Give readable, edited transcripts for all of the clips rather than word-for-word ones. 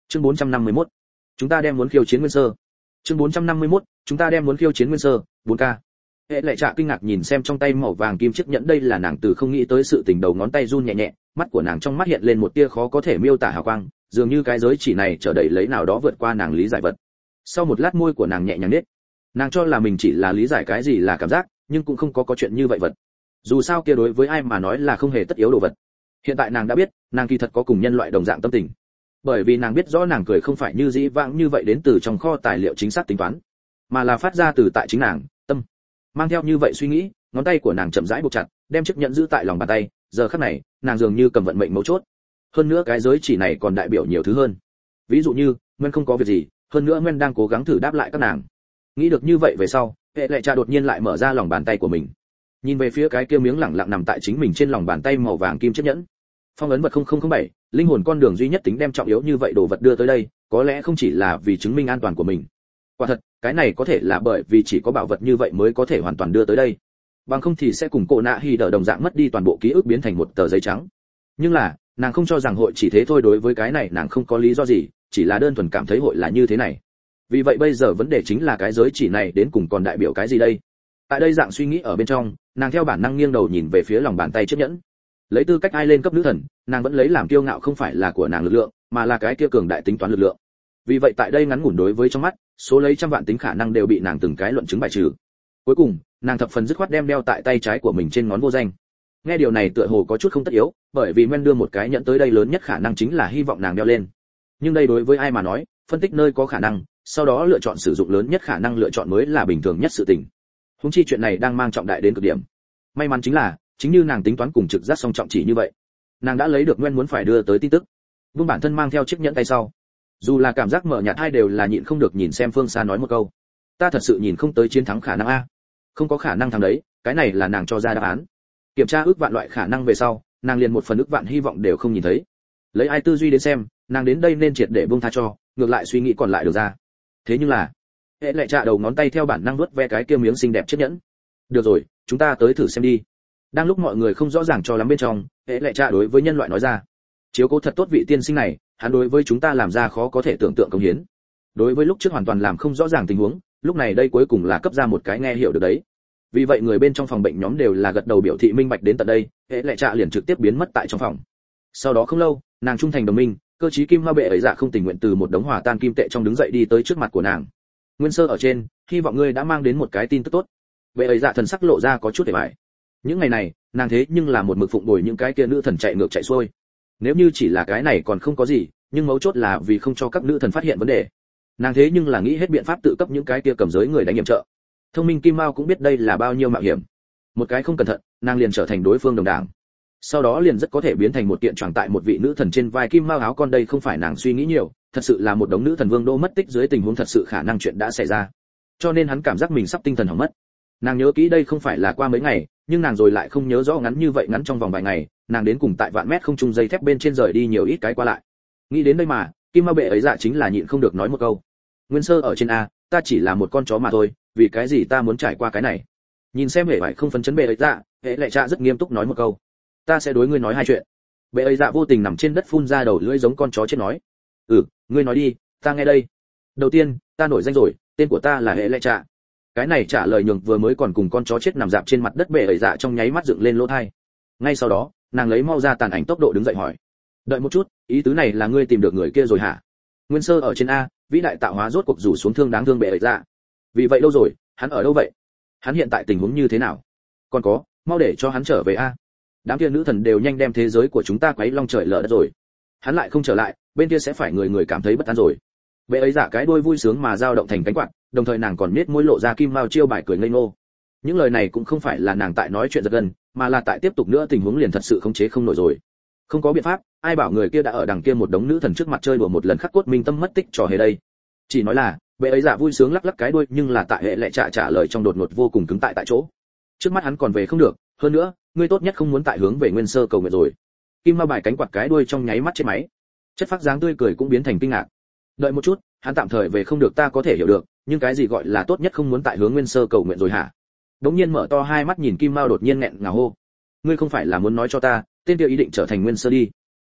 Chương 451. Chúng ta đem muốn khiêu chiến Nguyên Sơ. Chương 451. Chúng ta đem muốn khiêu chiến Nguyên Sơ, 4K. Hệ Lệ Trạ kinh ngạc nhìn xem trong tay màu vàng kim chiếc nhẫn, đây là nàng từ không nghĩ tới sự tình, đầu ngón tay run nhẹ nhẹ, mắt của nàng trong mắt hiện lên một tia khó có thể miêu tả hào quang, dường như cái giới chỉ này trở đầy lấy nào đó vượt qua nàng lý giải vật. Sau một lát môi của nàng nhẹ nhàng nhếch. Nàng cho là mình chỉ là lý giải cái gì là cảm giác, nhưng cũng không có chuyện như vậy vật. Dù sao kia đối với ai mà nói là không hề tất yếu đồ vật. Hiện tại nàng đã biết, nàng kỳ thật có cùng nhân loại đồng dạng tâm tình. Bởi vì nàng biết rõ nàng cười không phải như dĩ vãng như vậy đến từ trong kho tài liệu chính xác tính toán, mà là phát ra từ tại chính nàng, tâm. Mang theo như vậy suy nghĩ, ngón tay của nàng chậm rãi buộc chặt, đem chiếc nhẫn giữ tại lòng bàn tay, giờ khắc này, nàng dường như cầm vận mệnh mấu chốt. Hơn nữa cái giới chỉ này còn đại biểu nhiều thứ hơn. Ví dụ như, Nguyên không có việc gì, hơn nữa Nguyên đang cố gắng thử đáp lại các nàng. Nghĩ được như vậy về sau, Hệ Lệ Trạ đột nhiên lại mở ra lòng bàn tay của mình. Nhìn về phía cái kia miếng lẳng lặng nằm tại chính mình trên lòng bàn tay màu vàng kim chiếc nhẫn. Phong ấn vật 0007, linh hồn con đường duy nhất tính đem trọng yếu như vậy đồ vật đưa tới đây, có lẽ không chỉ là vì chứng minh an toàn của mình. Quả thật, cái này có thể là bởi vì chỉ có bảo vật như vậy mới có thể hoàn toàn đưa tới đây. Bằng không thì sẽ cùng Cổ Nạ Hi đỡ đồng dạng mất đi toàn bộ ký ức biến thành một tờ giấy trắng. Nhưng là, nàng không cho rằng hội chỉ thế thôi, đối với cái này nàng không có lý do gì, chỉ là đơn thuần cảm thấy hội là như thế này. Vì vậy bây giờ vấn đề chính là cái giới chỉ này đến cùng còn đại biểu cái gì đây? Tại đây dạng suy nghĩ ở bên trong, nàng theo bản năng nghiêng đầu nhìn về phía lòng bàn tay chiếc nhẫn. Lấy tư cách ai lên cấp nữ thần, nàng vẫn lấy làm kiêu ngạo không phải là của nàng lực lượng, mà là cái kia cường đại tính toán lực lượng. Vì vậy tại đây ngắn ngủn đối với trong mắt, số lấy trăm vạn tính khả năng đều bị nàng từng cái luận chứng bài trừ. Cuối cùng, nàng thập phần dứt khoát đem đeo tại tay trái của mình trên ngón vô danh. Nghe điều này tựa hồ có chút không tất yếu, bởi vì Men đưa một cái nhẫn tới đây lớn nhất khả năng chính là hy vọng nàng đeo lên. Nhưng đây đối với ai mà nói, phân tích nơi có khả năng, sau đó lựa chọn sử dụng lớn nhất khả năng lựa chọn mới là bình thường nhất sự tình. Huống chi chuyện này đang mang trọng đại đến cực điểm. May mắn chính là, chính như nàng tính toán cùng trực giác song trọng chỉ như vậy, nàng đã lấy được Nguyên muốn phải đưa tới tin tức. Vung bản thân mang theo chiếc nhẫn tay sau, dù là cảm giác mở nhạt hai đều là nhịn không được nhìn xem phương xa nói một câu, ta thật sự nhìn không tới chiến thắng khả năng a. Không có khả năng thắng đấy, cái này là nàng cho ra đáp án. Kiểm tra ước vạn loại khả năng về sau, nàng liền một phần ước vạn hy vọng đều không nhìn thấy. Lấy ai tư duy đến xem, nàng đến đây nên triệt để buông tha cho, ngược lại suy nghĩ còn lại được ra. Thế nhưng là, Hệ Lệ Trạ đầu ngón tay theo bản năng nuốt ve cái kia miếng xinh đẹp chiếc nhẫn. Được rồi, chúng ta tới thử xem đi. Đang lúc mọi người không rõ ràng cho lắm bên trong, Hệ Lệ Trạ đối với nhân loại nói ra, chiếu cố thật tốt vị tiên sinh này, hắn đối với chúng ta làm ra khó có thể tưởng tượng công hiến. Đối với lúc trước hoàn toàn làm không rõ ràng tình huống, lúc này đây cuối cùng là cấp ra một cái nghe hiểu được đấy. Vì vậy người bên trong phòng bệnh nhóm đều là gật đầu biểu thị minh bạch đến tận đây, Hệ Lệ Trạ liền trực tiếp biến mất tại trong phòng. Sau đó không lâu, nàng trung thành đồng minh, cơ trí kim ma bệ ấy dạ không tình nguyện từ một đống hòa tan kim tệ trong đứng dậy đi tới trước mặt của nàng. Nguyên Sơ ở trên, hy vọng ngươi đã mang đến một cái tin tức tốt. Bệ ấy dạ thần sắc lộ ra có chút để bại. Những ngày này, nàng thế nhưng là một mực phụng bồi những cái kia nữ thần chạy ngược chạy xuôi. Nếu như chỉ là cái này còn không có gì, nhưng mấu chốt là vì không cho các nữ thần phát hiện vấn đề. Nàng thế nhưng là nghĩ hết biện pháp tự cấp những cái kia cầm giới người đánh nhiệm trợ. Thông minh Kim Mao cũng biết đây là bao nhiêu mạo hiểm. Một cái không cẩn thận, nàng liền trở thành đối phương đồng đảng. Sau đó liền rất có thể biến thành một kiện choàng tại một vị nữ thần trên vai Kim Mao áo con, đây không phải nàng suy nghĩ nhiều, thật sự là một đống nữ thần vương đô mất tích dưới tình huống thật sự khả năng chuyện đã xảy ra. Cho nên hắn cảm giác mình sắp tinh thần hỏng mất. Nàng nhớ kỹ đây không phải là qua mấy ngày, nhưng nàng rồi lại không nhớ rõ ngắn như vậy, ngắn trong vòng vài ngày, nàng đến cùng tại vạn mét không trung dây thép bên trên rời đi nhiều ít cái qua lại. Nghĩ đến đây mà, Kim Ma bệ ấy dạ chính là nhịn không được nói một câu. Nguyên Sơ ở trên a, ta chỉ là một con chó mà thôi, vì cái gì ta muốn trải qua cái này? Nhìn xem Hệ Vải không phấn chấn bệ ấy dạ, Hệ Lệ Trạ rất nghiêm túc nói một câu. Ta sẽ đối ngươi nói hai chuyện. Bệ ấy dạ vô tình nằm trên đất phun ra đầu lưỡi giống con chó chết nói. Ngươi nói đi, ta nghe đây. Đầu tiên, ta nổi danh rồi, tên của ta là Hệ Lệ Trạ. Cái này trả lời nhường vừa mới còn cùng con chó chết nằm dạp trên mặt đất bệ ấy dạ trong nháy mắt dựng lên lỗ tai. Ngay sau đó, nàng lấy mau ra tàn ảnh tốc độ đứng dậy hỏi. Đợi một chút, ý tứ này là ngươi tìm được người kia rồi hả? Nguyên Sơ ở trên a, vĩ đại tạo hóa rốt cuộc rủ xuống thương đáng thương bệ ấy dạ. Vì vậy lâu rồi, hắn ở đâu vậy? Hắn hiện tại tình huống như thế nào? Còn có, mau để cho hắn trở về a. Đám kia nữ thần đều nhanh đem thế giới của chúng ta quấy long trời lở đất rồi. Hắn lại không trở lại, bên kia sẽ phải người người cảm thấy bất an rồi. Bệ ấy dạ cái đuôi vui sướng mà dao động thành cánh quạt, đồng thời nàng còn nết môi lộ ra kim mao chiêu bài cười ngây ngô. Những lời này cũng không phải là nàng tại nói chuyện giật gân, mà là tại tiếp tục nữa tình huống liền thật sự khống chế không nổi rồi. Không có biện pháp, ai bảo người kia đã ở đằng kia một đống nữ thần trước mặt chơi đùa một lần khắc cốt minh tâm mất tích trò hề đây. Chỉ nói là, bệ ấy dạ vui sướng lắc lắc cái đuôi, nhưng là tại Hệ Lệ Trạ trả lời trong đột ngột vô cùng cứng tại chỗ. Trước mắt hắn còn về không được, hơn nữa, ngươi tốt nhất không muốn tại hướng về Nguyên Sơ cầu nguyện rồi. Kim ma bài cánh quạt cái đuôi trong nháy mắt trên máy. Chất phát dáng tươi cười cũng biến thành kinh ngạc. Đợi một chút, hắn tạm thời về không được ta có thể hiểu được, nhưng cái gì gọi là tốt nhất không muốn tại hướng Nguyên Sơ cầu nguyện rồi hả? Đống nhiên mở to hai mắt nhìn Kim Mao đột nhiên nghẹn ngào hô. Ngươi không phải là muốn nói cho ta, tên kia ý định trở thành Nguyên Sơ đi?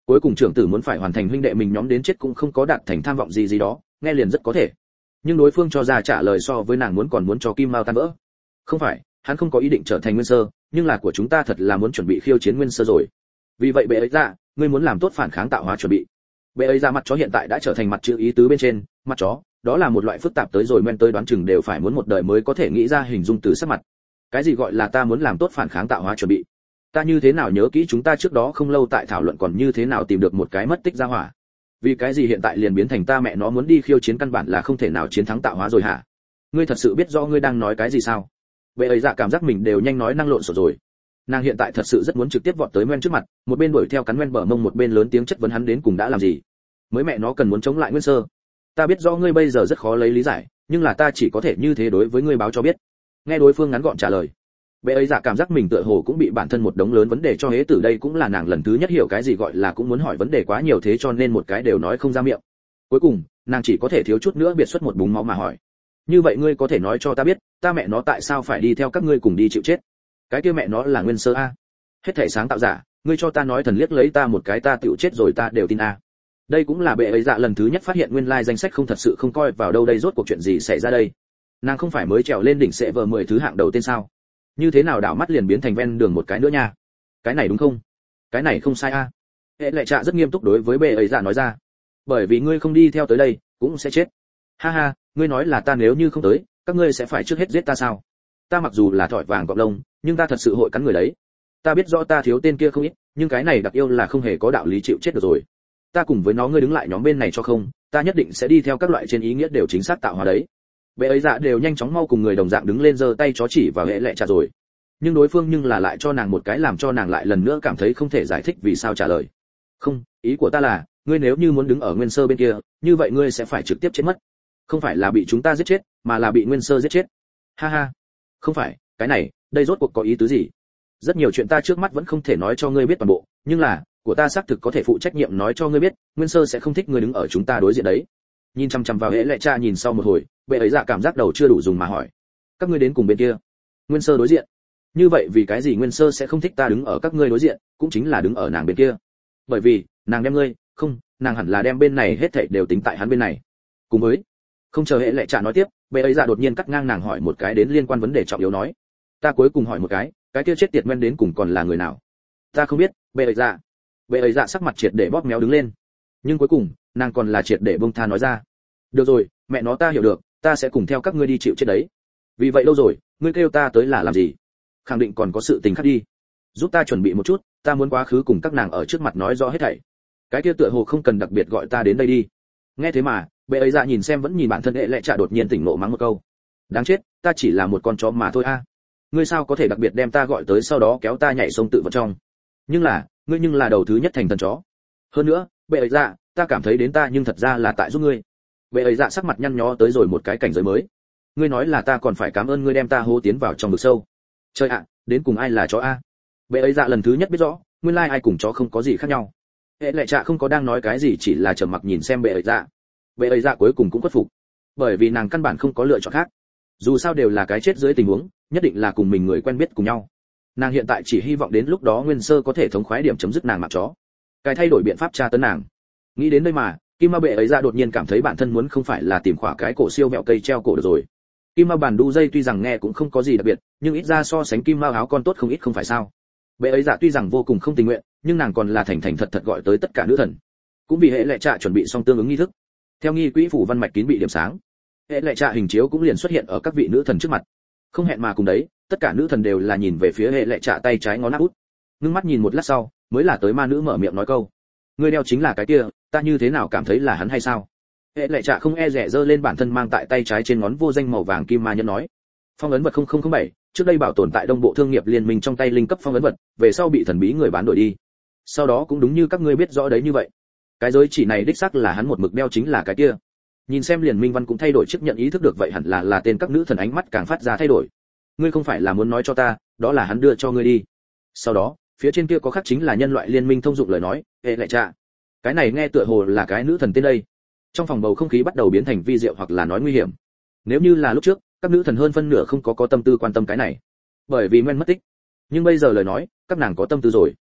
Cuối cùng trưởng tử muốn phải hoàn thành huynh đệ mình nhóm đến chết cũng không có đạt thành tham vọng gì gì đó, nghe liền rất có thể. Nhưng đối phương cho ra trả lời so với nàng muốn còn muốn cho kim mao tan vỡ. Không phải, hắn không có ý định trở thành nguyên sơ, nhưng là của chúng ta thật là muốn chuẩn bị khiêu chiến nguyên sơ rồi. Vì vậy bệ ấy ra, ngươi muốn làm tốt phản kháng tạo hóa chuẩn bị. Bệ ấy ra mặt chó hiện tại đã trở thành mặt chữ ý tứ bên trên, mặt chó, đó là một loại phức tạp tới rồi men tới đoán chừng đều phải muốn một đời mới có thể nghĩ ra hình dung từ sắc mặt. Cái gì gọi là ta muốn làm tốt phản kháng tạo hóa chuẩn bị? Ta như thế nào nhớ kỹ chúng ta trước đó không lâu tại thảo luận còn như thế nào tìm được một cái mất tích ra hỏa. Vì cái gì hiện tại liền biến thành ta mẹ nó muốn đi khiêu chiến căn bản là không thể nào chiến thắng tạo hóa rồi hả? Ngươi thật sự biết rõ ngươi đang nói cái gì sao? Bệ ấy dạ cảm giác mình đều nhanh nói năng lộn xộn rồi. Nàng hiện tại thật sự rất muốn trực tiếp vọt tới men trước mặt, một bên đuổi theo cắn men bờ mông một bên lớn tiếng chất vấn hắn đến cùng đã làm gì. Mới mẹ nó cần muốn chống lại nguyên sơ. Ta biết rõ ngươi bây giờ rất khó lấy lý giải, nhưng là ta chỉ có thể như thế đối với ngươi báo cho biết. Nghe đối phương ngắn gọn trả lời, bệ ấy dạ cảm giác mình tựa hồ cũng bị bản thân một đống lớn vấn đề cho hế tử, đây cũng là nàng lần thứ nhất hiểu cái gì gọi là cũng muốn hỏi vấn đề quá nhiều thế cho nên một cái đều nói không ra miệng. Cuối cùng nàng chỉ có thể thiếu chút nữa biệt xuất một búng máu mà hỏi, như vậy ngươi có thể nói cho ta biết ta mẹ nó tại sao phải đi theo các ngươi cùng đi chịu chết? Cái kia mẹ nó là nguyên sơ a? Hết thảy sáng tạo giả, ngươi cho ta nói thần liếc lấy ta một cái ta tựu chết rồi ta đều tin a. Đây cũng là bệ ấy dạ lần thứ nhất phát hiện nguyên lai danh sách không thật sự không coi vào đâu, đây rốt cuộc chuyện gì xảy ra đây? Nàng không phải mới trèo lên đỉnh sẽ vờ 10 thứ hạng đầu tên sao? Như thế nào đảo mắt liền biến thành ven đường một cái nữa nha? Cái này đúng không? Cái này không sai a. Hệ lệ trạ rất nghiêm túc đối với bệ ấy dạ nói ra, bởi vì ngươi không đi theo tới đây cũng sẽ chết. Ha ha, ngươi nói là ta nếu như không tới các ngươi sẽ phải trước hết giết ta sao? Ta mặc dù là thỏi vàng cọp lông nhưng ta thật sự hội cắn người đấy. Ta biết rõ ta thiếu tên kia không ít nhưng cái này đặc yêu là không hề có đạo lý chịu chết được rồi. Ta cùng với nó ngươi đứng lại nhóm bên này cho không, ta nhất định sẽ đi theo các loại trên ý nghĩa đều chính xác tạo hóa đấy. Bệ ấy dạ đều nhanh chóng mau cùng người đồng dạng đứng lên giơ tay chó chỉ vào hệ lệ trạ rồi. Nhưng đối phương nhưng là lại cho nàng một cái làm cho nàng lại lần nữa cảm thấy không thể giải thích vì sao trả lời. Không, ý của ta là, ngươi nếu như muốn đứng ở nguyên sơ bên kia, như vậy ngươi sẽ phải trực tiếp chết mất. Không phải là bị chúng ta giết chết, mà là bị nguyên sơ giết chết. Ha ha. Không phải, cái này, đây rốt cuộc có ý tứ gì? Rất nhiều chuyện ta trước mắt vẫn không thể nói cho ngươi biết toàn bộ, nhưng là, của ta xác thực có thể phụ trách nhiệm nói cho ngươi biết, nguyên sơ sẽ không thích ngươi đứng ở chúng ta đối diện đấy. Nhìn chăm chăm vào hệ lệ cha nhìn sau một hồi, bệ ấy dạ cảm giác đầu chưa đủ dùng mà hỏi, các ngươi đến cùng bên kia? Nguyên sơ đối diện. Như vậy vì cái gì nguyên sơ sẽ không thích ta đứng ở các ngươi đối diện, cũng chính là đứng ở nàng bên kia? Bởi vì, nàng đem ngươi, không, nàng hẳn là đem bên này hết thảy đều tính tại hắn bên này. Cùng với, không chờ hệ lệ trả nói tiếp, bệ ấy dạ đột nhiên cắt ngang nàng hỏi một cái đến liên quan vấn đề trọng yếu nói, ta cuối cùng hỏi một cái kia chết tiệt men đến cùng còn là người nào? Ta không biết, bệ ấy dạ. Bệ ấy dạ sắc mặt triệt để bóp méo đứng lên, nhưng cuối cùng nàng còn là triệt để bông tha nói ra, được rồi, mẹ nó ta hiểu được, ta sẽ cùng theo các ngươi đi chịu chết đấy. Vì vậy lâu rồi, ngươi kêu ta tới là làm gì? Khẳng định còn có sự tình khác đi. Giúp ta chuẩn bị một chút, ta muốn quá khứ cùng các nàng ở trước mặt nói rõ hết thảy. Cái kia tựa hồ không cần đặc biệt gọi ta đến đây đi. Nghe thế mà, bệ ấy dạ nhìn xem vẫn nhìn bản thân hệ lệ trạ đột nhiên tỉnh nộ mắng một câu, đáng chết, ta chỉ là một con chó mà thôi a. Ngươi sao có thể đặc biệt đem ta gọi tới sau đó kéo ta nhảy sông tự vào trong? Nhưng là, ngươi nhưng là đầu thứ nhất thành thần chó. Hơn nữa, bệ ấy dạ, ta cảm thấy đến ta nhưng thật ra là tại giúp ngươi. Bệ ấy dạ sắc mặt nhăn nhó tới rồi một cái cảnh giới mới. Ngươi nói là ta còn phải cảm ơn ngươi đem ta hô tiến vào trong vực sâu. Trời ạ, đến cùng ai là chó a? Bệ ấy dạ lần thứ nhất biết rõ, nguyên lai ai cùng chó không có gì khác nhau. Hệ lệ trạ không có đang nói cái gì, chỉ là trầm mặc nhìn xem bệ ấy dạ. Bệ ấy dạ cuối cùng cũng khuất phục, bởi vì nàng căn bản không có lựa chọn khác. Dù sao đều là cái chết dưới tình huống, nhất định là cùng mình người quen biết cùng nhau. Nàng hiện tại chỉ hy vọng đến lúc đó nguyên sơ có thể thống khoái điểm chấm dứt nàng mạng chó, cái thay đổi biện pháp tra tấn nàng. Nghĩ đến đây mà, Kim Ma bệ ấy dạ đột nhiên cảm thấy bản thân muốn không phải là tìm khỏa cái cổ siêu mẹo cây treo cổ được rồi. Kim Ma bản đu dây tuy rằng nghe cũng không có gì đặc biệt, nhưng ít ra so sánh Kim Ma áo con tốt không ít không phải sao? Bệ ấy dạ tuy rằng vô cùng không tình nguyện, nhưng nàng còn là thành thành thật thật gọi tới tất cả nữ thần. Cũng vì hệ lệ trạ chuẩn bị xong tương ứng nghi thức. Theo nghi quỹ phủ văn mạch kín bị điểm sáng, hệ lệ trạ hình chiếu cũng liền xuất hiện ở các vị nữ thần trước mặt. Không hẹn mà cùng đấy, tất cả nữ thần đều là nhìn về phía hệ lệ trạ tay trái ngón áp út. Ngưng mắt nhìn một lát sau, mới là tới ma nữ mở miệng nói câu, ngươi đeo chính là cái kia, ta như thế nào cảm thấy là hắn hay sao? Hệ lệ trạ không e dè giơ lên bản thân mang tại tay trái trên ngón vô danh màu vàng kim ma nhân nói, phong ấn vật 0007, trước đây bảo tồn tại Đông Bộ Thương nghiệp Liên minh trong tay linh cấp phong ấn vật, về sau bị thần bí người bán đổi đi. Sau đó cũng đúng như các ngươi biết rõ đấy như vậy. Cái giới chỉ này đích xác là hắn một mực đeo chính là cái kia. Nhìn xem liền minh văn cũng thay đổi chấp nhận ý thức được vậy hẳn là tên các nữ thần ánh mắt càng phát ra thay đổi. Ngươi không phải là muốn nói cho ta, đó là hắn đưa cho ngươi đi. Sau đó, phía trên kia có khắc chính là nhân loại liên minh thông dụng lời nói, hệ lệ trạ. Cái này nghe tựa hồ là cái nữ thần tên đây. Trong phòng bầu không khí bắt đầu biến thành vi diệu hoặc là nói nguy hiểm. Nếu như là lúc trước, các nữ thần hơn phân nửa không có tâm tư quan tâm cái này, bởi vì men mất tích. Nhưng bây giờ lời nói, các nàng có tâm tư rồi.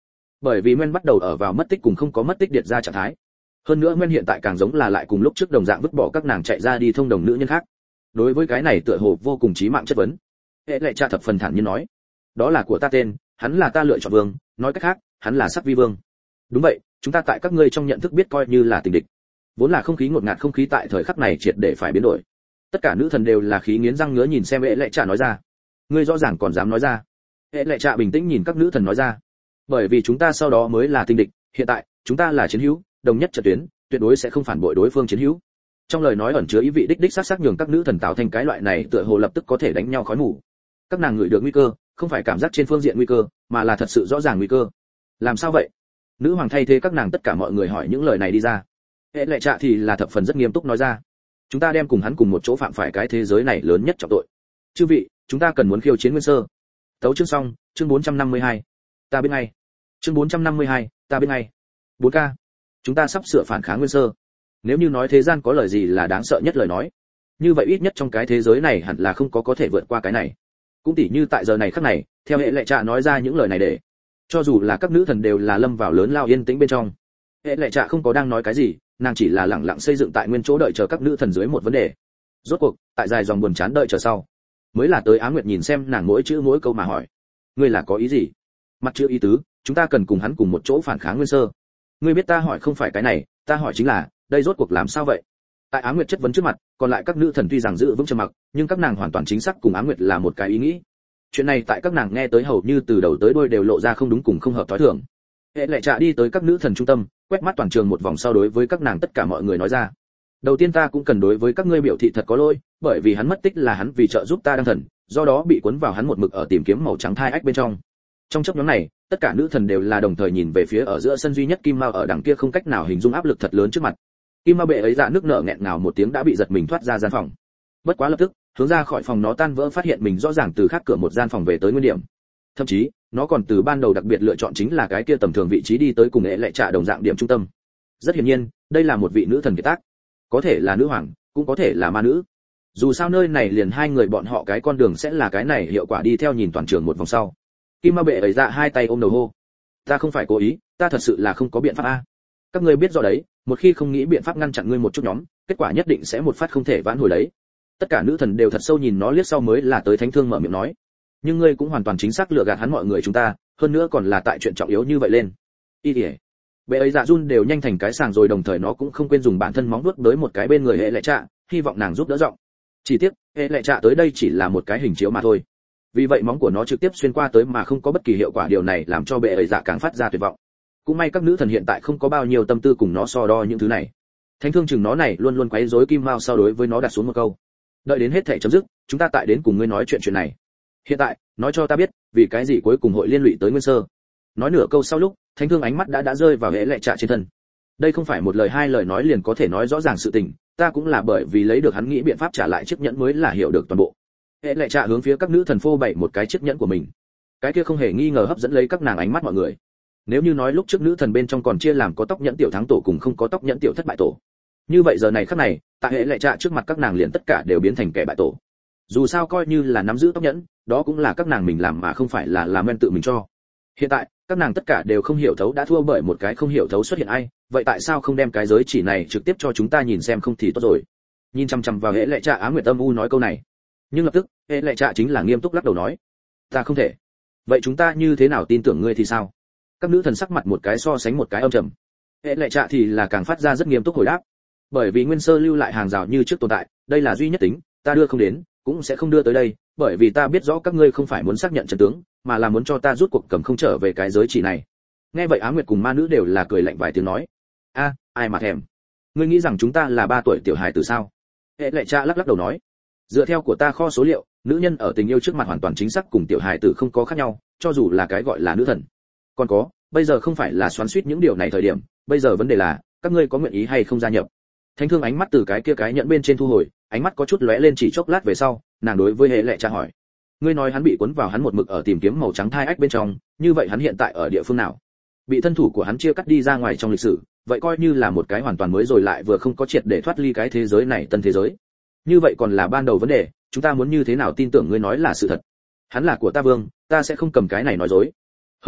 bởi vì nguyên bắt đầu ở vào mất tích cùng không có mất tích điệt ra trạng thái. Hơn nữa nguyên hiện tại càng giống là lại cùng lúc trước đồng dạng vứt bỏ các nàng chạy ra đi thông đồng nữ nhân khác. Đối với cái này tựa hồ vô cùng chí mạng chất vấn, hệ lệ cha thập phần thản nhiên nói, đó là của ta tên, hắn là ta lựa chọn vương, nói cách khác hắn là sắc vi vương. Đúng vậy, chúng ta tại các ngươi trong nhận thức biết coi như là tình địch. Vốn là không khí ngột ngạt không khí tại thời khắc này triệt để phải biến đổi. Tất cả nữ thần đều là khí nghiến răng ngứa nhìn xem hệ lệ cha nói ra. Ngươi rõ ràng còn dám nói ra? Hệ lệ cha bình tĩnh nhìn các nữ thần nói ra, bởi vì chúng ta sau đó mới là tình địch, hiện tại chúng ta là chiến hữu, đồng nhất trận tuyến, tuyệt đối sẽ không phản bội đối phương chiến hữu. Trong lời nói ẩn chứa ý vị đích đích xác xác nhường các nữ thần tạo thành cái loại này tựa hồ lập tức có thể đánh nhau khói mù. Các nàng ngửi được nguy cơ, không phải cảm giác trên phương diện nguy cơ, mà là thật sự rõ ràng nguy cơ. Làm sao vậy? Nữ hoàng thay thế các nàng tất cả mọi người hỏi những lời này đi ra. Hệ lệ trạ thì là thập phần rất nghiêm túc nói ra, chúng ta đem cùng hắn cùng một chỗ phạm phải cái thế giới này lớn nhất trọng tội. Chư vị, chúng ta cần muốn khiêu chiến nguyên sơ. Tấu chương xong, chương 452. Ta biết ngay. Chương 452, ta biết ngay. 4K. Chúng ta sắp sửa phản kháng nguyên sơ. Nếu như nói thế gian có lời gì là đáng sợ nhất lời nói, như vậy ít nhất trong cái thế giới này hẳn là không có thể vượt qua cái này. Cũng tỉ như tại giờ này khắc này, theo hệ lệ trạ nói ra những lời này để cho dù là các nữ thần đều là lâm vào lớn lao yên tĩnh bên trong. Hệ lệ trạ không có đang nói cái gì, nàng chỉ là lặng lặng xây dựng tại nguyên chỗ đợi chờ các nữ thần dưới một vấn đề. Rốt cuộc, tại dài dòng buồn chán đợi chờ sau, mới là tới Á Nguyệt nhìn xem nàng mỗi chữ mỗi câu mà hỏi, ngươi là có ý gì? Mặt chữ ý tứ, chúng ta cần cùng hắn cùng một chỗ phản kháng nguyên sơ. Ngươi biết ta hỏi không phải cái này, ta hỏi chính là, đây rốt cuộc làm sao vậy? Tại Á Nguyệt chất vấn trước mặt, còn lại các nữ thần tuy rằng giữ vững trầm mặc, nhưng các nàng hoàn toàn chính xác cùng Á Nguyệt là một cái ý nghĩ. Chuyện này tại các nàng nghe tới hầu như từ đầu tới đuôi đều lộ ra không đúng cùng không hợp thói thường. Hệ lệ trạ đi tới các nữ thần trung tâm, quét mắt toàn trường một vòng sau đối với các nàng tất cả mọi người nói ra, đầu tiên ta cũng cần đối với các ngươi biểu thị thật có lỗi, bởi vì hắn mất tích là hắn vì trợ giúp ta đăng thần, do đó bị cuốn vào hắn một mực ở tìm kiếm màu trắng thai ách bên trong. Trong chốc nhóm này, tất cả nữ thần đều là đồng thời nhìn về phía ở giữa sân duy nhất Kim Mao ở đằng kia không cách nào hình dung áp lực thật lớn trước mặt. Kim Mao bệ ấy dạ nước nở nghẹn ngào một tiếng đã bị giật mình thoát ra gian phòng. Bất quá lập tức, hướng ra khỏi phòng nó tan vỡ phát hiện mình rõ ràng từ khác cửa một gian phòng về tới nguyên điểm. Thậm chí, nó còn từ ban đầu đặc biệt lựa chọn chính là cái kia tầm thường vị trí đi tới cùng hệ lệ trạ đồng dạng điểm trung tâm. Rất hiển nhiên, đây là một vị nữ thần kiệt tác, có thể là nữ hoàng, cũng có thể là ma nữ. Dù sao nơi này liền hai người bọn họ cái con đường sẽ là cái này hiệu quả đi theo nhìn toàn trường một vòng sau. Kim Ma bệ ấy dạ hai tay ôm đầu hô, ta không phải cố ý, ta thật sự là không có biện pháp a. Các ngươi biết rõ đấy, một khi không nghĩ biện pháp ngăn chặn ngươi một chút nhóm, kết quả nhất định sẽ một phát không thể vãn hồi đấy. Tất cả nữ thần đều thật sâu nhìn nó liếc sau mới là tới thánh thương mở miệng nói, nhưng ngươi cũng hoàn toàn chính xác lừa gạt hắn mọi người chúng ta, hơn nữa còn là tại chuyện trọng yếu như vậy lên. Y điệp bệ ấy dạ run đều nhanh thành cái sàng rồi, đồng thời nó cũng không quên dùng bản thân móng vuốt đới một cái bên người hệ lệ trạ, hy vọng nàng giúp đỡ giọng. Chỉ tiếc hệ lệ trạ tới đây chỉ là một cái hình chiếu mà thôi, vì vậy móng của nó trực tiếp xuyên qua tới mà không có bất kỳ hiệu quả, điều này làm cho bệ ấy dạ càng phát ra tuyệt vọng. Cũng may các nữ thần hiện tại không có bao nhiêu tâm tư cùng nó so đo những thứ này. Thánh thương chừng nó này luôn luôn quấy rối Kim Mao sau đối với nó đặt xuống một câu, đợi đến hết thảy chấm dứt, chúng ta tại đến cùng ngươi nói chuyện này. Hiện tại, nói cho ta biết, vì cái gì cuối cùng hội liên lụy tới nguyên sơ. Nói nửa câu sau lúc, thánh thương ánh mắt đã rơi vào hệ lệ trạ trên thân. Đây không phải một lời hai lời nói liền có thể nói rõ ràng sự tình, ta cũng là bởi vì lấy được hắn nghĩ biện pháp trả lại chiếc nhẫn mới là hiểu được toàn bộ. Hệ lệ trạ hướng phía các nữ thần phô bày một cái chiếc nhẫn của mình. Cái kia không hề nghi ngờ hấp dẫn lấy các nàng ánh mắt mọi người. Nếu như nói lúc trước nữ thần bên trong còn chia làm có tóc nhẫn tiểu thắng tổ cùng không có tóc nhẫn tiểu thất bại tổ, như vậy giờ này khắc này, tại hệ lệ trạ trước mặt các nàng liền tất cả đều biến thành kẻ bại tổ. Dù sao coi như là nắm giữ tóc nhẫn, đó cũng là các nàng mình làm mà không phải là làm men tự mình cho. Hiện tại, các nàng tất cả đều không hiểu thấu đã thua bởi một cái không hiểu thấu xuất hiện ai, vậy tại sao không đem cái giới chỉ này trực tiếp cho chúng ta nhìn xem không thì tốt rồi. Nhìn chăm chăm vào hệ lệ trạ, Á Nguyệt âm u nói câu này, nhưng lập tức hệ lệ trạ chính là nghiêm túc lắc đầu nói, ta không thể. Vậy chúng ta như thế nào tin tưởng ngươi thì sao? Các nữ thần sắc mặt một cái so sánh một cái âm trầm. Hệ lệ trạ thì là càng phát ra rất nghiêm túc hồi đáp, bởi vì nguyên sơ lưu lại hàng rào như trước tồn tại, đây là duy nhất tính, ta đưa không đến cũng sẽ không đưa tới đây, bởi vì ta biết rõ các ngươi không phải muốn xác nhận chân tướng, mà là muốn cho ta rút cuộc cầm không trở về cái giới chỉ này. Nghe vậy Á Nguyệt cùng ma nữ đều là cười lạnh vài tiếng nói, a, ai mà thèm, ngươi nghĩ rằng chúng ta là 3 tuổi tiểu hài tử sao? Hệ lệ trạ lắc lắc đầu nói, dựa theo của ta kho số liệu, nữ nhân ở tình yêu trước mặt hoàn toàn chính xác cùng tiểu hài tử không có khác nhau, cho dù là cái gọi là nữ thần. Còn có, bây giờ không phải là xoắn xuýt những điều này thời điểm, bây giờ vấn đề là các ngươi có nguyện ý hay không gia nhập. Thánh thương ánh mắt từ cái kia cái nhẫn bên trên thu hồi, ánh mắt có chút lóe lên chỉ chốc lát về sau, nàng đối với hệ lệ trạ hỏi, ngươi nói hắn bị cuốn vào hắn một mực ở tìm kiếm màu trắng thai ách bên trong, như vậy hắn hiện tại ở địa phương nào? Bị thân thủ của hắn chia cắt đi ra ngoài trong lịch sử, vậy coi như là một cái hoàn toàn mới rồi lại vừa không có triệt để thoát ly cái thế giới này tân thế giới. Như vậy còn là ban đầu vấn đề, chúng ta muốn như thế nào tin tưởng ngươi nói là sự thật? Hắn là của ta vương, ta sẽ không cầm cái này nói dối. Hơn nữa,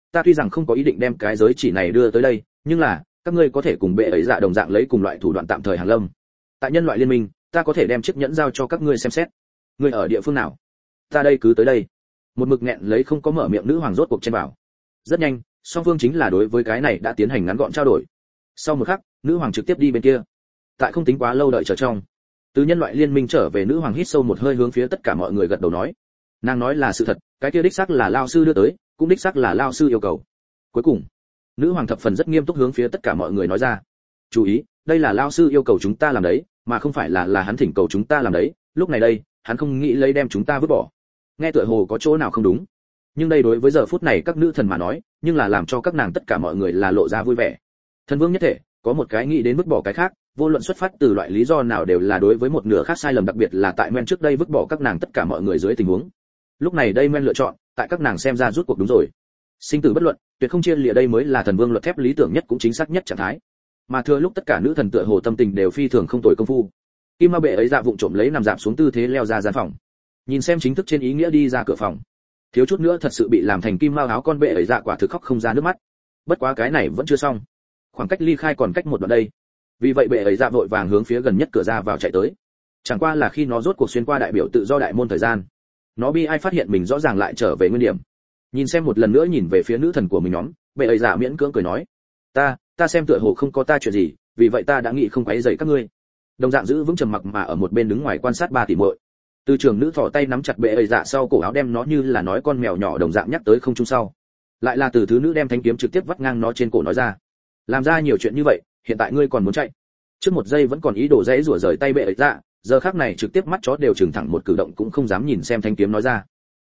ta tuy rằng không có ý định đem cái giới chỉ này đưa tới đây, nhưng là các ngươi có thể cùng bệ ấy dạ đồng dạng lấy cùng loại thủ đoạn tạm thời hàng lâm. Tại nhân loại liên minh, ta có thể đem chiếc nhẫn giao cho các ngươi xem xét. Ngươi ở địa phương nào? Ta đây cứ tới đây. Một mực nghẹn lấy không có mở miệng nữ hoàng rốt cuộc chen vào. Rất nhanh, song phương chính là đối với cái này đã tiến hành ngắn gọn trao đổi. Sau một khắc, nữ hoàng trực tiếp đi bên kia. Tại không tính quá lâu đợi chờ trong, từ nhân loại liên minh trở về nữ hoàng hít sâu một hơi hướng phía tất cả mọi người gật đầu nói. Nàng nói là sự thật, cái kia đích xác là Lao sư đưa tới, cũng đích xác là Lao sư yêu cầu. Cuối cùng, nữ hoàng thập phần rất nghiêm túc hướng phía tất cả mọi người nói ra. Chú ý, đây là Lao sư yêu cầu chúng ta làm đấy, mà không phải là hắn thỉnh cầu chúng ta làm đấy, lúc này đây, hắn không nghĩ lấy đem chúng ta vứt bỏ. Nghe tựa hồ có chỗ nào không đúng, nhưng đây đối với giờ phút này các nữ thần mà nói, nhưng là làm cho các nàng tất cả mọi người là lộ ra vui vẻ. Thần vương nhất thể, có một cái nghĩ đến vứt bỏ cái khác, vô luận xuất phát từ loại lý do nào đều là đối với một nửa khác sai lầm, đặc biệt là tại men trước đây vứt bỏ các nàng tất cả mọi người dưới tình huống. Lúc này đây men lựa chọn, tại các nàng xem ra rút cuộc đúng rồi. Sinh tử bất luận, tuyệt không chia lìa, đây mới là thần vương luật thép lý tưởng nhất cũng chính xác nhất trạng thái. Mà thừa lúc tất cả nữ thần tựa hồ tâm tình đều phi thường không tồi công phu. Kim Ma bệ ấy dạ vụng trộm lấy nằm dạp xuống tư thế leo ra gian phòng. Nhìn xem chính thức trên ý nghĩa đi ra cửa phòng. Thiếu chút nữa thật sự bị làm thành kim mao áo con bệ ấy dạ quả thực khóc không ra nước mắt. Bất quá cái này vẫn chưa xong. Khoảng cách ly khai còn cách một đoạn đây. Vì vậy bệ ấy dạ vội vàng hướng phía gần nhất cửa ra vào chạy tới. Chẳng qua là khi nó rốt cuộc xuyên qua đại biểu tự do đại môn thời gian, nó bi ai phát hiện mình rõ ràng lại trở về nguyên điểm. Nhìn xem một lần nữa nhìn về phía nữ thần của mình nhóm, bệ ấy dạ miễn cưỡng cười nói, ta xem tựa hồ không có ta chuyện gì, vì vậy ta đã nghĩ không quấy rầy các ngươi. Đồng dạng giữ vững trầm mặc mà ở một bên đứng ngoài quan sát ba tỷ muội. Từ trường nữ thỏ tay nắm chặt bệ ấy dạ sau cổ áo, đem nó như là nói con mèo nhỏ đồng dạng nhắc tới không trung sau. Lại là từ thứ nữ đem thanh kiếm trực tiếp vắt ngang nó trên cổ nói ra, làm ra nhiều chuyện như vậy, hiện tại ngươi còn muốn chạy? Trước một giây vẫn còn ý đồ dãy rủa rời tay bệ ấy dạ, giờ khắc này trực tiếp mắt chó đều trừng thẳng, một cử động cũng không dám nhìn xem thanh kiếm nói ra,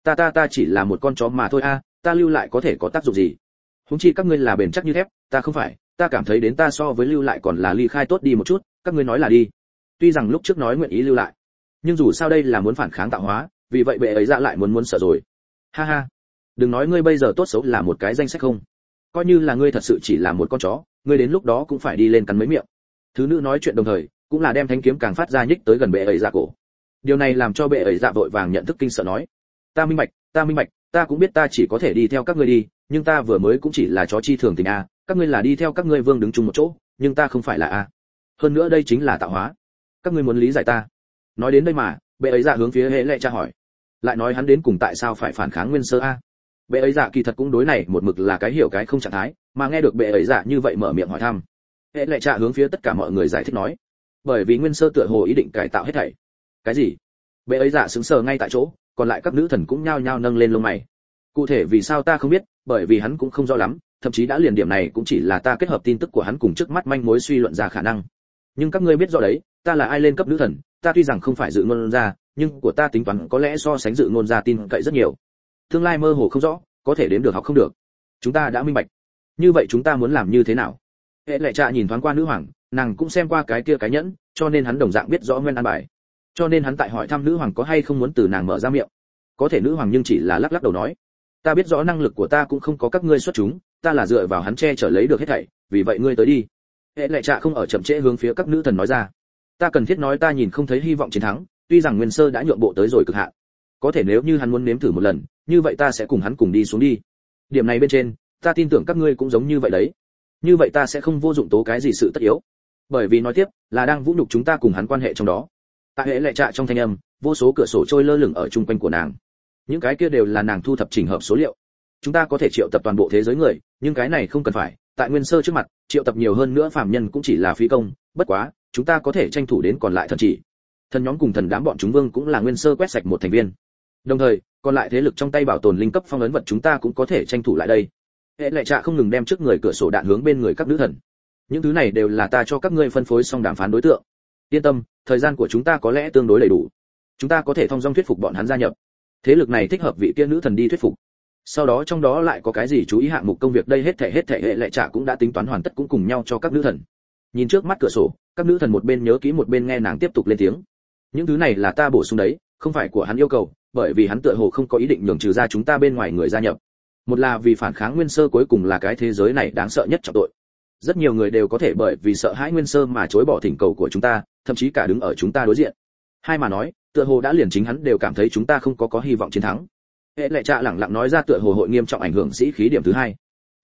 ta chỉ là một con chó mà thôi a, ta lưu lại có thể có tác dụng gì? Huống chi các ngươi là bền chắc như thép, ta không phải, ta cảm thấy đến ta so với lưu lại còn là ly khai tốt đi một chút, các ngươi nói là đi. Tuy rằng lúc trước nói nguyện ý lưu lại, nhưng dù sao đây là muốn phản kháng tạo hóa, vì vậy bệ ấy dạ lại muốn sợ rồi. Ha ha, đừng nói ngươi bây giờ tốt xấu là một cái danh sách không, coi như là ngươi thật sự chỉ là một con chó, ngươi đến lúc đó cũng phải đi lên cắn mấy miệng. Thứ nữ nói chuyện đồng thời cũng là đem thanh kiếm càng phát ra nhích tới gần bệ ấy dạ cổ. Điều này làm cho bệ ấy dạ vội vàng nhận thức kinh sợ nói, ta minh bạch, ta cũng biết ta chỉ có thể đi theo các ngươi đi, nhưng ta vừa mới cũng chỉ là chó chi thường tình a, các ngươi là đi theo các ngươi vương đứng chung một chỗ, nhưng ta không phải là a. Hơn nữa đây chính là tạo hóa, các ngươi muốn lý giải ta. Nói đến đây mà bệ ấy dạ hướng phía hệ lệ cha hỏi, lại nói hắn đến cùng tại sao phải phản kháng nguyên sơ a. Bệ ấy dạ kỳ thật cũng đối này một mực là cái hiểu cái không trạng thái, mà nghe được bệ ấy dạ như vậy mở miệng hỏi thăm, hệ lệ cha hướng phía tất cả mọi người giải thích nói, bởi vì nguyên sơ tựa hồ ý định cải tạo hết thảy. Cái gì? Bệ ấy dạ sững sờ ngay tại chỗ, còn lại các nữ thần cũng nhao nhao nâng lên lông mày. Cụ thể vì sao ta không biết, bởi vì hắn cũng không rõ lắm, thậm chí đã liền điểm này cũng chỉ là ta kết hợp tin tức của hắn cùng trước mắt manh mối suy luận ra khả năng. Nhưng các ngươi biết rõ đấy, ta là ai lên cấp nữ thần, ta tuy rằng không phải dự ngôn ra, nhưng của ta tính toán có lẽ so sánh dự ngôn ra tin cậy rất nhiều. Tương lai mơ hồ không rõ, có thể đến được học không được. Chúng ta đã minh bạch. Như vậy chúng ta muốn làm như thế nào? Hệ lệ trạ nhìn thoáng qua nữ hoàng, nàng cũng xem qua cái kia cái nhẫn, cho nên hắn đồng dạng biết rõ nguyên an bài. Cho nên hắn tại hỏi thăm nữ hoàng có hay không muốn từ nàng mở ra miệng. Có thể nữ hoàng nhưng chỉ là lắc lắc đầu nói, ta biết rõ năng lực của ta cũng không có các ngươi xuất chúng, ta là dựa vào hắn che chở lấy được hết thảy, vì vậy ngươi tới đi. Hệ lệ trạ không ở chậm trễ hướng phía các nữ thần nói ra, ta cần thiết nói ta nhìn không thấy hy vọng chiến thắng, tuy rằng nguyên sơ đã nhượng bộ tới rồi cực hạn, có thể nếu như hắn muốn nếm thử một lần, như vậy ta sẽ cùng hắn cùng đi xuống đi. Điểm này bên trên, ta tin tưởng các ngươi cũng giống như vậy đấy. Như vậy ta sẽ không vô dụng tố cái gì sự tất yếu, bởi vì nói tiếp là đang vũ nhục chúng ta cùng hắn quan hệ trong đó. Tại hệ lệ trạ trong thanh âm, vô số cửa sổ trôi lơ lửng ở chung quanh của nàng. Những cái kia đều là nàng thu thập chỉnh hợp số liệu. Chúng ta có thể triệu tập toàn bộ thế giới người, nhưng cái này không cần phải, tại nguyên sơ trước mặt, triệu tập nhiều hơn nữa phàm nhân cũng chỉ là phí công, bất quá, chúng ta có thể tranh thủ đến còn lại thần chỉ. Thần nhóm cùng thần đám bọn chúng vương cũng là nguyên sơ quét sạch một thành viên. Đồng thời, còn lại thế lực trong tay bảo tồn linh cấp phong ấn vật chúng ta cũng có thể tranh thủ lại đây. Hệ lệ trạ không ngừng đem trước người cửa sổ đạn hướng bên người các nữ thần. Những thứ này đều là ta cho các ngươi phân phối xong đàm phán đối tượng. Yên tâm, thời gian của chúng ta có lẽ tương đối đầy đủ. Chúng ta có thể thông dong thuyết phục bọn hắn gia nhập. Thế lực này thích hợp vị tiên nữ thần đi thuyết phục. Sau đó trong đó lại có cái gì chú ý hạng mục công việc đây, hết thảy hệ lệ trạ cũng đã tính toán hoàn tất, cũng cùng nhau cho các nữ thần. Nhìn trước mắt cửa sổ, các nữ thần một bên nhớ kỹ một bên nghe nàng tiếp tục lên tiếng. Những thứ này là ta bổ sung đấy, không phải của hắn yêu cầu, bởi vì hắn tựa hồ không có ý định nhường trừ ra chúng ta bên ngoài người gia nhập. Một là vì phản kháng nguyên sơ cuối cùng là cái thế giới này đáng sợ nhất trọng tội. Rất nhiều người đều có thể bởi vì sợ hãi nguyên sơ mà chối bỏ thỉnh cầu của chúng ta, thậm chí cả đứng ở chúng ta đối diện. Hai mà nói, tựa hồ đã liền chính hắn đều cảm thấy chúng ta không có hy vọng chiến thắng. Hệ lệ trạ lẳng lặng nói ra, tựa hồ hội nghiêm trọng ảnh hưởng sĩ khí điểm thứ hai.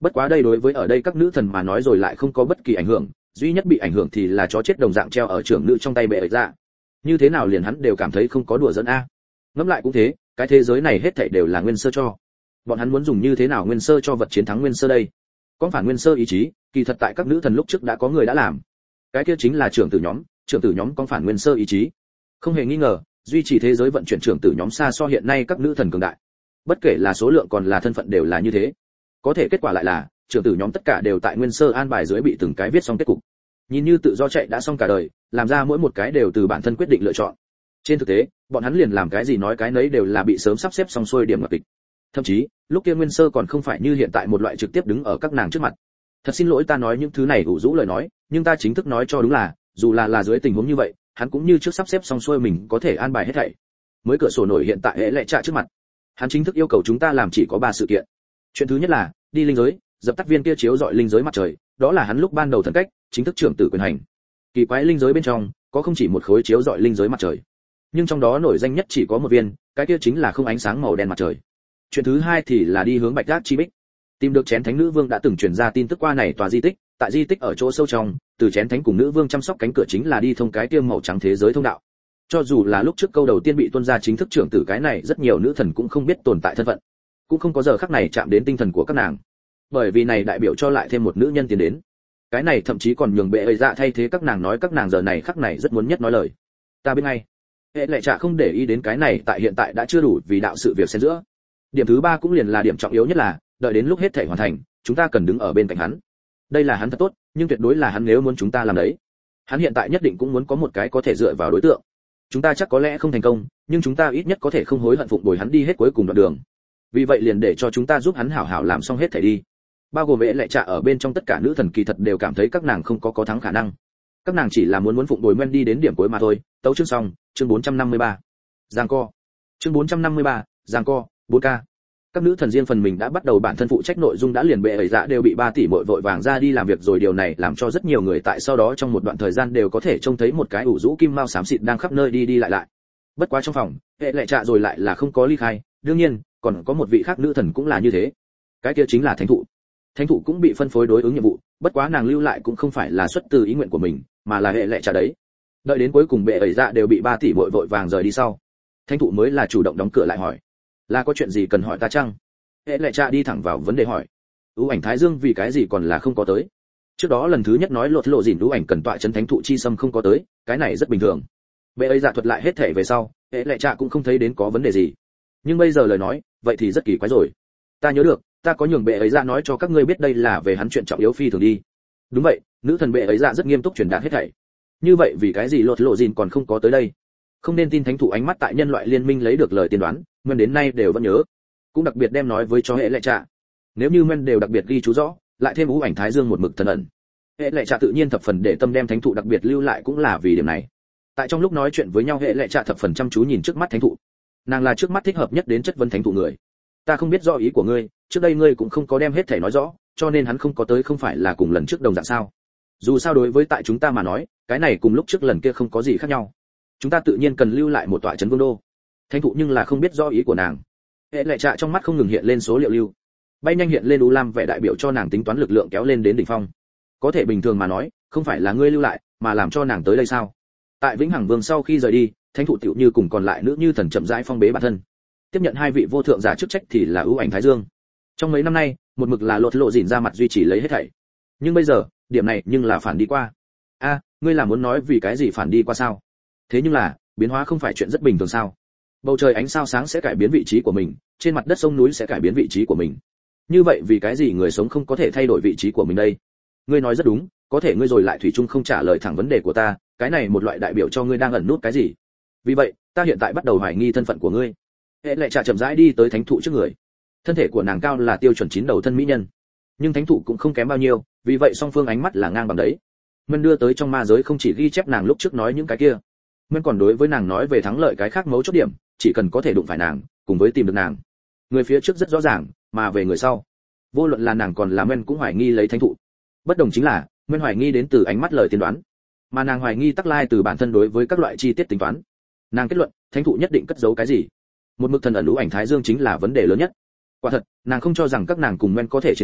Bất quá đây đối với ở đây các nữ thần mà nói rồi lại không có bất kỳ ảnh hưởng, duy nhất bị ảnh hưởng thì là chó chết đồng dạng treo ở trưởng nữ trong tay bệ ấy dạ. Như thế nào liền hắn đều cảm thấy không có đùa giỡn a. Ngẫm lại cũng thế, cái thế giới này hết thảy đều là nguyên sơ cho. Bọn hắn muốn dùng như thế nào nguyên sơ cho vật chiến thắng nguyên sơ đây? Có phản nguyên sơ ý chí, kỳ thật tại các nữ thần lúc trước đã có người đã làm. Cái kia chính là trưởng tử nhóm có phản nguyên sơ ý chí. Không hề nghi ngờ, duy trì thế giới vận chuyển trưởng tử nhóm xa so hiện nay các nữ thần cường đại. Bất kể là số lượng còn là thân phận đều là như thế. Có thể kết quả lại là, trưởng tử nhóm tất cả đều tại nguyên sơ an bài dưới bị từng cái viết xong kết cục. Nhìn như tự do chạy đã xong cả đời, làm ra mỗi một cái đều từ bản thân quyết định lựa chọn. Trên thực tế, bọn hắn liền làm cái gì nói cái nấy đều là bị sớm sắp xếp xong xuôi điểm ngược kịch. Thậm chí, lúc kia nguyên sơ còn không phải như hiện tại một loại trực tiếp đứng ở các nàng trước mặt. Thật xin lỗi ta nói những thứ này ủ rũ lời nói, nhưng ta chính thức nói cho đúng là, dù là dưới tình huống như vậy, hắn cũng như trước sắp xếp xong xuôi mình có thể an bài hết thảy. Mới cửa sổ nổi hiện tại hệ lệ trạ trước mặt. Hắn chính thức yêu cầu chúng ta làm chỉ có 3 sự kiện. Chuyện thứ nhất là đi linh giới, dập tắt viên kia chiếu dọi linh giới mặt trời, đó là hắn lúc ban đầu thần cách, chính thức trưởng tử quyền hành. Kỳ quái linh giới bên trong, có không chỉ một khối chiếu dọi linh giới mặt trời, nhưng trong đó nổi danh nhất chỉ có một viên, cái kia chính là không ánh sáng màu đen mặt trời. Chuyện thứ hai thì là đi hướng Bạch Đát chi bích. Tìm được chén thánh nữ vương đã từng truyền ra tin tức qua này tòa di tích, tại di tích ở chỗ sâu trong, từ chén thánh cùng nữ vương chăm sóc cánh cửa chính là đi thông cái kia màu trắng thế giới thông đạo. Cho dù là lúc trước câu đầu tiên bị tuân ra chính thức trưởng tử cái này, rất nhiều nữ thần cũng không biết tồn tại thân phận, cũng không có giờ khắc này chạm đến tinh thần của các nàng, bởi vì này đại biểu cho lại thêm một nữ nhân tiến đến. Cái này thậm chí còn nhường bệ ấy dạ thay thế các nàng nói các nàng giờ này khắc này rất muốn nhất nói lời. Ta biết ngay. Hệ lệ trạ không để ý đến cái này tại hiện tại đã chưa đủ vì đạo sự việc xen giữa. Điểm thứ 3 cũng liền là điểm trọng yếu nhất là, đợi đến lúc hết thể hoàn thành, chúng ta cần đứng ở bên cạnh hắn. Đây là hắn thật tốt, nhưng tuyệt đối là hắn nếu muốn chúng ta làm đấy. Hắn hiện tại nhất định cũng muốn có một cái có thể dựa vào đối tượng. Chúng ta chắc có lẽ không thành công, nhưng chúng ta ít nhất có thể không hối hận phụng bồi hắn đi hết cuối cùng đoạn đường. Vì vậy liền để cho chúng ta giúp hắn hảo hảo làm xong hết thể đi. Bao gồm vệ lệ trạ ở bên trong tất cả nữ thần kỳ thật đều cảm thấy các nàng không có thắng khả năng. Các nàng chỉ là muốn phụng bồi men đi đến điểm cuối mà thôi. Tấu chương xong, chương 453. Giang co. Chương 453, Giang co, 4K. Các nữ thần riêng phần mình đã bắt đầu bản thân phụ trách nội dung đã liền bệ ấy dạ đều bị 3 tỷ muội vội vàng ra đi làm việc rồi, điều này làm cho rất nhiều người tại sau đó trong một đoạn thời gian đều có thể trông thấy một cái ủ rũ kim mao xám xịt đang khắp nơi đi lại. Bất quá trong phòng, hệ lệ trạ rồi lại là không có ly khai, đương nhiên, còn có một vị khác nữ thần cũng là như thế. Cái kia chính là Thánh thụ. Thánh thụ cũng bị phân phối đối ứng nhiệm vụ, bất quá nàng lưu lại cũng không phải là xuất từ ý nguyện của mình, mà là hệ lệ trạ đấy. Đợi đến cuối cùng bệ ấy dạ đều bị 3 tỷ muội vội vàng rời đi sau, Thánh thụ mới là chủ động đóng cửa lại hỏi, là có chuyện gì cần hỏi ta chăng? Hệ lệ trạ đi thẳng vào vấn đề hỏi. Ưu ảnh Thái Dương vì cái gì còn là không có tới? Trước đó lần thứ nhất nói lột lộ dỉn ưu ảnh cần tọa chấn thánh thụ chi sâm không có tới, cái này rất bình thường. Bệ ấy dạ thuật lại hết thể về sau, hệ lệ trạ cũng không thấy đến có vấn đề gì. Nhưng bây giờ lời nói, vậy thì rất kỳ quái rồi. Ta nhớ được, ta có nhường bệ ấy dạ nói cho các ngươi biết đây là về hắn chuyện trọng yếu phi thường đi. Đúng vậy, nữ thần bệ ấy dạ rất nghiêm túc truyền đạt hết thảy. Như vậy vì cái gì lột lộ dỉn còn không có tới đây? Không nên tin thánh thụ ánh mắt tại nhân loại liên minh lấy được lời tiên đoán, nguyên đến nay đều vẫn nhớ, cũng đặc biệt đem nói với cho hệ lệ trạ. Nếu như men đều đặc biệt ghi chú rõ, lại thêm ưu ảnh Thái Dương một mực thần ẩn, hệ lệ trạ tự nhiên thập phần để tâm đem thánh thụ đặc biệt lưu lại cũng là vì điểm này. Tại trong lúc nói chuyện với nhau, hệ lệ trạ thập phần chăm chú nhìn trước mắt thánh thụ. Nàng là trước mắt thích hợp nhất đến chất vấn thánh thụ người. Ta không biết rõ ý của ngươi, trước đây ngươi cũng không có đem hết thể nói rõ, cho nên hắn không có tới không phải là cùng lần trước đồng dạng sao? Dù sao đối với tại chúng ta mà nói, cái này cùng lúc trước lần kia không có gì khác nhau. Chúng ta tự nhiên cần lưu lại một tọa trấn vương đô. Thánh thụ nhưng là không biết rõ ý của nàng. Hệ lệ trạ trong mắt không ngừng hiện lên số liệu lưu, bay nhanh hiện lên u lam vẻ đại biểu cho nàng tính toán lực lượng kéo lên đến đỉnh phong. Có thể bình thường mà nói, không phải là ngươi lưu lại, mà làm cho nàng tới đây sao? Tại Vĩnh Hằng Vương sau khi rời đi, thánh thụ tiểu như cùng còn lại nữ như thần chậm rãi phong bế bản thân, tiếp nhận 2 vị vô thượng giả chức trách thì là ưu ảnh Thái Dương. Trong mấy năm nay, một mực là lột lộ dỉn ra mặt duy trì lấy hết thảy. Nhưng bây giờ, điểm này nhưng là phản đi qua. A, ngươi là muốn nói vì cái gì phản đi qua sao? Thế nhưng là, biến hóa không phải chuyện rất bình thường sao? Bầu trời ánh sao sáng sẽ cải biến vị trí của mình, trên mặt đất sông núi sẽ cải biến vị trí của mình. Như vậy vì cái gì người sống không có thể thay đổi vị trí của mình đây? Ngươi nói rất đúng, có thể ngươi rồi lại thủy chung không trả lời thẳng vấn đề của ta, cái này một loại đại biểu cho ngươi đang ẩn nút cái gì? Vì vậy, ta hiện tại bắt đầu hoài nghi thân phận của ngươi. Hệ lệ trà chậm rãi đi tới thánh thụ trước người. Thân thể của nàng cao là tiêu chuẩn 9 đầu thân mỹ nhân, nhưng thánh thụ cũng không kém bao nhiêu, vì vậy song phương ánh mắt là ngang bằng đấy. Mân đưa tới trong ma giới không chỉ ghi chép nàng lúc trước nói những cái kia, Mân còn đối với nàng nói về thắng lợi cái khác mấu chốt điểm, chỉ cần có thể đụng phải nàng, cùng với tìm được nàng. Người phía trước rất rõ ràng, mà về người sau, vô luận là nàng còn là Mân cũng hoài nghi lấy thánh thụ. Bất đồng chính là, Mân hoài nghi đến từ ánh mắt lời tiên đoán, mà nàng hoài nghi tắc lai từ bản thân đối với các loại chi tiết tính toán. Nàng kết luận, thánh thụ nhất định cất giấu cái gì. Một mực thần ẩn lũ ảnh Thái Dương chính là vấn đề lớn nhất. Quả thật, nàng không cho rằng các nàng cùng Mân có thể chiến thắng,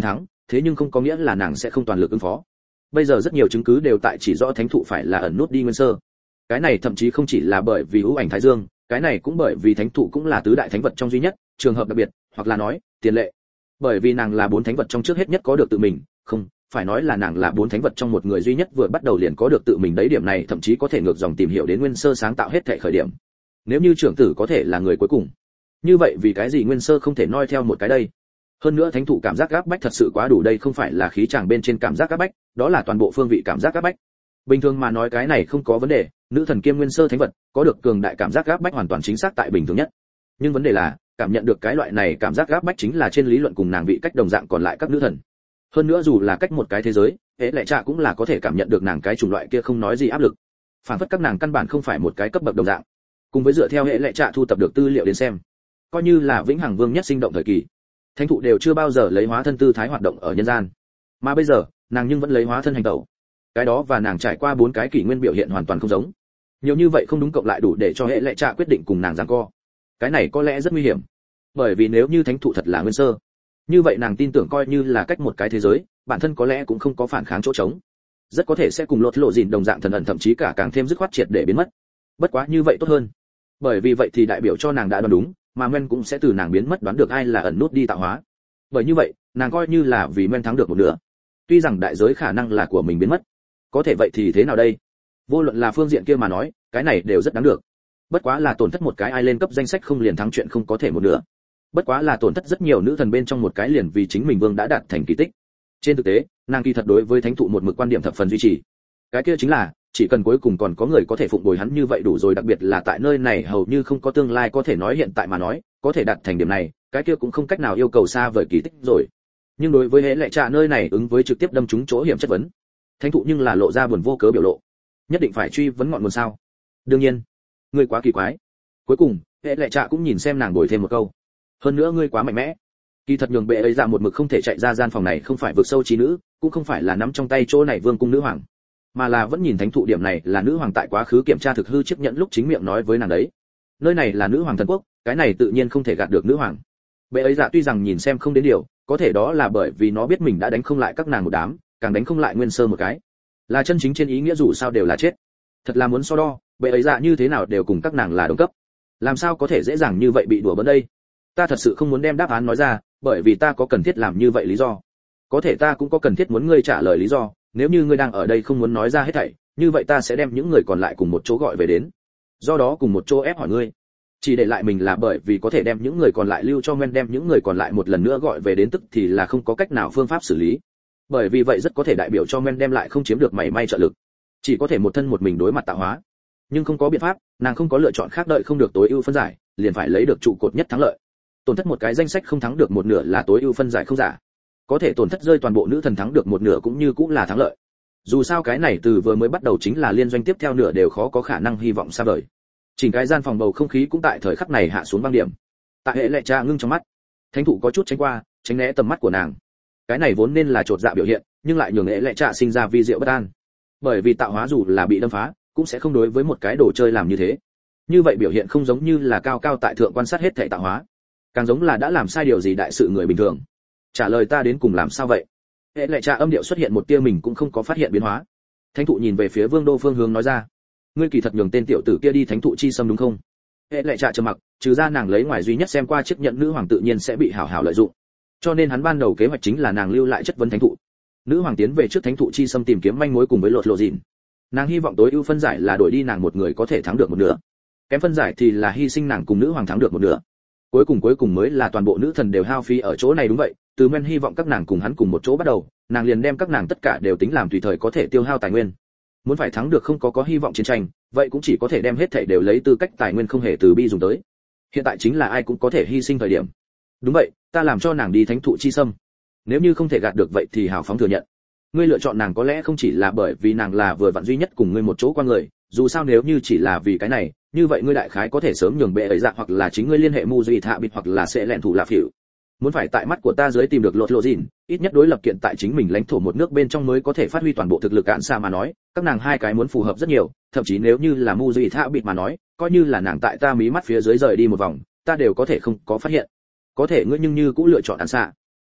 thế nhưng không có nghĩa là nàng sẽ không toàn lực ứng phó. Bây giờ rất nhiều chứng cứ đều tại chỉ rõ thánh thụ phải là ẩn nút đi nguyên sơ. Cái này thậm chí không chỉ là bởi vì ưu ảnh thái dương, cái này cũng bởi vì thánh thụ cũng là tứ đại thánh vật trong duy nhất, trường hợp đặc biệt, hoặc là nói tiền lệ. Bởi vì nàng là bốn thánh vật trong trước hết nhất có được tự mình, không, phải nói là nàng là bốn thánh vật trong một người duy nhất vừa bắt đầu liền có được tự mình, đấy điểm này thậm chí có thể ngược dòng tìm hiểu đến nguyên sơ sáng tạo hết thảy khởi điểm. Nếu như trưởng tử có thể là người cuối cùng, như vậy vì cái gì nguyên sơ không thể noi theo một cái đây? Hơn nữa thánh thụ cảm giác áp bách thật sự quá đủ, đây không phải là khí chàng bên trên cảm giác áp bách, đó là toàn bộ phương vị cảm giác áp bách. Bình thường mà nói cái này không có vấn đề, nữ thần kiêm nguyên sơ thánh vật có được cường đại cảm giác áp bách hoàn toàn chính xác tại bình thường nhất. Nhưng vấn đề là cảm nhận được cái loại này cảm giác áp bách chính là trên lý luận cùng nàng vị cách đồng dạng còn lại các nữ thần. Hơn nữa dù là cách một cái thế giới, hễ lệ trạ cũng là có thể cảm nhận được nàng cái chủng loại kia không nói gì áp lực. Phản phất các nàng căn bản không phải một cái cấp bậc đồng dạng. Cùng với dựa theo hễ lệ trạ thu tập được tư liệu đến xem, coi như là vĩnh hằng vương nhất sinh động thời kỳ, thánh thụ đều chưa bao giờ lấy hóa thân tư thái hoạt động ở nhân gian, mà bây giờ nàng nhưng vẫn lấy hóa thân hành tẩu. Cái đó và nàng trải qua 4 cái kỷ nguyên biểu hiện hoàn toàn không giống. Nhiều như vậy không đúng cộng lại đủ để cho hệ lệ trạ quyết định cùng nàng giằng co. Cái này có lẽ rất nguy hiểm, bởi vì nếu như thánh thụ thật là nguyên sơ, như vậy nàng tin tưởng coi như là cách một cái thế giới, bản thân có lẽ cũng không có phản kháng chỗ trống, rất có thể sẽ cùng lột lộ dìn đồng dạng thần ẩn, thậm chí cả càng thêm dứt khoát triệt để biến mất. Bất quá như vậy tốt hơn, bởi vì vậy thì đại biểu cho nàng đã đoán đúng, mà men cũng sẽ từ nàng biến mất đoán được ai là ẩn nút đi tạo hóa. Bởi như vậy nàng coi như là vì men thắng được một nửa, tuy rằng đại giới khả năng là của mình biến mất, có thể vậy thì thế nào đây? Vô luận là phương diện kia mà nói, cái này đều rất đáng được. Bất quá là tổn thất một cái ai lên cấp danh sách không liền thắng chuyện không có thể một nửa. Bất quá là tổn thất rất nhiều nữ thần bên trong một cái liền vì chính mình vương đã đạt thành kỳ tích. Trên thực tế, nàng kỳ thật đối với thánh thụ một mực quan điểm thập phần duy trì. Cái kia chính là, chỉ cần cuối cùng còn có người có thể phụng bồi hắn như vậy đủ rồi, đặc biệt là tại nơi này hầu như không có tương lai có thể nói hiện tại mà nói, có thể đạt thành điểm này, cái kia cũng không cách nào yêu cầu xa vời kỳ tích rồi. Nhưng đối với hễ lệ trạ nơi này ứng với trực tiếp đâm trúng chỗ hiểm chất vấn, thánh thụ nhưng là lộ ra buồn vô cớ biểu lộ, nhất định phải truy vấn ngọn nguồn sao? Đương nhiên, ngươi quá kỳ quái. Cuối cùng, hệ lệ trạ cũng nhìn xem nàng bồi thêm một câu, hơn nữa ngươi quá mạnh mẽ. Kỳ thật nhường bệ ấy ra một mực không thể chạy ra gian phòng này không phải vực sâu trí nữ, cũng không phải là nắm trong tay chỗ này vương cung nữ hoàng, mà là vẫn nhìn thánh thụ điểm này là nữ hoàng tại quá khứ kiểm tra thực hư chiếc nhẫn lúc chính miệng nói với nàng đấy. Nơi này là nữ hoàng thần quốc, cái này tự nhiên không thể gạt được nữ hoàng. Bệ ấy dạ tuy rằng nhìn xem không đến điều, có thể đó là bởi vì nó biết mình đã đánh không lại các nàng một đám, càng đánh không lại nguyên sơ một cái, là chân chính trên ý nghĩa dù sao đều là chết. Thật là muốn so đo, bệ ấy dạ như thế nào đều cùng các nàng là đồng cấp, làm sao có thể dễ dàng như vậy bị đùa bỡn đây? Ta thật sự không muốn đem đáp án nói ra, bởi vì ta có cần thiết làm như vậy lý do. Có thể ta cũng có cần thiết muốn ngươi trả lời lý do, nếu như ngươi đang ở đây không muốn nói ra hết thảy, như vậy ta sẽ đem những người còn lại cùng một chỗ gọi về đến. Do đó cùng một chỗ ép hỏi ngươi. Chỉ để lại mình là bởi vì có thể đem những người còn lại lưu cho men, đem những người còn lại một lần nữa gọi về đến tức thì là không có cách nào phương pháp xử lý. Bởi vì vậy rất có thể đại biểu cho men đem lại không chiếm được mảy may trợ lực, chỉ có thể một thân một mình đối mặt tạo hóa. Nhưng không có biện pháp, nàng không có lựa chọn khác, đợi không được tối ưu phân giải, liền phải lấy được trụ cột nhất thắng lợi. Tổn thất một cái danh sách không thắng được một nửa là tối ưu phân giải không giả, có thể tổn thất rơi toàn bộ nữ thần thắng được một nửa cũng như cũng là thắng lợi. Dù sao cái này từ vừa mới bắt đầu chính là liên doanh, tiếp theo nửa đều khó có khả năng hy vọng xa vời. Chỉnh cái gian phòng bầu không khí cũng tại thời khắc này hạ xuống băng điểm. Tại hệ lệ cha ngưng trong mắt, thánh thụ có chút tránh qua, tránh né tầm mắt của nàng. Cái này vốn nên là trột dạ biểu hiện, nhưng lại nhường hệ lệ cha sinh ra vi diệu bất an. Bởi vì tạo hóa dù là bị đâm phá, cũng sẽ không đối với một cái đồ chơi làm như thế. Như vậy biểu hiện không giống như là cao cao tại thượng quan sát hết thảy tạo hóa, càng giống là đã làm sai điều gì đại sự người bình thường. Trả lời ta đến cùng làm sao vậy? Hệ lệ cha âm điệu xuất hiện một tia mình cũng không có phát hiện biến hóa. Thánh thụ nhìn về phía vương đô phương hướng nói ra, ngươi kỳ thật nhường tên tiểu tử kia đi thánh thụ chi xâm đúng không? Hệ lệ trạ trầm mặc, trừ ra nàng lấy ngoài duy nhất xem qua chiếc nhẫn nữ hoàng tự nhiên sẽ bị hảo hảo lợi dụng, cho nên hắn ban đầu kế hoạch chính là nàng lưu lại chất vấn thánh thụ. Nữ hoàng tiến về trước thánh thụ chi xâm tìm kiếm manh mối cùng với lột lộ dịn. Nàng hy vọng tối ưu phân giải là đổi đi nàng một người có thể thắng được một nửa, kém phân giải thì là hy sinh nàng cùng nữ hoàng thắng được một nửa. Cuối cùng mới là toàn bộ nữ thần đều hao phí ở chỗ này, đúng vậy. Từ men hy vọng các nàng cùng hắn cùng một chỗ bắt đầu, nàng liền đem các nàng tất cả đều tính làm tùy thời có thể tiêu hao tài nguyên. Muốn phải thắng được không có hy vọng chiến tranh, vậy cũng chỉ có thể đem hết thảy đều lấy tư cách tài nguyên không hề từ bi dùng tới. Hiện tại chính là ai cũng có thể hy sinh thời điểm. Đúng vậy, ta làm cho nàng đi thánh thụ chi xâm. Nếu như không thể gạt được vậy thì hào phóng thừa nhận. Ngươi lựa chọn nàng có lẽ không chỉ là bởi vì nàng là vừa vặn duy nhất cùng ngươi một chỗ qua người, dù sao nếu như chỉ là vì cái này, như vậy ngươi đại khái có thể sớm nhường bệ ấy dạ hoặc là chính ngươi liên hệ mu duy thạ bịt hoặc là sẽ lẹn thủ lạ phỉu. Muốn phải tại mắt của ta dưới tìm được lột lộ dìn, ít nhất đối lập kiện tại chính mình lãnh thổ một nước bên trong mới có thể phát huy toàn bộ thực lực cạn xa mà nói, các nàng hai cái muốn phù hợp rất nhiều, thậm chí nếu như là mu duy thạ bịt mà nói, coi như là nàng tại ta mí mắt phía dưới rời đi một vòng, ta đều có thể không có phát hiện. Có thể ngươi nhưng như cũng lựa chọn ăn xa.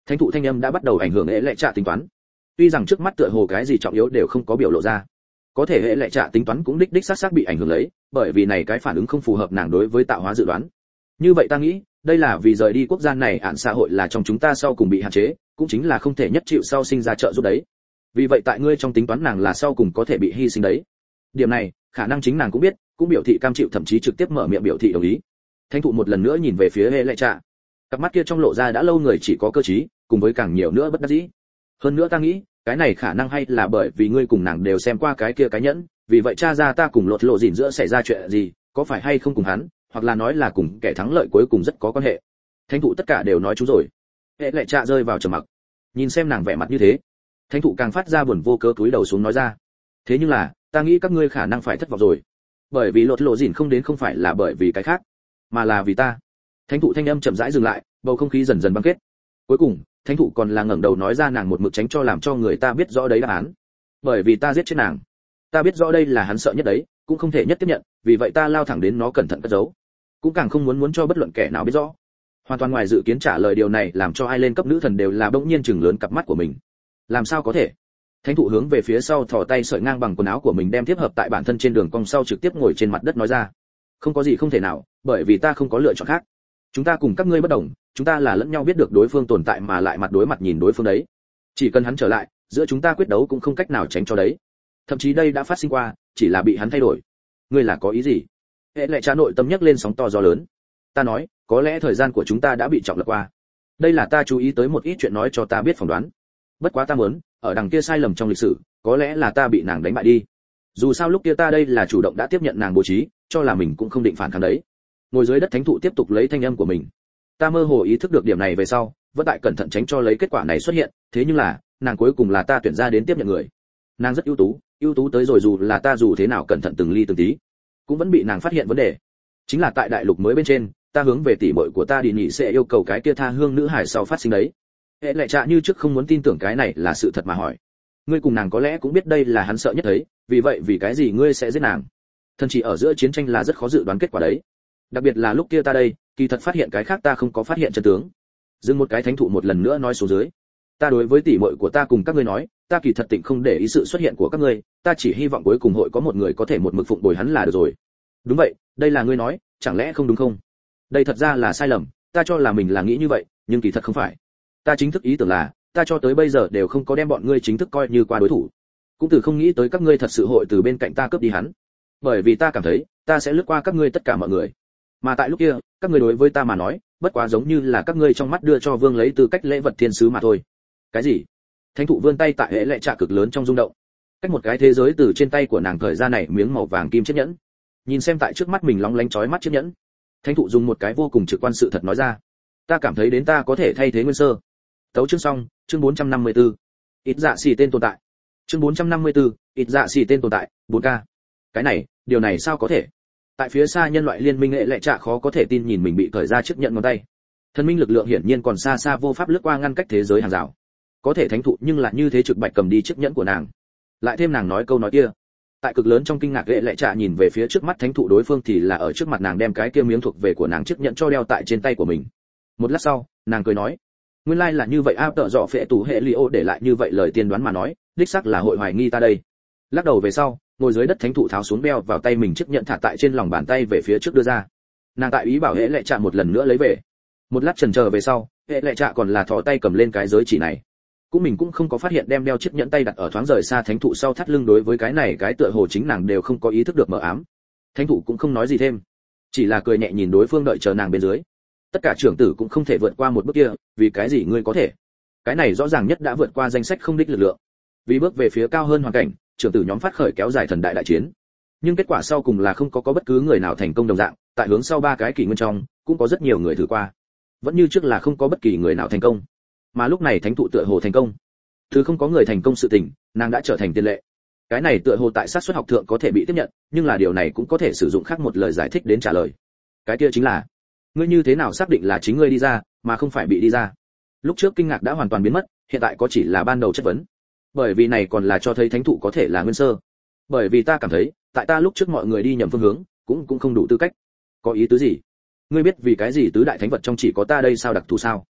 Thánh thụ thanh âm đã bắt đầu ảnh hưởng hệ lệ trạ tính toán. Tuy rằng trước mắt tựa hồ cái gì trọng yếu đều không có biểu lộ ra, có thể hệ lệ trạ tính toán cũng đích xác bị ảnh hưởng lấy, bởi vì này cái phản ứng không phù hợp nàng đối với tạo hóa dự đoán. Như vậy ta nghĩ, đây là vì rời đi quốc gia này án xã hội là trong chúng ta sau cùng bị hạn chế, cũng chính là không thể nhất chịu sau sinh ra trợ giúp đấy. Vì vậy tại ngươi trong tính toán nàng là sau cùng có thể bị hy sinh đấy. Điểm này, khả năng chính nàng cũng biết, cũng biểu thị cam chịu, thậm chí trực tiếp mở miệng biểu thị đồng ý. Thánh thụ một lần nữa nhìn về phía hệ lệ trạ, cặp mắt kia trong lộ ra đã lâu người chỉ có cơ trí, cùng với càng nhiều nữa bất đắc dĩ. Hơn nữa ta nghĩ, cái này khả năng hay là bởi vì ngươi cùng nàng đều xem qua cái kia cái nhẫn, vì vậy cha ra ta cùng lột lộ gìn giữa xảy ra chuyện gì, có phải hay không cùng hắn, hoặc là nói là cùng kẻ thắng lợi cuối cùng rất có quan hệ. Thánh thụ tất cả đều nói chú rồi. Hệ lệ trạ rơi vào trầm mặc, nhìn xem nàng vẻ mặt như thế, thánh thụ càng phát ra buồn vô cớ cúi đầu xuống nói ra, thế nhưng là ta nghĩ các ngươi khả năng phải thất vọng rồi, bởi vì lột lộ gìn không đến không phải là bởi vì cái khác, mà là vì ta. Thánh thụ thanh âm chậm rãi dừng lại, bầu không khí dần dần băng kết. Cuối cùng thánh thụ còn là ngẩng đầu nói ra nàng một mực tránh cho làm cho người ta biết rõ đấy đáp án, bởi vì ta giết chết nàng, ta biết rõ đây là hắn sợ nhất đấy, cũng không thể nhất tiếp nhận, vì vậy ta lao thẳng đến nó cẩn thận cất giấu, cũng càng không muốn cho bất luận kẻ nào biết rõ. Hoàn toàn ngoài dự kiến trả lời điều này làm cho ai lên cấp nữ thần đều là bỗng nhiên chừng lớn cặp mắt của mình. Làm sao có thể? Thánh thụ hướng về phía sau thò tay sợi ngang bằng quần áo của mình đem tiếp hợp tại bản thân trên đường cong sau trực tiếp ngồi trên mặt đất nói ra, không có gì không thể nào, bởi vì ta không có lựa chọn khác. Chúng ta cùng các ngươi bất đồng, chúng ta là lẫn nhau biết được đối phương tồn tại mà lại mặt đối mặt nhìn đối phương đấy. Chỉ cần hắn trở lại, giữa chúng ta quyết đấu cũng không cách nào tránh cho đấy. Thậm chí đây đã phát sinh qua, chỉ là bị hắn thay đổi. Ngươi là có ý gì? Hệ lệ trà nội tâm nhấc lên sóng to gió lớn. Ta nói, có lẽ thời gian của chúng ta đã bị trọng lật qua. Đây là ta chú ý tới một ít chuyện nói cho ta biết phỏng đoán. Bất quá ta muốn, ở đằng kia sai lầm trong lịch sử, có lẽ là ta bị nàng đánh bại đi. Dù sao lúc kia ta đây là chủ động đã tiếp nhận nàng bố trí, cho là mình cũng không định phản kháng đấy. Ngồi dưới đất thánh thụ tiếp tục lấy thanh âm của mình. Ta mơ hồ ý thức được điểm này về sau, vẫn tại cẩn thận tránh cho lấy kết quả này xuất hiện, thế nhưng là, nàng cuối cùng là ta tuyển ra đến tiếp nhận người. Nàng rất ưu tú tới rồi dù là ta dù thế nào cẩn thận từng ly từng tí, cũng vẫn bị nàng phát hiện vấn đề. Chính là tại đại lục mới bên trên, ta hướng về tỷ muội của ta đi nhị sẽ yêu cầu cái kia tha hương nữ hải sau phát sinh đấy. Hệ lệ trạ như trước không muốn tin tưởng cái này là sự thật mà hỏi, ngươi cùng nàng có lẽ cũng biết đây là hắn sợ nhất thấy, vì vậy vì cái gì ngươi sẽ giết nàng? Thân chỉ ở giữa chiến tranh là rất khó dự đoán kết quả đấy, đặc biệt là lúc kia ta đây kỳ thật phát hiện cái khác ta không có phát hiện chân tướng. Dừng một cái thánh thụ một lần nữa nói xuống dưới, ta đối với tỷ muội của ta cùng các ngươi nói, ta kỳ thật tịnh không để ý sự xuất hiện của các ngươi, ta chỉ hy vọng cuối cùng hội có một người có thể một mực phụng bồi hắn là được rồi. Đúng vậy, đây là ngươi nói, chẳng lẽ không đúng không? Đây thật ra là sai lầm, ta cho là mình là nghĩ như vậy, nhưng kỳ thật không phải. Ta chính thức ý tưởng là, ta cho tới bây giờ đều không có đem bọn ngươi chính thức coi như qua đối thủ, cũng từ không nghĩ tới các ngươi thật sự hội từ bên cạnh ta cướp đi hắn, bởi vì ta cảm thấy ta sẽ lướt qua các ngươi tất cả mọi người. Mà tại lúc kia, các ngươi đối với ta mà nói, bất quá giống như là các ngươi trong mắt đưa cho vương lấy tư cách lễ vật thiên sứ mà thôi. Cái gì? Thánh thụ vươn tay tại hệ lệ trạ cực lớn trong rung động, cách một cái thế giới từ trên tay của nàng thời ra này miếng màu vàng kim chiếc nhẫn. Nhìn xem tại trước mắt mình lóng lánh chói mắt chiếc nhẫn, thánh thụ dùng một cái vô cùng trực quan sự thật nói ra, ta cảm thấy đến ta có thể thay thế nguyên sơ. Tấu chương xong, chương 454. Ít dạ xì tên tồn tại. Chương 454, ít dạ xì tên tồn tại, 4K. Cái này, điều này sao có thể? Tại phía xa nhân loại liên minh hệ lệ trạ khó có thể tin nhìn mình bị cởi ra chiếc nhẫn ngón tay. Thần minh lực lượng hiển nhiên còn xa xa vô pháp lướt qua ngăn cách thế giới hàng rào. Có thể thánh thụ nhưng là như thế trực bạch cầm đi chiếc nhẫn của nàng. Lại thêm nàng nói câu nói kia. Tại cực lớn trong kinh ngạc hệ lệ trạ nhìn về phía trước mắt thánh thụ đối phương thì là ở trước mặt nàng đem cái kia miếng thuộc về của nàng chiếc nhẫn cho đeo tại trên tay của mình. Một lát sau, nàng cười nói, nguyên lai là như vậy a, tợ dọ phệ tù hệ liô để lại như vậy lời tiên đoán mà nói, đích xác là hội hoài nghi ta đây. Lắc đầu về sau, ngồi dưới đất thánh thụ tháo xuống đeo vào tay mình chiếc nhẫn thả tại trên lòng bàn tay về phía trước đưa ra. Nàng tại ý bảo hệ lệ trạ một lần nữa lấy về. Một lát chần chờ về sau, hệ lệ trạ còn là thò tay cầm lên cái giới chỉ này. Cũng mình cũng không có phát hiện đem đeo chiếc nhẫn tay đặt ở thoáng rời xa thánh thụ sau thắt lưng, đối với cái này cái tựa hồ chính nàng đều không có ý thức được mờ ám. Thánh thụ cũng không nói gì thêm, chỉ là cười nhẹ nhìn đối phương đợi chờ nàng bên dưới. Tất cả trưởng tử cũng không thể vượt qua một bước kia, vì cái gì ngươi có thể? Cái này rõ ràng nhất đã vượt qua danh sách không đích lực lượng. Vì bước về phía cao hơn hoàn cảnh, trưởng tử nhóm phát khởi kéo dài thần đại đại chiến. Nhưng kết quả sau cùng là không có bất cứ người nào thành công đồng dạng, tại hướng sau ba cái kỷ nguyên trong, cũng có rất nhiều người thử qua. Vẫn như trước là không có bất kỳ người nào thành công. Mà lúc này thánh thụ tựa hồ thành công. Thứ không có người thành công sự tình, nàng đã trở thành tiền lệ. Cái này tựa hồ tại xác suất học thượng có thể bị tiếp nhận, nhưng là điều này cũng có thể sử dụng khác một lời giải thích đến trả lời. Cái kia chính là, ngươi như thế nào xác định là chính ngươi đi ra, mà không phải bị đi ra? Lúc trước kinh ngạc đã hoàn toàn biến mất, hiện tại có chỉ là ban đầu chất vấn. Bởi vì này còn là cho thấy thánh thụ có thể là nguyên sơ. Bởi vì ta cảm thấy, tại ta lúc trước mọi người đi nhầm phương hướng, cũng không đủ tư cách. Có ý tứ gì? Ngươi biết vì cái gì tứ đại thánh vật trong chỉ có ta đây sao đặc thù sao?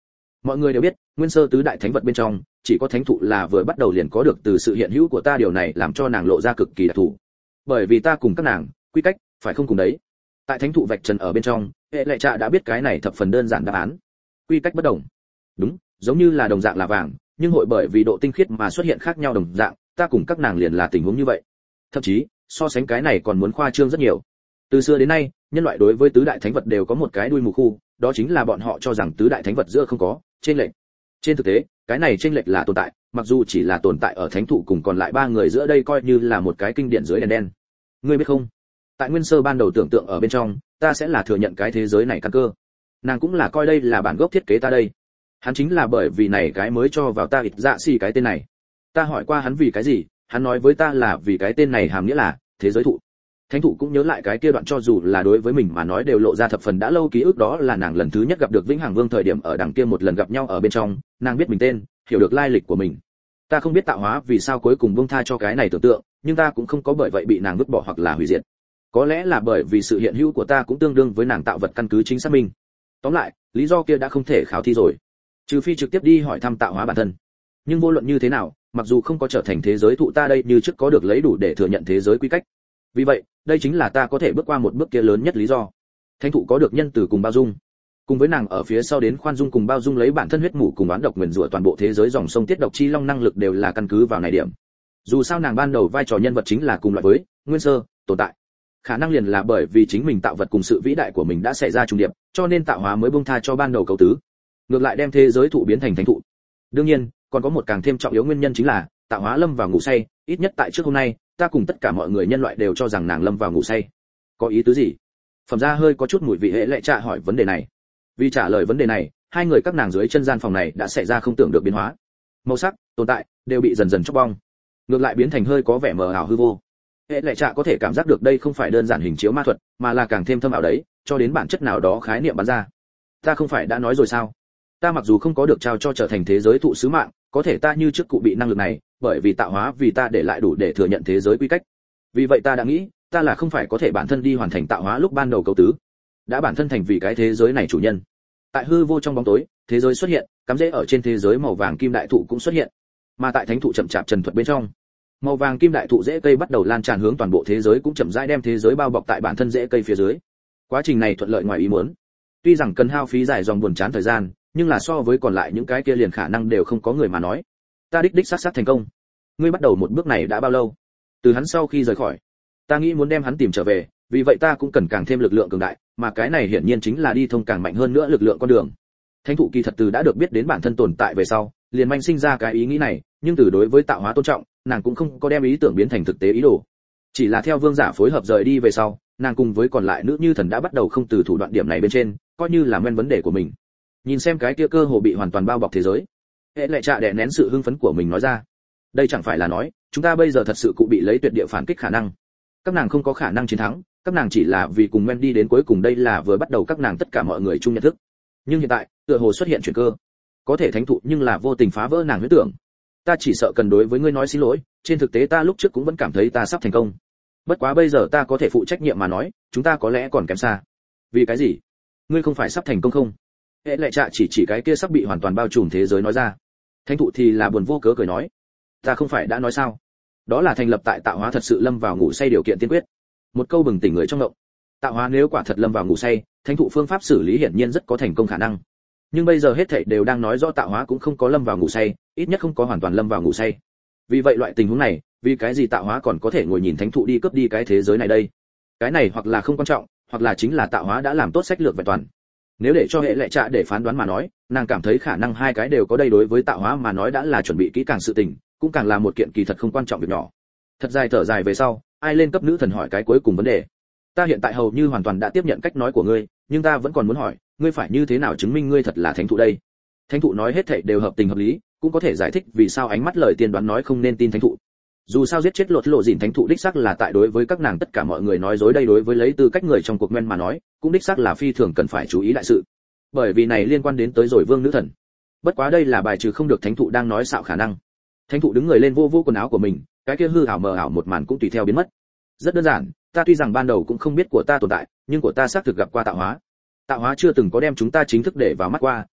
Mọi người đều biết, nguyên sơ tứ đại thánh vật bên trong, chỉ có thánh thụ là vừa bắt đầu liền có được từ sự hiện hữu của ta, điều này làm cho nàng lộ ra cực kỳ đặc thù. Bởi vì ta cùng các nàng, quy cách phải không cùng đấy. Tại thánh thụ vạch trần ở bên trong, hệ lệ trạ đã biết cái này thập phần đơn giản đáp án. Quy cách bất đồng. Đúng, giống như là đồng dạng là vàng, nhưng hội bởi vì độ tinh khiết mà xuất hiện khác nhau đồng dạng, ta cùng các nàng liền là tình huống như vậy. Thậm chí, so sánh cái này còn muốn khoa trương rất nhiều. Từ xưa đến nay, nhân loại đối với tứ đại thánh vật đều có một cái đuôi mù khu, đó chính là bọn họ cho rằng tứ đại thánh vật giữa không có chênh lệch. Trên thực tế, cái này chênh lệch là tồn tại, mặc dù chỉ là tồn tại ở thánh thụ cùng còn lại ba người giữa, đây coi như là một cái kinh điển dưới đèn đen. Ngươi biết không? Tại nguyên sơ ban đầu tưởng tượng ở bên trong, ta sẽ là thừa nhận cái thế giới này căn cơ. Nàng cũng là coi đây là bản gốc thiết kế ta đây. Hắn chính là bởi vì này cái mới cho vào ta ít dạ xì cái tên này. Ta hỏi qua hắn vì cái gì, hắn nói với ta là vì cái tên này hàm nghĩa là thế giới thụ. Thánh thụ cũng nhớ lại cái kia đoạn, cho dù là đối với mình mà nói đều lộ ra thập phần đã lâu ký ức, đó là nàng lần thứ nhất gặp được Vĩnh Hằng Vương thời điểm ở đằng kia một lần gặp nhau ở bên trong, nàng biết mình tên, hiểu được lai lịch của mình. Ta không biết tạo hóa vì sao cuối cùng buông tha cho cái này tưởng tượng, nhưng ta cũng không có bởi vậy bị nàng vứt bỏ hoặc là hủy diệt. Có lẽ là bởi vì sự hiện hữu của ta cũng tương đương với nàng tạo vật căn cứ chính xác minh. Tóm lại, lý do kia đã không thể khảo thi rồi, trừ phi trực tiếp đi hỏi thăm tạo hóa bản thân. Nhưng vô luận như thế nào, mặc dù không có trở thành thế giới thụ, ta đây như trước có được lấy đủ để thừa nhận thế giới quy cách. Vì vậy, đây chính là ta có thể bước qua một bước kia lớn nhất lý do. Thánh thụ có được nhân từ cùng bao dung, cùng với nàng ở phía sau đến khoan dung cùng bao dung lấy bản thân huyết mủ cùng oán độc nguyền rủa toàn bộ thế giới, dòng sông tiết độc chi long năng lực đều là căn cứ vào này điểm. Dù sao nàng ban đầu vai trò nhân vật chính là cùng loại với nguyên sơ tồn tại, khả năng liền là bởi vì chính mình tạo vật cùng sự vĩ đại của mình đã xảy ra trùng điệp, cho nên tạo hóa mới buông tha cho ban đầu cấu tứ, ngược lại đem thế giới thụ biến thành thánh thụ. Đương nhiên, còn có một càng thêm trọng yếu nguyên nhân chính là tạo hóa lâm vào ngủ say, ít nhất tại trước hôm nay, ta cùng tất cả mọi người nhân loại đều cho rằng nàng lâm vào ngủ say. Có ý tứ gì? Phẩm gia hơi có chút mùi vị hệ lệ trạ hỏi vấn đề này. Vì trả lời vấn đề này, hai người các nàng dưới chân gian phòng này đã xảy ra không tưởng được biến hóa. Màu sắc, tồn tại đều bị dần dần chóc bong, ngược lại biến thành hơi có vẻ mờ ảo hư vô. Hệ lệ trạ có thể cảm giác được đây không phải đơn giản hình chiếu ma thuật, mà là càng thêm thâm ảo đấy, cho đến bản chất nào đó khái niệm bắn ra. Ta không phải đã nói rồi sao? Ta mặc dù không có được trao cho trở thành thế giới thụ sứ mạng, có thể ta như trước cụ bị năng lực này, bởi vì tạo hóa vì ta để lại đủ để thừa nhận thế giới quy cách. Vì vậy ta đã nghĩ, ta là không phải có thể bản thân đi hoàn thành tạo hóa lúc ban đầu cấu tứ, đã bản thân thành vì cái thế giới này chủ nhân. Tại hư vô trong bóng tối, thế giới xuất hiện, cắm rễ ở trên thế giới màu vàng kim đại thụ cũng xuất hiện, mà tại thánh thụ chậm chạp trần thuật bên trong, màu vàng kim đại thụ rễ cây bắt đầu lan tràn hướng toàn bộ thế giới, cũng chậm rãi đem thế giới bao bọc tại bản thân rễ cây phía dưới. Quá trình này thuận lợi ngoài ý muốn, tuy rằng cần hao phí dài dòng buồn chán thời gian, nhưng là so với còn lại những cái kia liền khả năng đều không có người mà nói, ta đích xác thành công. Ngươi bắt đầu một bước này đã bao lâu? Từ hắn sau khi rời khỏi, ta nghĩ muốn đem hắn tìm trở về, vì vậy ta cũng cần càng thêm lực lượng cường đại, mà cái này hiển nhiên chính là đi thông càng mạnh hơn nữa lực lượng con đường. Thánh thụ kỳ thật từ đã được biết đến bản thân tồn tại về sau, liền manh sinh ra cái ý nghĩ này, nhưng từ đối với tạo hóa tôn trọng, nàng cũng không có đem ý tưởng biến thành thực tế ý đồ. Chỉ là theo vương giả phối hợp rời đi về sau, nàng cùng với còn lại nữ như thần đã bắt đầu không từ thủ đoạn điểm này bên trên, coi như là nguyên vấn đề của mình. Nhìn xem cái kia cơ hồ bị hoàn toàn bao bọc thế giới, hệ lệ trạ đè nén sự hưng phấn của mình nói ra, đây chẳng phải là nói chúng ta bây giờ thật sự cụ bị lấy tuyệt địa phản kích khả năng. Các nàng không có khả năng chiến thắng, các nàng chỉ là vì cùng men đi đến cuối cùng, đây là vừa bắt đầu các nàng tất cả mọi người chung nhận thức. Nhưng hiện tại tựa hồ xuất hiện chuyển cơ, có thể thánh thụ nhưng là vô tình phá vỡ nàng huyết tưởng. Ta chỉ sợ cần đối với ngươi nói xin lỗi, trên thực tế ta lúc trước cũng vẫn cảm thấy ta sắp thành công, bất quá bây giờ ta có thể phụ trách nhiệm mà nói, chúng ta có lẽ còn kém xa. Vì cái gì? Ngươi không phải sắp thành công không? Hệ lệ trạ chỉ cái kia sắp bị hoàn toàn bao trùm thế giới nói ra. Thánh thụ thì là buồn vô cớ cười nói, ta không phải đã nói sao, đó là thành lập tại tạo hóa thật sự lâm vào ngủ say điều kiện tiên quyết. Một câu bừng tỉnh người trong động. Tạo hóa nếu quả thật lâm vào ngủ say, thánh thụ phương pháp xử lý hiển nhiên rất có thành công khả năng. Nhưng bây giờ hết thảy đều đang nói rõ tạo hóa cũng không có lâm vào ngủ say, ít nhất không có hoàn toàn lâm vào ngủ say. Vì vậy loại tình huống này, vì cái gì tạo hóa còn có thể ngồi nhìn thánh thụ đi cướp đi cái thế giới này đây? Cái này hoặc là không quan trọng, hoặc là chính là tạo hóa đã làm tốt sách lược vẹn toàn. Nếu để cho hệ lệ trạ để phán đoán mà nói, nàng cảm thấy khả năng hai cái đều có, đây đối với tạo hóa mà nói đã là chuẩn bị kỹ càng sự tình, cũng càng là một kiện kỳ thật không quan trọng việc nhỏ. Thật dài thở dài về sau, ai lên cấp nữ thần hỏi cái cuối cùng vấn đề. Ta hiện tại hầu như hoàn toàn đã tiếp nhận cách nói của ngươi, nhưng ta vẫn còn muốn hỏi, ngươi phải như thế nào chứng minh ngươi thật là thánh thụ đây? Thánh thụ nói hết thảy đều hợp tình hợp lý, cũng có thể giải thích vì sao ánh mắt lời tiên đoán nói không nên tin thánh thụ. Dù sao giết chết lột lộ dìn thánh thụ đích xác là tại đối với các nàng tất cả mọi người nói dối, đây đối với lấy tư cách người trong cuộc men mà nói, cũng đích xác là phi thường cần phải chú ý đại sự. Bởi vì này liên quan đến tới rồi vương nữ thần. Bất quá đây là bài trừ không được thánh thụ đang nói xạo khả năng. Thánh thụ đứng người lên vô vô quần áo của mình, cái kia hư ảo mờ ảo một màn cũng tùy theo biến mất. Rất đơn giản, ta tuy rằng ban đầu cũng không biết của ta tồn tại, nhưng của ta xác thực gặp qua tạo hóa. Tạo hóa chưa từng có đem chúng ta chính thức để vào mắt qua,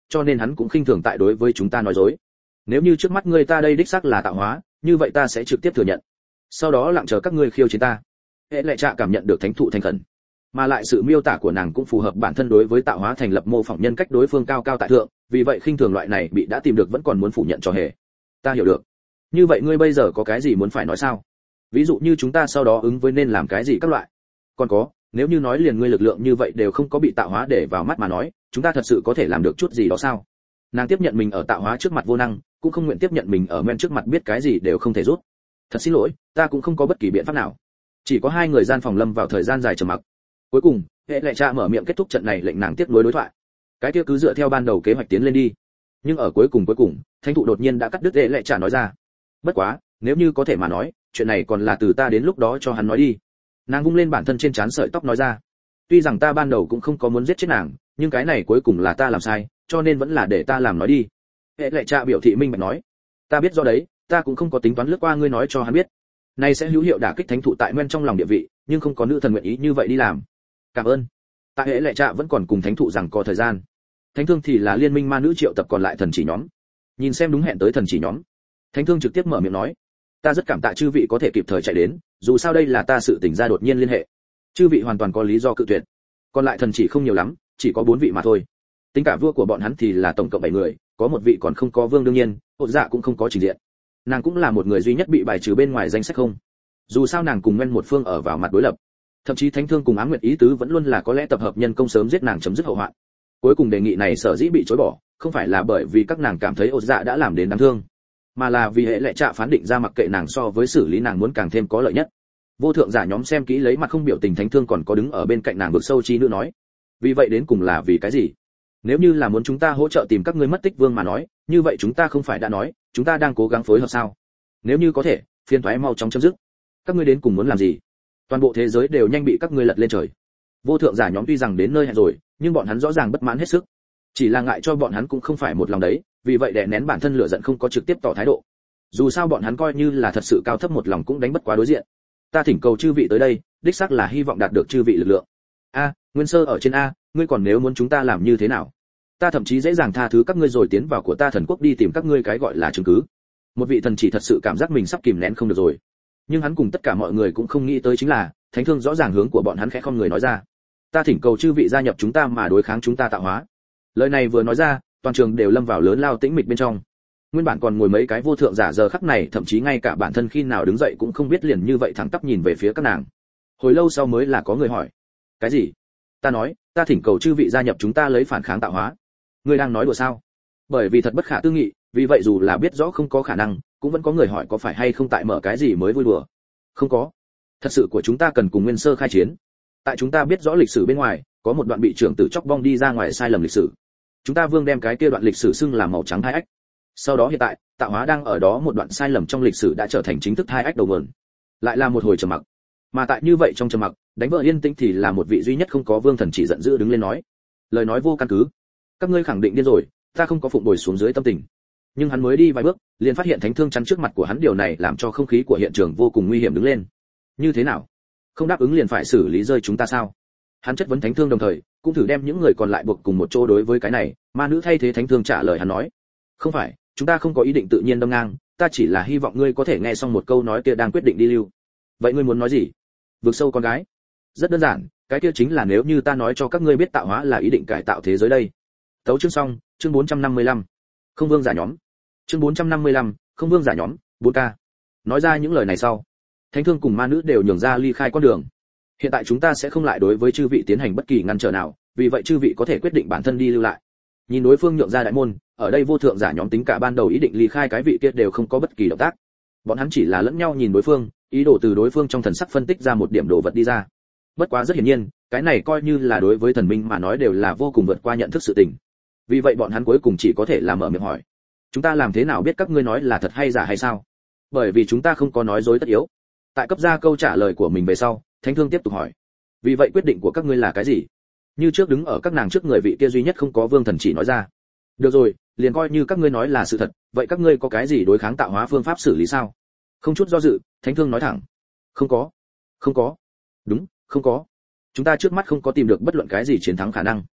cho nên hắn cũng khinh thường tại đối với chúng ta nói dối. Nếu như trước mắt ngươi ta đây đích xác là tạo hóa, như vậy ta sẽ trực tiếp thừa nhận, sau đó lặng chờ các ngươi khiêu chiến ta. Hệ lệ trạ cảm nhận được thánh thụ thành khẩn, mà lại sự miêu tả của nàng cũng phù hợp bản thân đối với tạo hóa thành lập mô phỏng nhân cách đối phương cao cao tại thượng, vì vậy khinh thường loại này bị đã tìm được vẫn còn muốn phủ nhận cho hề. Ta hiểu được. Như vậy ngươi bây giờ có cái gì muốn phải nói sao? Ví dụ như chúng ta sau đó ứng với nên làm cái gì các loại. Còn có, nếu như nói liền ngươi lực lượng như vậy đều không có bị tạo hóa để vào mắt mà nói, chúng ta thật sự có thể làm được chút gì đó sao? Nàng tiếp nhận mình ở tạo hóa trước mặt vô năng, cũng không nguyện tiếp nhận mình ở men trước mặt biết cái gì đều không thể rút. Thật xin lỗi, ta cũng không có bất kỳ biện pháp nào. Chỉ có hai người gian phòng lâm vào thời gian dài trầm mặc. Cuối cùng, hệ lệ trạ mở miệng kết thúc trận này lệnh nàng tiếp nối đối thoại. Cái kia cứ dựa theo ban đầu kế hoạch tiến lên đi. Nhưng ở cuối cùng, thánh thụ đột nhiên đã cắt đứt hệ lệ trạ nói ra. Bất quá, nếu như có thể mà nói, chuyện này còn là từ ta đến lúc đó cho hắn nói đi. Nàng vung lên bản thân trên trán sợi tóc nói ra. Tuy rằng ta ban đầu cũng không có muốn giết chết nàng, nhưng cái này cuối cùng là ta làm sai, cho nên vẫn là để ta làm nói đi. Hệ lệ trạ biểu thị minh bạch nói. Ta biết do đấy, ta cũng không có tính toán lướt qua ngươi nói cho hắn biết. Này sẽ hữu hiệu đả kích thánh thụ tại nguyên trong lòng địa vị, nhưng không có nữ thần nguyện ý như vậy đi làm. Cảm ơn. Tại hệ lệ trạ vẫn còn cùng thánh thụ rằng có thời gian. Thánh thương thì là liên minh ma nữ triệu tập còn lại thần chỉ nhóm. Nhìn xem đúng hẹn tới thần chỉ nhóm, thánh thương trực tiếp mở miệng nói, ta rất cảm tạ chư vị có thể kịp thời chạy đến, dù sao đây là ta sự tỉnh ra đột nhiên liên hệ, chư vị hoàn toàn có lý do cự tuyệt. Còn lại thần chỉ không nhiều lắm, chỉ có 4 vị mà thôi. Tính cả vua của bọn hắn thì là tổng cộng 7 người, có một vị còn không có vương đương nhiên, Hột Dạ cũng không có trình diện. Nàng cũng là một người duy nhất bị bài trừ bên ngoài danh sách không. Dù sao nàng cùng Nguyên một phương ở vào mặt đối lập. Thậm chí Thánh Thương cùng Ám Nguyệt ý tứ vẫn luôn là có lẽ tập hợp nhân công sớm giết nàng chấm dứt hậu hoạn. Cuối cùng đề nghị này sở dĩ bị chối bỏ, không phải là bởi vì các nàng cảm thấy Hột Dạ đã làm đến đáng thương, mà là vì hệ lệ trạ phán định ra mặc kệ nàng so với xử lý nàng muốn càng thêm có lợi nhất. Vô thượng giả nhóm xem kỹ lấy mặt không biểu tình Thánh Thương còn có đứng ở bên cạnh nàng vực sâu chi nữ nói, vì vậy đến cùng là vì cái gì? Nếu như là muốn chúng ta hỗ trợ tìm các ngươi mất tích vương mà nói, như vậy chúng ta không phải đã nói, chúng ta đang cố gắng phối hợp sao? Nếu như có thể, phiên thoái mau chóng chấm dứt. Các ngươi đến cùng muốn làm gì? Toàn bộ thế giới đều nhanh bị các ngươi lật lên trời. Vô thượng giả nhóm tuy rằng đến nơi hẹn rồi, nhưng bọn hắn rõ ràng bất mãn hết sức. Chỉ là ngại cho bọn hắn cũng không phải một lòng đấy, vì vậy đè nén bản thân lửa giận không có trực tiếp tỏ thái độ. Dù sao bọn hắn coi như là thật sự cao thấp một lòng cũng đánh bất quá đối diện. Ta thỉnh cầu chư vị tới đây, đích xác là hy vọng đạt được chư vị lực lượng. A, Nguyên Sơ ở trên A, ngươi còn nếu muốn chúng ta làm như thế nào? Ta thậm chí dễ dàng tha thứ các ngươi rồi tiến vào của ta thần quốc đi tìm các ngươi cái gọi là chứng cứ. Một vị thần chỉ thật sự cảm giác mình sắp kìm nén không được rồi. Nhưng hắn cùng tất cả mọi người cũng không nghĩ tới chính là, Thánh Thương rõ ràng hướng của bọn hắn khẽ không người nói ra. Ta thỉnh cầu chư vị gia nhập chúng ta mà đối kháng chúng ta tạo hóa. Lời này vừa nói ra, toàn trường đều lâm vào lớn lao tĩnh mịch bên trong. Nguyên bản còn ngồi mấy cái vô thượng giả giờ khắc này thậm chí ngay cả bản thân khi nào đứng dậy cũng không biết, liền như vậy thẳng tắp nhìn về phía các nàng. Hồi lâu sau mới là có người hỏi, cái gì? Ta nói, ta thỉnh cầu chư vị gia nhập chúng ta lấy phản kháng tạo hóa. Ngươi đang nói đùa sao? Bởi vì thật bất khả tư nghị, vì vậy dù là biết rõ không có khả năng, cũng vẫn có người hỏi có phải hay không tại mở cái gì mới vui đùa. Không có. Thật sự của chúng ta cần cùng Nguyên Sơ khai chiến. Tại chúng ta biết rõ lịch sử bên ngoài, có một đoạn bị trưởng tử chóc bong đi ra ngoài sai lầm lịch sử. Chúng ta vương đem cái kia đoạn lịch sử xưng là màu trắng thai ách. Sau đó hiện tại, tạo hóa đang ở đó một đoạn sai lầm trong lịch sử đã trở thành chính thức thai ách đầu nguồn. Lại là một hồi trầm mặc. Mà tại như vậy trong trầm mặc, đánh vỡ yên tĩnh thì là một vị duy nhất không có vương thần chỉ giận dữ đứng lên nói. Lời nói vô căn cứ. Các ngươi khẳng định điên rồi, ta không có phụng bồi xuống dưới tâm tình. Nhưng hắn mới đi vài bước, liền phát hiện Thánh Thương chắn trước mặt của hắn, điều này làm cho không khí của hiện trường vô cùng nguy hiểm đứng lên. Như thế nào? Không đáp ứng liền phải xử lý rơi chúng ta sao? Hắn chất vấn Thánh Thương đồng thời, cũng thử đem những người còn lại buộc cùng một chỗ đối với cái này, ma nữ thay thế Thánh Thương trả lời hắn nói. Không phải, chúng ta không có ý định tự nhiên đâm ngang, ta chỉ là hy vọng ngươi có thể nghe xong một câu nói kia đang quyết định đi lưu. Vậy ngươi muốn nói gì? Vực sâu con gái. Rất đơn giản, cái kia chính là nếu như ta nói cho các ngươi biết tạo hóa là ý định cải tạo thế giới đây. Tấu chương xong, chương 455. Không vương giả nhóm. Chương 455, không vương giả nhóm, 4K. Nói ra những lời này sau, Thánh Thương cùng ma nữ đều nhường ra ly khai con đường. Hiện tại chúng ta sẽ không lại đối với chư vị tiến hành bất kỳ ngăn trở nào, vì vậy chư vị có thể quyết định bản thân đi lưu lại. Nhìn đối phương nhượng ra đại môn, ở đây vô thượng giả nhóm tính cả ban đầu ý định ly khai cái vị kia đều không có bất kỳ động tác. Bọn hắn chỉ là lẫn nhau nhìn đối phương, ý đồ từ đối phương trong thần sắc phân tích ra một điểm đồ vật đi ra. Bất quá rất hiển nhiên, cái này coi như là đối với thần minh mà nói đều là vô cùng vượt qua nhận thức sự tình. Vì vậy bọn hắn cuối cùng chỉ có thể là mở miệng hỏi, chúng ta làm thế nào biết các ngươi nói là thật hay giả hay sao? Bởi vì chúng ta không có nói dối tất yếu. Tại cấp ra câu trả lời của mình về sau, Thánh Thương tiếp tục hỏi, vì vậy quyết định của các ngươi là cái gì? Như trước đứng ở các nàng trước người vị kia duy nhất không có vương thần chỉ nói ra. Được rồi, liền coi như các ngươi nói là sự thật, vậy các ngươi có cái gì đối kháng tạo hóa phương pháp xử lý sao? Không chút do dự, Thánh Thương nói thẳng, không có. Không có. Đúng, không có. Chúng ta trước mắt không có tìm được bất luận cái gì chiến thắng khả năng.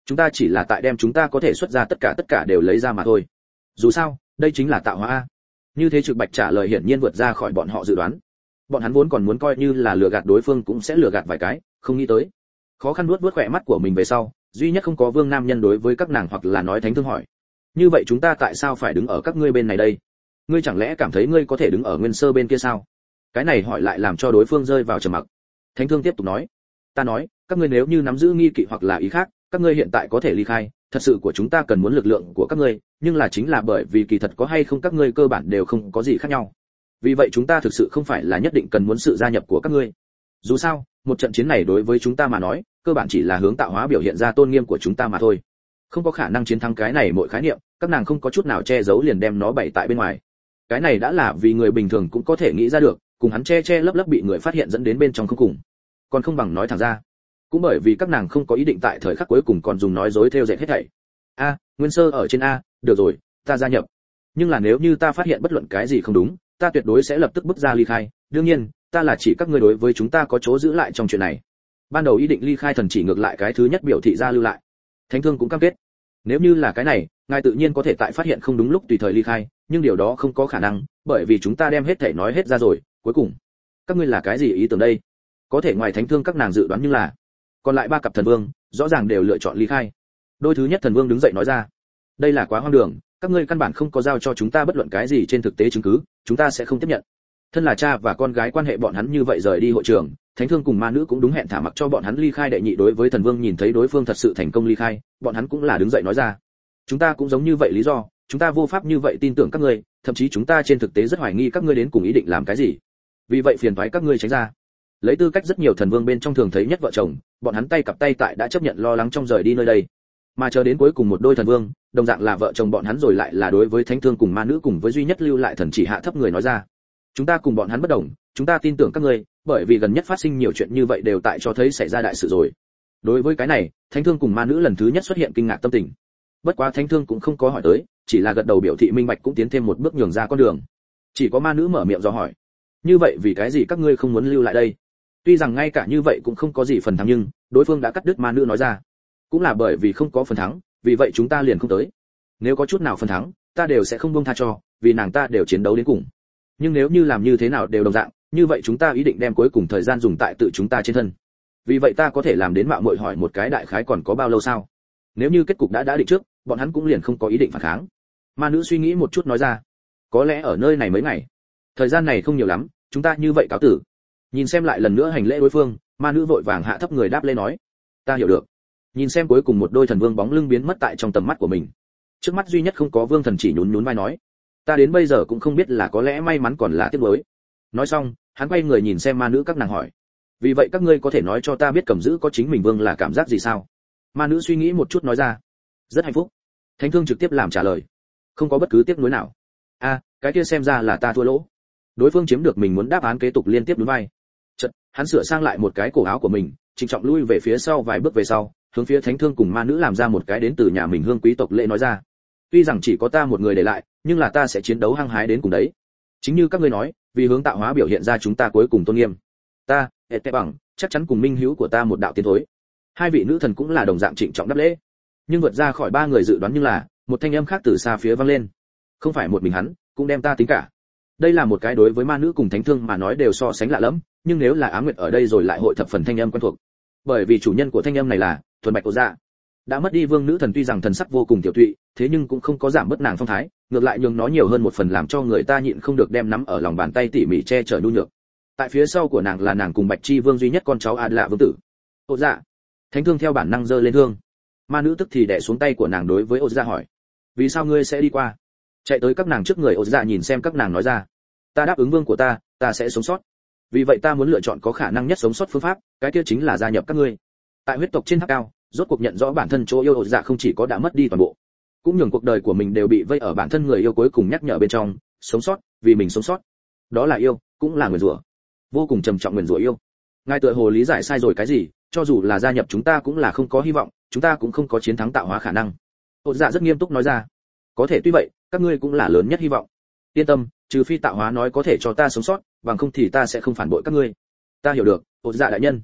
chúng ta chỉ là tại đem chúng ta có thể xuất ra tất cả đều lấy ra mà thôi. Dù sao đây chính là tạo hóa a. Như thế Trực Bạch trả lời hiển nhiên vượt ra khỏi bọn họ dự đoán. Bọn hắn vốn còn muốn coi như là lừa gạt đối phương cũng sẽ lừa gạt vài cái, không nghĩ tới. Khó khăn nuốt khỏe mắt của mình về sau, duy nhất không có Vương nam nhân đối với các nàng hoặc là nói Thánh Thương hỏi: như vậy chúng ta tại sao phải đứng ở các ngươi bên này đây? Ngươi chẳng lẽ cảm thấy ngươi có thể đứng ở Nguyên Sơ bên kia sao? Cái này hỏi lại làm cho đối phương rơi vào trầm mặc. Thánh Thương tiếp tục nói: ta nói, các ngươi nếu như nắm giữ nghi kỵ hoặc là ý khác, các ngươi hiện tại có thể ly khai, thật sự của chúng ta cần muốn lực lượng của các ngươi, nhưng là chính là bởi vì kỳ thật có hay không các ngươi cơ bản đều không có gì khác nhau. Vì vậy chúng ta thực sự không phải là nhất định cần muốn sự gia nhập của các ngươi. Dù sao, một trận chiến này đối với chúng ta mà nói, cơ bản chỉ là hướng tạo hóa biểu hiện ra tôn nghiêm của chúng ta mà thôi. Không có khả năng chiến thắng cái này mỗi khái niệm, các nàng không có chút nào che giấu liền đem nó bày tại bên ngoài. Cái này đã là vì người bình thường cũng có thể nghĩ ra được, cùng hắn che lấp bị người phát hiện dẫn đến bên trong không cùng. Còn không bằng nói thẳng ra. Cũng bởi vì các nàng không có ý định tại thời khắc cuối cùng còn dùng nói dối theo dệt hết thảy. Nguyên Sơ ở trên a, được rồi, ta gia nhập. Nhưng là nếu như ta phát hiện bất luận cái gì không đúng, ta tuyệt đối sẽ lập tức bước ra ly khai. Đương nhiên, ta là chỉ các ngươi đối với chúng ta có chỗ giữ lại trong chuyện này. Ban đầu ý định ly khai thần chỉ ngược lại cái thứ nhất biểu thị ra lưu lại. Thánh Thương cũng cam kết, nếu như là cái này, ngài tự nhiên có thể tại phát hiện không đúng lúc tùy thời ly khai, nhưng điều đó không có khả năng, bởi vì chúng ta đem hết thảy nói hết ra rồi, cuối cùng, các ngươi là cái gì ý tưởng đây? Có thể ngoài Thánh Thương các nàng dự đoán, nhưng là còn lại ba cặp thần vương rõ ràng đều lựa chọn ly khai. Đôi thứ nhất thần vương đứng dậy nói ra: đây là quá hoang đường, các ngươi căn bản không có giao cho chúng ta bất luận cái gì trên thực tế chứng cứ, chúng ta sẽ không tiếp nhận. Thân là cha và con gái quan hệ bọn hắn như vậy rời đi hội trường, Thánh Thương cùng ma nữ cũng đúng hẹn thả mặc cho bọn hắn ly khai. Đệ nhị đối với thần vương nhìn thấy đối phương thật sự thành công ly khai, bọn hắn cũng là đứng dậy nói ra: chúng ta cũng giống như vậy lý do, chúng ta vô pháp như vậy tin tưởng các ngươi, thậm chí chúng ta trên thực tế rất hoài nghi các ngươi đến cùng ý định làm cái gì, vì vậy phiền toái các ngươi tránh ra. Lấy tư cách rất nhiều thần vương bên trong thường thấy nhất vợ chồng, bọn hắn tay cặp tay tại đã chấp nhận lo lắng trong rời đi nơi đây, mà chờ đến cuối cùng một đôi thần vương đồng dạng là vợ chồng bọn hắn rồi lại là đối với Thánh Thương cùng ma nữ cùng với duy nhất lưu lại thần chỉ hạ thấp người nói ra: chúng ta cùng bọn hắn bất đồng, chúng ta tin tưởng các ngươi, bởi vì gần nhất phát sinh nhiều chuyện như vậy đều tại cho thấy xảy ra đại sự rồi. Đối với cái này, Thánh Thương cùng ma nữ lần thứ nhất xuất hiện kinh ngạc tâm tình. Bất quá Thánh Thương cũng không có hỏi tới, chỉ là gật đầu biểu thị minh bạch, cũng tiến thêm một bước nhường ra con đường. Chỉ có ma nữ mở miệng dò hỏi: như vậy vì cái gì các ngươi không muốn lưu lại đây? Tuy rằng ngay cả như vậy cũng không có gì phần thắng, nhưng đối phương đã cắt đứt ma nữ nói ra: cũng là bởi vì không có phần thắng, vì vậy chúng ta liền không tới. Nếu có chút nào phần thắng, ta đều sẽ không buông tha cho, vì nàng ta đều chiến đấu đến cùng. Nhưng nếu như làm như thế nào đều đồng dạng, như vậy chúng ta ý định đem cuối cùng thời gian dùng tại tự chúng ta trên thân. Vì vậy ta có thể làm đến mạo muội hỏi một cái đại khái còn có bao lâu sao? Nếu như kết cục đã định trước, bọn hắn cũng liền không có ý định phản kháng. Ma nữ suy nghĩ một chút nói ra: có lẽ ở nơi này mấy ngày, thời gian này không nhiều lắm, chúng ta như vậy cáo tử. Nhìn xem lại lần nữa hành lễ đối phương, ma nữ vội vàng hạ thấp người đáp lễ nói: ta hiểu được. Nhìn xem cuối cùng một đôi thần vương bóng lưng biến mất tại trong tầm mắt của mình, trước mắt duy nhất không có vương thần chỉ nhún vai nói: ta đến bây giờ cũng không biết là có lẽ may mắn còn là tiếc nuối. Nói xong, hắn quay người nhìn xem ma nữ các nàng hỏi: vì vậy các ngươi có thể nói cho ta biết cầm giữ có chính mình vương là cảm giác gì sao? Ma nữ suy nghĩ một chút nói ra: rất hạnh phúc. Thánh Thương trực tiếp làm trả lời: không có bất cứ tiếc nuối nào. Cái kia xem ra là ta thua lỗ. Đối phương chiếm được mình muốn đáp án kế tục liên tiếp nhún vai. Chợt, hắn sửa sang lại một cái cổ áo của mình, trịnh trọng lui về phía sau vài bước về sau, hướng phía Thánh Thương cùng ma nữ làm ra một cái đến từ nhà mình hương quý tộc lễ nói ra: tuy rằng chỉ có ta một người để lại, nhưng là ta sẽ chiến đấu hăng hái đến cùng đấy. Chính như các ngươi nói, vì hướng tạo hóa biểu hiện ra chúng ta cuối cùng tôn nghiêm. Ta, Ete bằng, chắc chắn cùng minh hữu của ta một đạo tiến thối. Hai vị nữ thần cũng là đồng dạng trịnh trọng đáp lễ. Nhưng vượt ra khỏi ba người dự đoán, nhưng là một thanh âm khác từ xa phía vang lên: không phải một mình hắn, cũng đem ta tính cả. Đây là một cái đối với ma nữ cùng Thánh Thương mà nói đều so sánh lạ lẫm, nhưng nếu là Á Nguyệt ở đây rồi lại hội thập phần thanh âm quen thuộc. Bởi vì chủ nhân của thanh âm này là thuần bạch Ô Dạ. Đã mất đi vương nữ thần tuy rằng thần sắc vô cùng tiểu tụy, thế nhưng cũng không có giảm bớt nàng phong thái, ngược lại nhường nó nhiều hơn một phần làm cho người ta nhịn không được đem nắm ở lòng bàn tay tỉ mỉ che chở nhu nhược. Tại phía sau của nàng là nàng cùng Bạch Chi Vương duy nhất con cháu Adla vương tử. Ô Dạ. Thánh Thương theo bản năng giơ lên thương. Ma nữ tức thì đè xuống tay của nàng đối với Ô Dạ hỏi: vì sao ngươi sẽ đi qua? Chạy tới các nàng trước người Ô Dạ nhìn xem các nàng nói ra: ta đáp ứng vương của ta sẽ sống sót. Vì vậy ta muốn lựa chọn có khả năng nhất sống sót phương pháp, cái kia chính là gia nhập các ngươi. Tại huyết tộc trên tháp cao, rốt cuộc nhận rõ bản thân chỗ yêu Ô Dạ không chỉ có đã mất đi toàn bộ, cũng nhường cuộc đời của mình đều bị vây ở bản thân người yêu cuối cùng nhắc nhở bên trong, sống sót, vì mình sống sót. Đó là yêu, cũng là nguyền rủa, vô cùng trầm trọng nguyền rủa yêu. Ngài tựa hồ lý giải sai rồi cái gì, cho dù là gia nhập chúng ta cũng là không có hy vọng, chúng ta cũng không có chiến thắng tạo hóa khả năng. Ô Dạ rất nghiêm túc nói ra: có thể tuy vậy, các ngươi cũng là lớn nhất hy vọng. Yên tâm, trừ phi tạo hóa nói có thể cho ta sống sót, bằng không thì ta sẽ không phản bội các ngươi. Ta hiểu được, Ô Dạ đại nhân.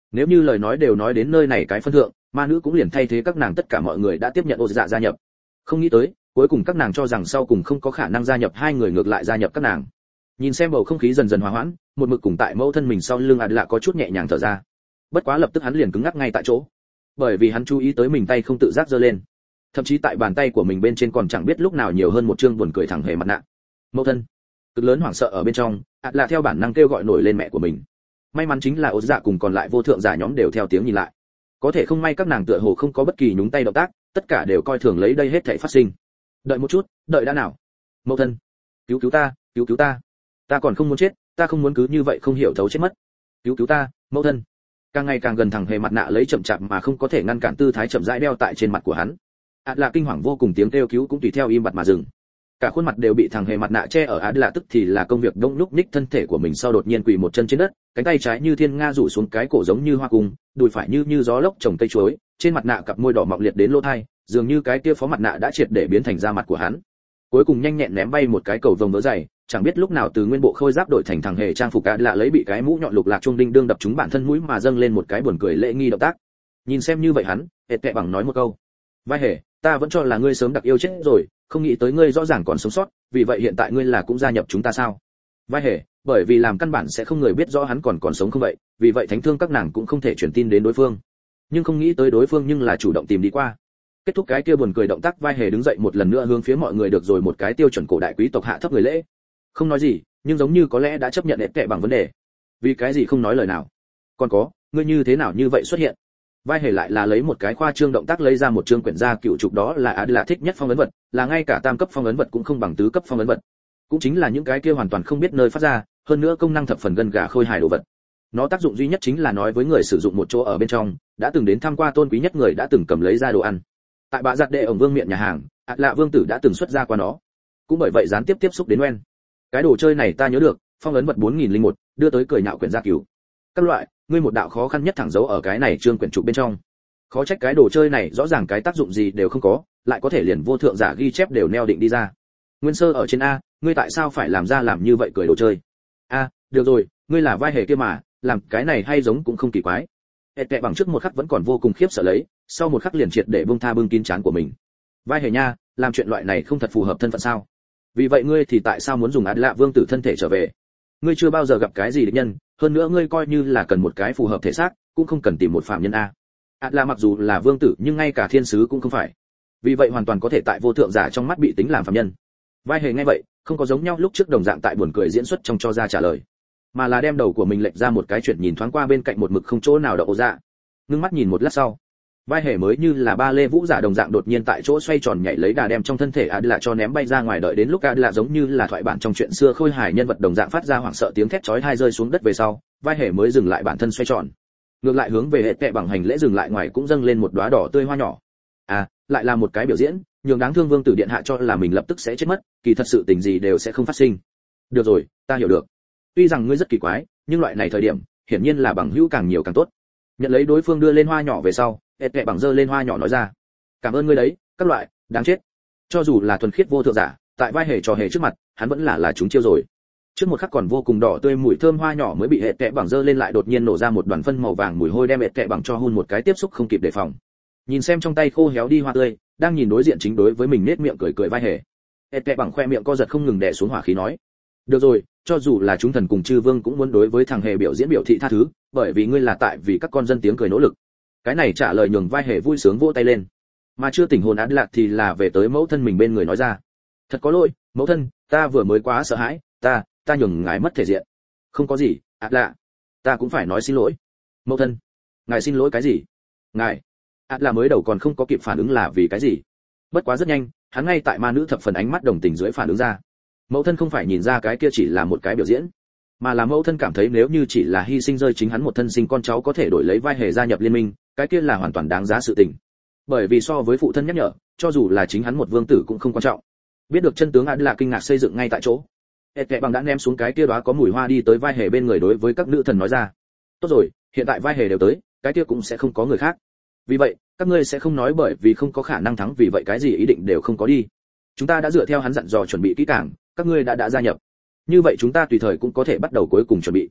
Nếu như lời nói đều nói đến nơi này cái phân thượng, ma nữ cũng liền thay thế các nàng tất cả mọi người đã tiếp nhận ổ dạ gia nhập. Không nghĩ tới, cuối cùng các nàng cho rằng sau cùng không có khả năng gia nhập hai người ngược lại gia nhập các nàng. Nhìn xem bầu không khí dần dần hòa hoãn, một mực cùng tại mẫu thân mình sau lưng Adela có chút nhẹ nhàng thở ra. Bất quá lập tức hắn liền cứng ngắc ngay tại chỗ, bởi vì hắn chú ý tới mình tay không tự giác giơ lên, thậm chí tại bàn tay của mình bên trên còn chẳng biết lúc nào nhiều hơn một trương buồn cười thẳng hề mặt nạ. Mẫu thân, cực lớn hoảng sợ ở bên trong, Adela theo bản năng kêu gọi nổi lên mẹ của mình. May mắn chính là ổ dạ cùng còn lại vô thượng giả nhóm đều theo tiếng nhìn lại. Có thể không may các nàng tựa hồ không có bất kỳ nhúng tay động tác, tất cả đều coi thường lấy đây hết thảy phát sinh. Đợi một chút, đợi đã nào. Mẫu thân, cứu ta, cứu ta. Ta còn không muốn chết, ta không muốn cứ như vậy không hiểu thấu chết mất. Cứu ta, mẫu thân. Càng ngày càng gần thẳng hề mặt nạ lấy chậm chạp mà không có thể ngăn cản tư thái chậm rãi đeo tại trên mặt của hắn. Là kinh hoàng vô cùng tiếng kêu cứu cũng tùy theo im bặt mà dừng. Cả khuôn mặt đều bị thằng hề mặt nạ che ở là tức thì là công việc đông lúc ních thân thể của mình sau đột nhiên quỳ một chân trên đất, cánh tay trái như thiên nga rủ xuống cái cổ giống như hoa cung, đùi phải như gió lốc trồng cây chuối, trên mặt nạ cặp môi đỏ mọng liệt đến lỗ tai, dường như cái kia phó mặt nạ đã triệt để biến thành da mặt của hắn. Cuối cùng nhanh nhẹn ném bay một cái cầu vồng vỡ dày, chẳng biết lúc nào từ nguyên bộ khôi giáp đổi thành thằng hề trang phục cả lạ lấy bị cái mũ nhọn lục lạc trung đinh đương đập trúng bản thân mũi mà dâng lên một cái buồn cười lễ nghi động tác. Nhìn xem như vậy hắn, hệt kệ bằng nói một câu: "Vai hề, ta vẫn cho là ngươi sớm đặc yêu chết rồi, không nghĩ tới ngươi rõ ràng còn sống sót, vì vậy hiện tại ngươi là cũng gia nhập chúng ta sao?" Vai hề, bởi vì làm căn bản sẽ không người biết rõ hắn còn sống không vậy, vì vậy thánh thương các nàng cũng không thể truyền tin đến đối phương. Nhưng không nghĩ tới đối phương nhưng là chủ động tìm đi qua. Kết thúc cái kia buồn cười động tác, Vai hề đứng dậy một lần nữa hướng phía mọi người được rồi một cái tiêu chuẩn cổ đại quý tộc hạ thấp người lễ. Không nói gì, nhưng giống như có lẽ đã chấp nhận hệt kệ bằng vấn đề. Vì cái gì không nói lời nào? Còn có, ngươi như thế nào như vậy xuất hiện? Vai hề lại là lấy một cái khoa trương động tác lấy ra một trương quyển gia cựu trục, đó là Adela thích nhất phong ấn vật, là ngay cả tam cấp phong ấn vật cũng không bằng tứ cấp phong ấn vật. Cũng chính là những cái kia hoàn toàn không biết nơi phát ra, hơn nữa công năng thập phần gần gà khôi hài đồ vật. Nó tác dụng duy nhất chính là nói với người sử dụng một chỗ ở bên trong, đã từng đến tham qua tôn quý nhất người đã từng cầm lấy ra đồ ăn. Tại bạ giặt đệ ổng vương miện nhà hàng, lạ vương tử đã từng xuất ra qua nó. Cũng bởi vậy gián tiếp tiếp xúc đến Wen. Cái đồ chơi này ta nhớ được, phong ấn vật 4001, đưa tới cười nhạo quyển gia cửu. Các loại, ngươi một đạo khó khăn nhất thẳng dấu ở cái này trương quyển trục bên trong. Khó trách cái đồ chơi này rõ ràng cái tác dụng gì đều không có, lại có thể liền vô thượng giả ghi chép đều neo định đi ra. Nguyên sơ ở trên a, ngươi tại sao phải làm ra làm như vậy cười đồ chơi? A, được rồi, ngươi là vai hề kia mà, làm cái này hay giống cũng không kỳ quái. Hệt kệ bằng trước một khắc vẫn còn vô cùng khiếp sợ lấy, sau một khắc liền triệt để bưng tha bưng kín trán của mình. Vai hề nha, làm chuyện loại này không thật phù hợp thân phận sao? Vì vậy ngươi thì tại sao muốn dùng Adela vương tử thân thể trở về? Ngươi chưa bao giờ gặp cái gì địch nhân, hơn nữa ngươi coi như là cần một cái phù hợp thể xác, cũng không cần tìm một phạm nhân a. Adela mặc dù là vương tử nhưng ngay cả thiên sứ cũng không phải. Vì vậy hoàn toàn có thể tại vô thượng giả trong mắt bị tính làm phạm nhân. Vai hề nghe vậy, không có giống nhau lúc trước đồng dạng tại buồn cười diễn xuất trong cho ra trả lời, mà là đem đầu của mình lệch ra một cái chuyển nhìn thoáng qua bên cạnh một mực không chỗ nào đậu ra. Ngưng mắt nhìn một lát sau, vai hề mới như là ba lê vũ giả đồng dạng đột nhiên tại chỗ xoay tròn nhảy lấy đà đem trong thân thể Adela cho ném bay ra ngoài, đợi đến lúc Adela giống như là thoại bản trong chuyện xưa khôi hài nhân vật đồng dạng phát ra hoảng sợ tiếng thét chói tai rơi xuống đất về sau, vai hề mới dừng lại bản thân xoay tròn. Ngược lại hướng về hệt kệ bằng hành lễ dừng lại, ngoài cũng dâng lên một đóa đỏ tươi hoa nhỏ. À, lại là một cái biểu diễn, nhường đáng thương vương tử điện hạ cho là mình lập tức sẽ chết mất, kỳ thật sự tình gì đều sẽ không phát sinh. Được rồi, ta hiểu được. Tuy rằng ngươi rất kỳ quái, nhưng loại này thời điểm, hiển nhiên là bằng hữu càng nhiều càng tốt. Nhận lấy đối phương đưa lên hoa nhỏ về sau, hệt kệ bằng giơ lên hoa nhỏ nói ra: cảm ơn ngươi đấy, các loại, đáng chết. Cho dù là thuần khiết vô thượng giả, tại vai hề trò hề trước mặt, hắn vẫn là chúng chiêu rồi. Trước một khắc còn vô cùng đỏ tươi mùi thơm hoa nhỏ mới bị hệt kệ bằng giơ lên lại đột nhiên nổ ra một đoàn phân màu vàng mùi hôi đem hệt kệ bằng cho hun một cái tiếp xúc không kịp đề phòng. Nhìn xem trong tay khô héo đi hoa tươi, đang nhìn đối diện chính đối với mình nết miệng cười cười vai hề. Hệt kệ bằng khoe miệng co giật không ngừng đè xuống hỏa khí nói: được rồi, cho dù là chúng thần cùng chư vương cũng muốn đối với thằng hề biểu diễn biểu thị tha thứ, bởi vì ngươi là tại vì các con dân tiếng cười nỗ lực. Cái này trả lời nhường vai hề vui sướng vỗ tay lên, mà chưa tỉnh hồn Adela thì là về tới mẫu thân mình bên người nói ra: thật có lỗi, mẫu thân, ta vừa mới quá sợ hãi, ta nhường ngài mất thể diện. Không có gì, Adela, ta cũng phải nói xin lỗi. Mẫu thân, ngài xin lỗi cái gì? Ngài, Adela mới đầu còn không có kịp phản ứng là vì cái gì, bất quá rất nhanh, hắn ngay tại ma nữ thập phần ánh mắt đồng tình dưới phản ứng ra. Mẫu thân không phải nhìn ra cái kia chỉ là một cái biểu diễn, mà là mẫu thân cảm thấy nếu như chỉ là hy sinh rơi chính hắn một thân sinh con cháu có thể đổi lấy vai hề gia nhập liên minh, cái kia là hoàn toàn đáng giá sự tình. Bởi vì so với phụ thân nhắc nhở, cho dù là chính hắn một vương tử cũng không quan trọng. Biết được chân tướng Adela kinh ngạc xây dựng ngay tại chỗ. Hệt kệ bằng đã ném xuống cái kia đóa có mùi hoa đi tới vai hề bên người đối với các nữ thần nói ra: tốt rồi, hiện tại vai hề đều tới, cái kia cũng sẽ không có người khác. Vì vậy, các ngươi sẽ không nói bởi vì không có khả năng thắng vì vậy cái gì ý định đều không có đi. Chúng ta đã dựa theo hắn dặn dò chuẩn bị kỹ càng, các ngươi đã gia nhập. Như vậy chúng ta tùy thời cũng có thể bắt đầu cuối cùng chuẩn bị.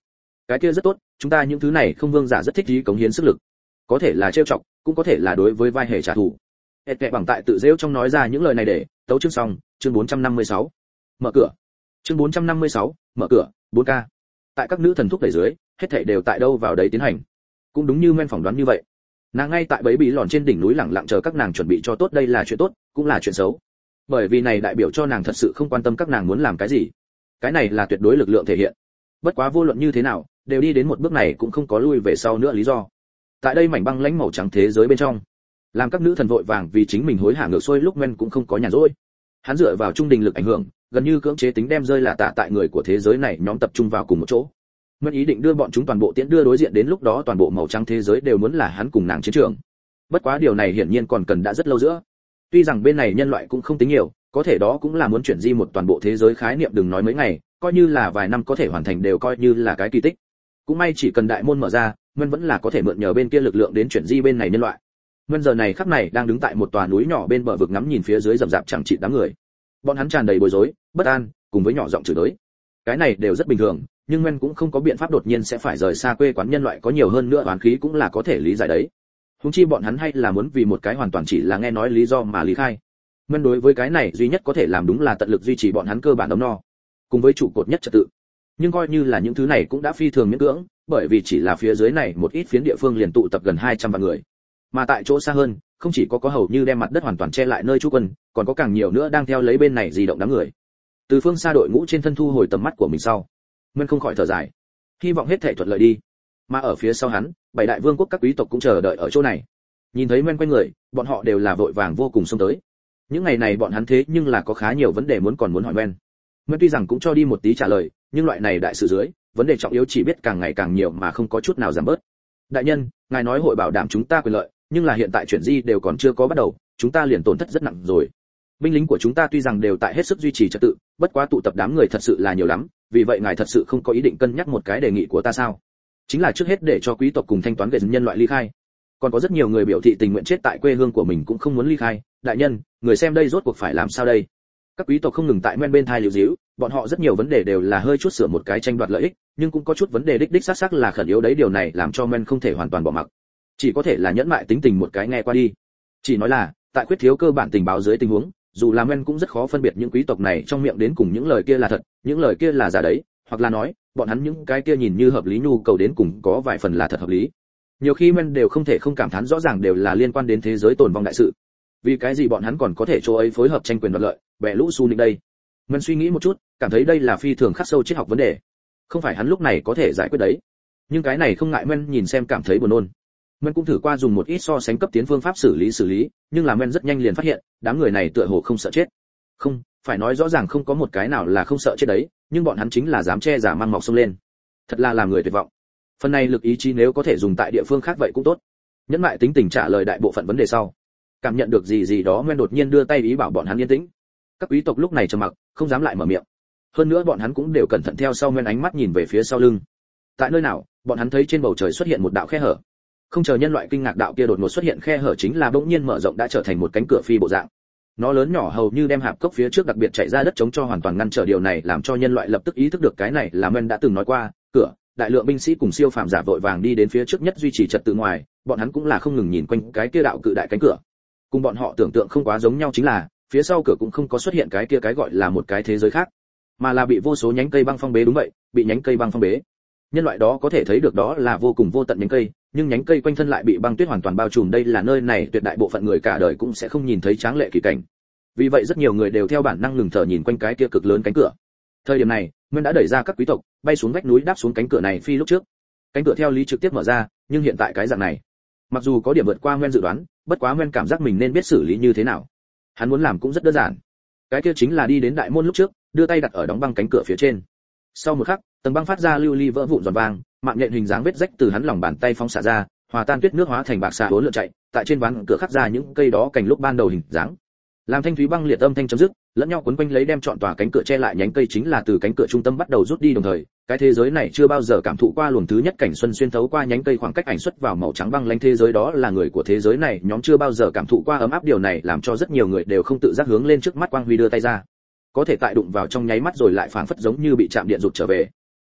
Cái kia rất tốt, chúng ta những thứ này không vương giả rất thích ý cống hiến sức lực, có thể là trêu chọc, cũng có thể là đối với vai hề trả thù. Hết kệ bằng tại tự giễu trong nói ra những lời này để tấu chương xong. Chương 456 mở cửa. Chương 456 mở cửa. 4K. Tại các nữ thần thúc đẩy dưới, hết thảy đều tại đâu vào đấy tiến hành. Cũng đúng như men phỏng đoán như vậy, nàng ngay tại bấy bí lòn trên đỉnh núi lẳng lặng chờ các nàng chuẩn bị cho tốt. Đây là chuyện tốt, cũng là chuyện xấu, bởi vì này đại biểu cho nàng thật sự không quan tâm các nàng muốn làm cái gì. Cái này là tuyệt đối lực lượng thể hiện. Bất quá vô luận như thế nào, đều đi đến một bước này cũng không có lui về sau nữa lý do. Tại đây mảnh băng lãnh màu trắng thế giới bên trong, làm các nữ thần vội vàng vì chính mình hối hả ngược xuôi lúc men cũng không có nhàn rỗi. Hắn dựa vào trung đình lực ảnh hưởng, gần như cưỡng chế tính đem rơi là tạ tại người của thế giới này nhóm tập trung vào cùng một chỗ. Men ý định đưa bọn chúng toàn bộ tiễn đưa đối diện, đến lúc đó toàn bộ màu trắng thế giới đều muốn là hắn cùng nàng chiến trường. Bất quá điều này hiển nhiên còn cần đã rất lâu giữa. Tuy rằng bên này nhân loại cũng không tính nhiều, có thể đó cũng là muốn chuyển di một toàn bộ thế giới khái niệm, đừng nói mấy ngày, coi như là vài năm có thể hoàn thành đều coi như là cái kỳ tích. Cũng may chỉ cần đại môn mở ra, men vẫn là có thể mượn nhờ bên kia lực lượng đến chuyển di bên này nhân loại. Men giờ này khắc này đang đứng tại một tòa núi nhỏ bên bờ vực, ngắm nhìn phía dưới rậm rạp chẳng chịt đám người. Bọn hắn tràn đầy bối rối, bất an, cùng với nhỏ giọng chửi đới. Cái này đều rất bình thường, nhưng men cũng không có biện pháp đột nhiên sẽ phải rời xa quê quán nhân loại có nhiều hơn nữa oán khí cũng là có thể lý giải đấy. Huống chi bọn hắn hay là muốn vì một cái hoàn toàn chỉ là nghe nói lý do mà lý khai. Men đối với cái này duy nhất có thể làm đúng là tận lực duy trì bọn hắn cơ bản ấm no, cùng với trụ cột nhất trật tự. Nhưng coi như là những thứ này cũng đã phi thường miễn cưỡng, bởi vì chỉ là phía dưới này một ít phiến địa phương liền tụ tập gần 200 vạn người. Mà tại chỗ xa hơn, không chỉ có hầu như đem mặt đất hoàn toàn che lại nơi trú quân, còn có càng nhiều nữa đang theo lấy bên này di động đám người. Từ phương xa đội ngũ trên thân thu hồi tầm mắt của mình sau, men không khỏi thở dài, hy vọng hết thảy thuận lợi đi. Mà ở phía sau hắn, bảy đại vương quốc các quý tộc cũng chờ đợi ở chỗ này. Nhìn thấy men quanh người, bọn họ đều là vội vàng vô cùng xông tới. Những ngày này bọn hắn thế nhưng là có khá nhiều vấn đề muốn hỏi men. Men tuy rằng cũng cho đi một tí trả lời, nhưng loại này đại sự dưới, vấn đề trọng yếu chỉ biết càng ngày càng nhiều mà không có chút nào giảm bớt. Đại nhân, ngài nói hội bảo đảm chúng ta quyền lợi, nhưng là hiện tại chuyển di đều còn chưa có bắt đầu, chúng ta liền tổn thất rất nặng rồi. Binh lính của chúng ta tuy rằng đều tại hết sức duy trì trật tự, bất quá tụ tập đám người thật sự là nhiều lắm, vì vậy ngài thật sự không có ý định cân nhắc một cái đề nghị của ta sao? Chính là trước hết để cho quý tộc cùng thanh toán gậy nhân loại ly khai. Còn có rất nhiều người biểu thị tình nguyện chết tại quê hương của mình cũng không muốn ly khai. Đại nhân, người xem đây rốt cuộc phải làm sao đây? Các quý tộc không ngừng tại men bên thai liều díu, bọn họ rất nhiều vấn đề đều là hơi chút sửa một cái tranh đoạt lợi ích, nhưng cũng có chút vấn đề đích xác là khẩn yếu đấy, điều này làm cho men không thể hoàn toàn bỏ mặc, chỉ có thể là nhẫn mại tính tình một cái nghe qua đi. Chỉ nói là tại khuyết thiếu cơ bản tình báo dưới tình huống, dù là men cũng rất khó phân biệt những quý tộc này trong miệng đến cùng những lời kia là thật, những lời kia là giả đấy, hoặc là nói bọn hắn những cái kia nhìn như hợp lý nhu cầu đến cùng có vài phần là thật hợp lý. Nhiều khi men đều không thể không cảm thán, rõ ràng đều là liên quan đến thế giới tồn vong đại sự, vì cái gì bọn hắn còn có thể chỗ ấy phối hợp tranh quyền đoạt lợi, bẻ lũ xu nịnh đây? Men suy nghĩ một chút, cảm thấy đây là phi thường khắc sâu triết học vấn đề, không phải hắn lúc này có thể giải quyết đấy. Nhưng cái này không ngại men nhìn xem cảm thấy buồn nôn. Men cũng thử qua dùng một ít so sánh cấp tiến phương pháp xử lý, nhưng là men rất nhanh liền phát hiện, đám người này tựa hồ không sợ chết. Không, phải nói rõ ràng không có một cái nào là không sợ chết đấy, nhưng bọn hắn chính là dám che giả mang mọc xông lên. Thật là làm người tuyệt vọng. Phần này lực ý chí nếu có thể dùng tại địa phương khác vậy cũng tốt. Nhẫn lại tính tình trả lời đại bộ phận vấn đề sau, cảm nhận được gì đó men đột nhiên đưa tay ý bảo bọn hắn yên tĩnh. Các quý tộc lúc này trầm mặc, không dám lại mở miệng. Hơn nữa bọn hắn cũng đều cẩn thận theo sau men ánh mắt nhìn về phía sau lưng. Tại nơi nào, bọn hắn thấy trên bầu trời xuất hiện một đạo khe hở. Không chờ nhân loại kinh ngạc, đạo kia đột ngột xuất hiện khe hở chính là bỗng nhiên mở rộng, đã trở thành một cánh cửa phi bộ dạng. Nó lớn nhỏ hầu như đem hạp cốc phía trước đặc biệt chạy ra đất chống cho hoàn toàn ngăn trở, điều này làm cho nhân loại lập tức ý thức được cái này là men đã từng nói qua, cửa. Đại lượng binh sĩ cùng siêu phàm giả vội vàng đi đến phía trước nhất duy trì trật tự ngoài, bọn hắn cũng là không ngừng nhìn quanh cái kia đạo cự đại cánh cửa. Cùng bọn họ tưởng tượng không quá giống nhau chính là, phía sau cửa cũng không có xuất hiện cái kia cái gọi là một cái thế giới khác, mà là bị vô số nhánh cây băng phong bế. Đúng vậy, bị nhánh cây băng phong bế. Nhân loại đó có thể thấy được đó là vô cùng vô tận nhánh cây, nhưng nhánh cây quanh thân lại bị băng tuyết hoàn toàn bao trùm. Đây là nơi này tuyệt đại bộ phận người cả đời cũng sẽ không nhìn thấy tráng lệ kỳ cảnh. Vì vậy rất nhiều người đều theo bản năng ngừng thở nhìn quanh cái kia cực lớn cánh cửa. Thời điểm này, men đã đẩy ra các quý tộc, bay xuống vách núi đáp xuống cánh cửa này phi lúc trước. Cánh cửa theo lý trực tiếp mở ra, nhưng hiện tại cái dạng này, mặc dù có điểm vượt qua men dự đoán, bất quá men cảm giác mình nên biết xử lý như thế nào. Hắn muốn làm cũng rất đơn giản, cái kia chính là đi đến đại môn lúc trước, đưa tay đặt ở đóng băng cánh cửa phía trên. Sau một khắc, tầng băng phát ra lưu ly vỡ vụn giòn vang, mạng nhện hình dáng vết rách từ hắn lòng bàn tay phóng xạ ra, hòa tan tuyết nước hóa thành bạc xạ hỗn lượn chạy, tại trên ván cửa khắc ra những cây đó cành lúc ban đầu hình dáng. Làm thanh thúy băng liệt âm thanh chấm dứt, lẫn nhau quấn quanh lấy đem trọn tòa cánh cửa che lại, nhánh cây chính là từ cánh cửa trung tâm bắt đầu rút đi, đồng thời cái thế giới này chưa bao giờ cảm thụ qua luồng thứ nhất cảnh xuân xuyên thấu qua nhánh cây khoảng cách ảnh xuất vào màu trắng băng lãnh thế giới, đó là người của thế giới này nhóm chưa bao giờ cảm thụ qua ấm áp. Điều này làm cho rất nhiều người đều không tự giác hướng lên trước mắt quang huy đưa tay ra, có thể tại đụng vào trong nháy mắt rồi lại phảng phất giống như bị chạm điện rụt trở về.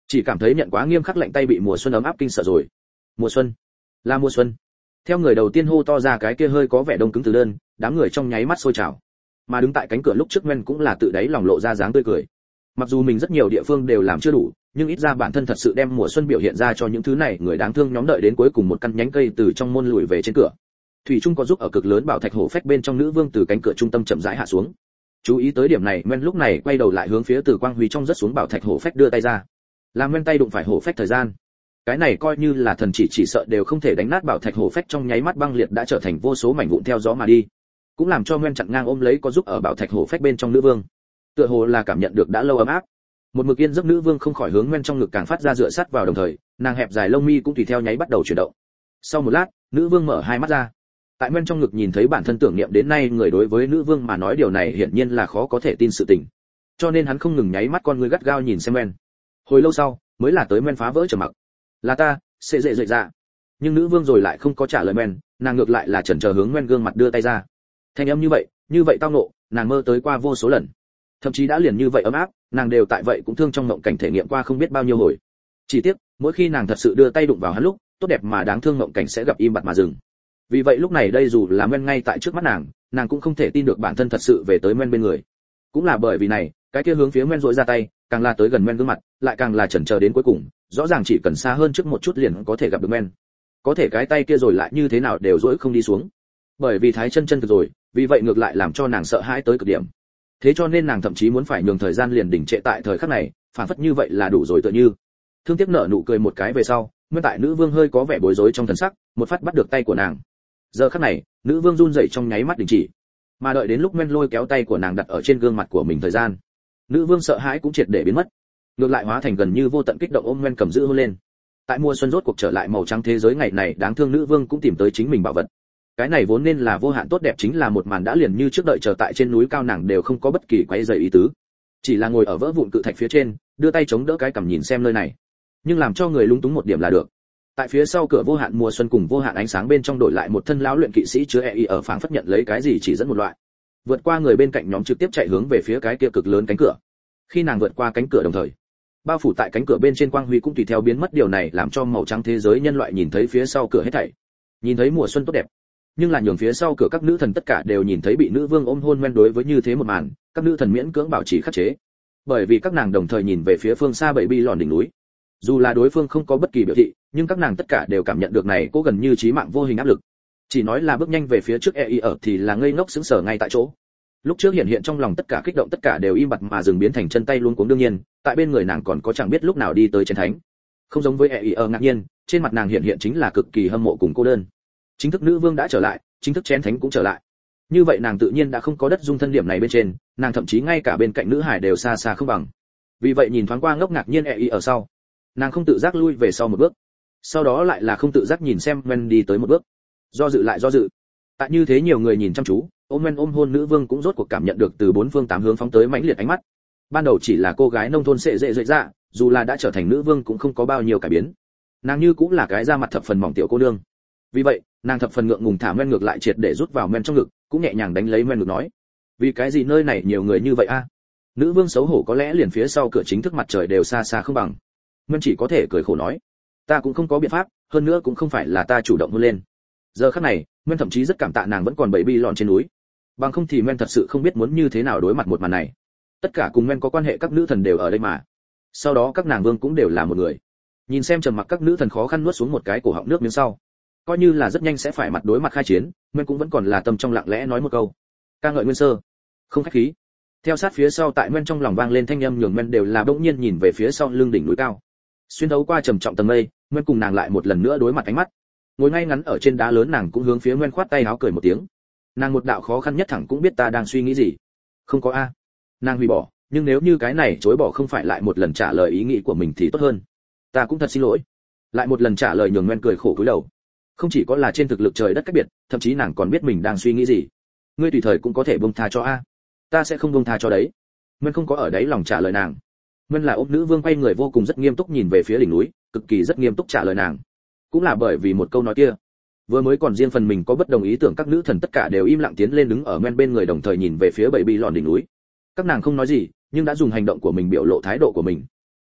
chỉ cảm thấy nhận quá nghiêm khắc lạnh tay bị mùa xuân ấm áp kinh sợ rồi. Mùa xuân, là mùa xuân. Theo người đầu tiên hô to ra cái kia hơi có vẻ đông cứng từ đơn, đám người trong nháy mắt sôi trào. Mà đứng tại cánh cửa lúc trước men cũng là tự đáy lòng lộ ra dáng tươi cười. Mặc dù mình rất nhiều địa phương đều làm chưa đủ, nhưng ít ra bản thân thật sự đem mùa xuân biểu hiện ra cho những thứ này người đáng thương nhóm đợi đến cuối cùng một căn nhánh cây từ trong môn lùi về trên cửa. Thủy Trung có giúp ở cực lớn bảo thạch hổ phách bên trong nữ vương từ cánh cửa trung tâm chậm rãi hạ xuống. Chú ý tới điểm này, men lúc này quay đầu lại hướng phía từ quang huy trong rất xuống bảo thạch hổ phách đưa tay ra. Làm men tay đụng phải hổ phách thời gian, cái này coi như là thần chỉ sợ đều không thể đánh nát bảo thạch hổ phách trong nháy mắt băng liệt đã trở thành vô số mảnh vụn theo gió mà đi, cũng làm cho men chặn ngang ôm lấy có giúp ở bảo thạch hổ phách bên trong nữ vương. Tựa hồ là cảm nhận được đã lâu ấm áp, một mực yên giấc nữ vương không khỏi hướng men trong ngực càng phát ra dựa sát vào, đồng thời nàng hẹp dài lông mi cũng tùy theo nháy bắt đầu chuyển động. Sau một lát, nữ vương mở hai mắt ra. Tại men trong ngực nhìn thấy bản thân tưởng niệm đến nay người, đối với nữ vương mà nói điều này hiển nhiên là khó có thể tin sự tình, cho nên hắn không ngừng nháy mắt con ngươi gắt gao nhìn xem men. Hồi lâu sau mới là tới men phá vỡ trầm mặc. Là ta sẽ dễ dậy ra. Nhưng nữ vương rồi lại không có trả lời men, nàng ngược lại là chần chờ hướng men gương mặt đưa tay ra. Thanh âm như vậy tao nộ, nàng mơ tới qua vô số lần, thậm chí đã liền như vậy ấm áp, nàng đều tại vậy cũng thương trong mộng cảnh thể nghiệm qua không biết bao nhiêu hồi. Chỉ tiếc mỗi khi nàng thật sự đưa tay đụng vào hắn lúc, tốt đẹp mà đáng thương mộng cảnh sẽ gặp im bặt mà dừng. Vì vậy lúc này đây dù là men ngay tại trước mắt nàng cũng không thể tin được bản thân thật sự về tới men bên người. Cũng là bởi vì này, cái kia hướng phía men rỗi ra tay, càng là tới gần men gương mặt, lại càng là chần chờ đến cuối cùng, rõ ràng chỉ cần xa hơn trước một chút liền có thể gặp được men. Có thể cái tay kia rồi lại như thế nào đều rỗi không đi xuống. Bởi vì thái chân thực rồi, vì vậy ngược lại làm cho nàng sợ hãi tới cực điểm. Thế cho nên nàng thậm chí muốn phải nhường thời gian liền đỉnh trệ tại thời khắc này, phản phất như vậy là đủ rồi tựa như. Thương tiếc nở nụ cười một cái về sau, nguyên tại nữ vương hơi có vẻ bối rối trong thần sắc, một phát bắt được tay của nàng. Giờ khắc này, nữ vương run rẩy trong nháy mắt đình chỉ, mà đợi đến lúc men lôi kéo tay của nàng đặt ở trên gương mặt của mình thời gian, nữ vương sợ hãi cũng triệt để biến mất, ngược lại hóa thành gần như vô tận kích động ôm men cầm giữ hôn lên. Tại mùa xuân rốt cuộc trở lại màu trắng thế giới ngày này, đáng thương nữ vương cũng tìm tới chính mình bảo vật. Cái này vốn nên là vô hạn tốt đẹp chính là một màn đã liền như trước đợi chờ tại trên núi cao, nàng đều không có bất kỳ quấy rầy ý tứ, chỉ là ngồi ở vỡ vụn cự thạch phía trên, đưa tay chống đỡ cái cằm nhìn xem nơi này. Nhưng làm cho người lung túng một điểm là được, tại phía sau cửa vô hạn mùa xuân cùng vô hạn ánh sáng bên trong đổi lại một thân lão luyện kỵ sĩ chứa EI ở phảng phất nhận lấy cái gì chỉ dẫn một loại, vượt qua người bên cạnh nhóm trực tiếp chạy hướng về phía cái kia cực lớn cánh cửa. Khi nàng vượt qua cánh cửa đồng thời, bao phủ tại cánh cửa bên trên quang huy cũng tùy theo biến mất, điều này làm cho màu trắng thế giới nhân loại nhìn thấy phía sau cửa hết thảy, nhìn thấy mùa xuân tốt đẹp. Nhưng là nhường phía sau cửa các nữ thần tất cả đều nhìn thấy bị nữ vương ôm hôn men. Đối với như thế một màn, các nữ thần miễn cưỡng bảo trì khắc chế, bởi vì các nàng đồng thời nhìn về phía phương xa bảy bi lòn đỉnh núi. Dù là đối phương không có bất kỳ biểu thị, nhưng các nàng tất cả đều cảm nhận được này cố gần như chí mạng vô hình áp lực. Chỉ nói là bước nhanh về phía trước EI ở thì là ngây ngốc sững sờ ngay tại chỗ. Lúc trước hiện trong lòng tất cả kích động tất cả đều im bặt mà dừng, biến thành chân tay luống cuống. Đương nhiên, tại bên người nàng còn có chẳng biết lúc nào đi tới chiến thánh. Không giống với EI ở ngạc nhiên, trên mặt nàng hiện chính là cực kỳ hâm mộ cùng cô đơn. Chính thức nữ vương đã trở lại, chính thức chiến thánh cũng trở lại. Như vậy nàng tự nhiên đã không có đất dung thân điểm này bên trên, nàng thậm chí ngay cả bên cạnh nữ hải đều xa xa không bằng. Vì vậy nhìn thoáng qua ngốc ngạc nhiên EI ở sau, nàng không tự giác lui về sau một bước, sau đó lại là không tự giác nhìn xem men đi tới một bước, do dự lại do dự. Tại như thế nhiều người nhìn chăm chú, ôm men ôm hôn nữ vương cũng rốt cuộc cảm nhận được từ bốn phương tám hướng phóng tới mãnh liệt ánh mắt. Ban đầu chỉ là cô gái nông thôn sệ dễ dậy ra, dù là đã trở thành nữ vương cũng không có bao nhiêu cải biến, nàng như cũng là cái da mặt thập phần mỏng tiểu cô nương. Vì vậy nàng thập phần ngượng ngùng thả men ngược lại triệt để rút vào men trong ngực, cũng nhẹ nhàng đánh lấy men ngực nói: vì cái gì nơi này nhiều người như vậy a? Nữ vương xấu hổ có lẽ liền phía sau cửa chính thức mặt trời đều xa xa không bằng. Men chỉ có thể cười khổ nói: ta cũng không có biện pháp, hơn nữa cũng không phải là ta chủ động hôn lên. Giờ khắc này men thậm chí rất cảm tạ nàng vẫn còn bậy bi lọn trên núi, bằng không thì men thật sự không biết muốn như thế nào đối mặt một màn này. Tất cả cùng men có quan hệ các nữ thần đều ở đây mà, sau đó các nàng vương cũng đều là một người. Nhìn xem trầm mặc các nữ thần khó khăn nuốt xuống một cái cổ họng nước miếng sau, coi như là rất nhanh sẽ phải mặt đối mặt khai chiến, men cũng vẫn còn là tâm trong lặng lẽ nói một câu: ca ngợi nguyên sơ, không khách khí. Theo sát phía sau tại men trong lòng vang lên thanh âm nhường men đều là bỗng nhiên nhìn về phía sau lưng đỉnh núi cao. Xuyên thấu qua trầm trọng tầng mây, men cùng nàng lại một lần nữa đối mặt ánh mắt. Ngồi ngay ngắn ở trên đá lớn, nàng cũng hướng phía men khoát tay áo cười một tiếng. Nàng một đạo khó khăn nhất thẳng cũng biết ta đang suy nghĩ gì. Không có a. Nàng hủy bỏ, nhưng nếu như cái này chối bỏ không phải lại một lần trả lời ý nghĩ của mình thì tốt hơn. Ta cũng thật xin lỗi. Lại một lần trả lời nhường men cười khổ cúi đầu. Không chỉ có là trên thực lực trời đất cách biệt, thậm chí nàng còn biết mình đang suy nghĩ gì. Ngươi tùy thời cũng có thể buông tha cho a. Ta sẽ không buông tha cho đấy. Men không có ở đấy lòng trả lời nàng. Men là ôm nữ vương quay người vô cùng rất nghiêm túc nhìn về phía đỉnh núi, cực kỳ rất nghiêm túc trả lời nàng. Cũng là bởi vì một câu nói kia, vừa mới còn riêng phần mình có bất đồng ý tưởng các nữ thần tất cả đều im lặng tiến lên đứng ở men bên người, đồng thời nhìn về phía bảy bi lòn đỉnh núi. Các nàng không nói gì, nhưng đã dùng hành động của mình biểu lộ thái độ của mình.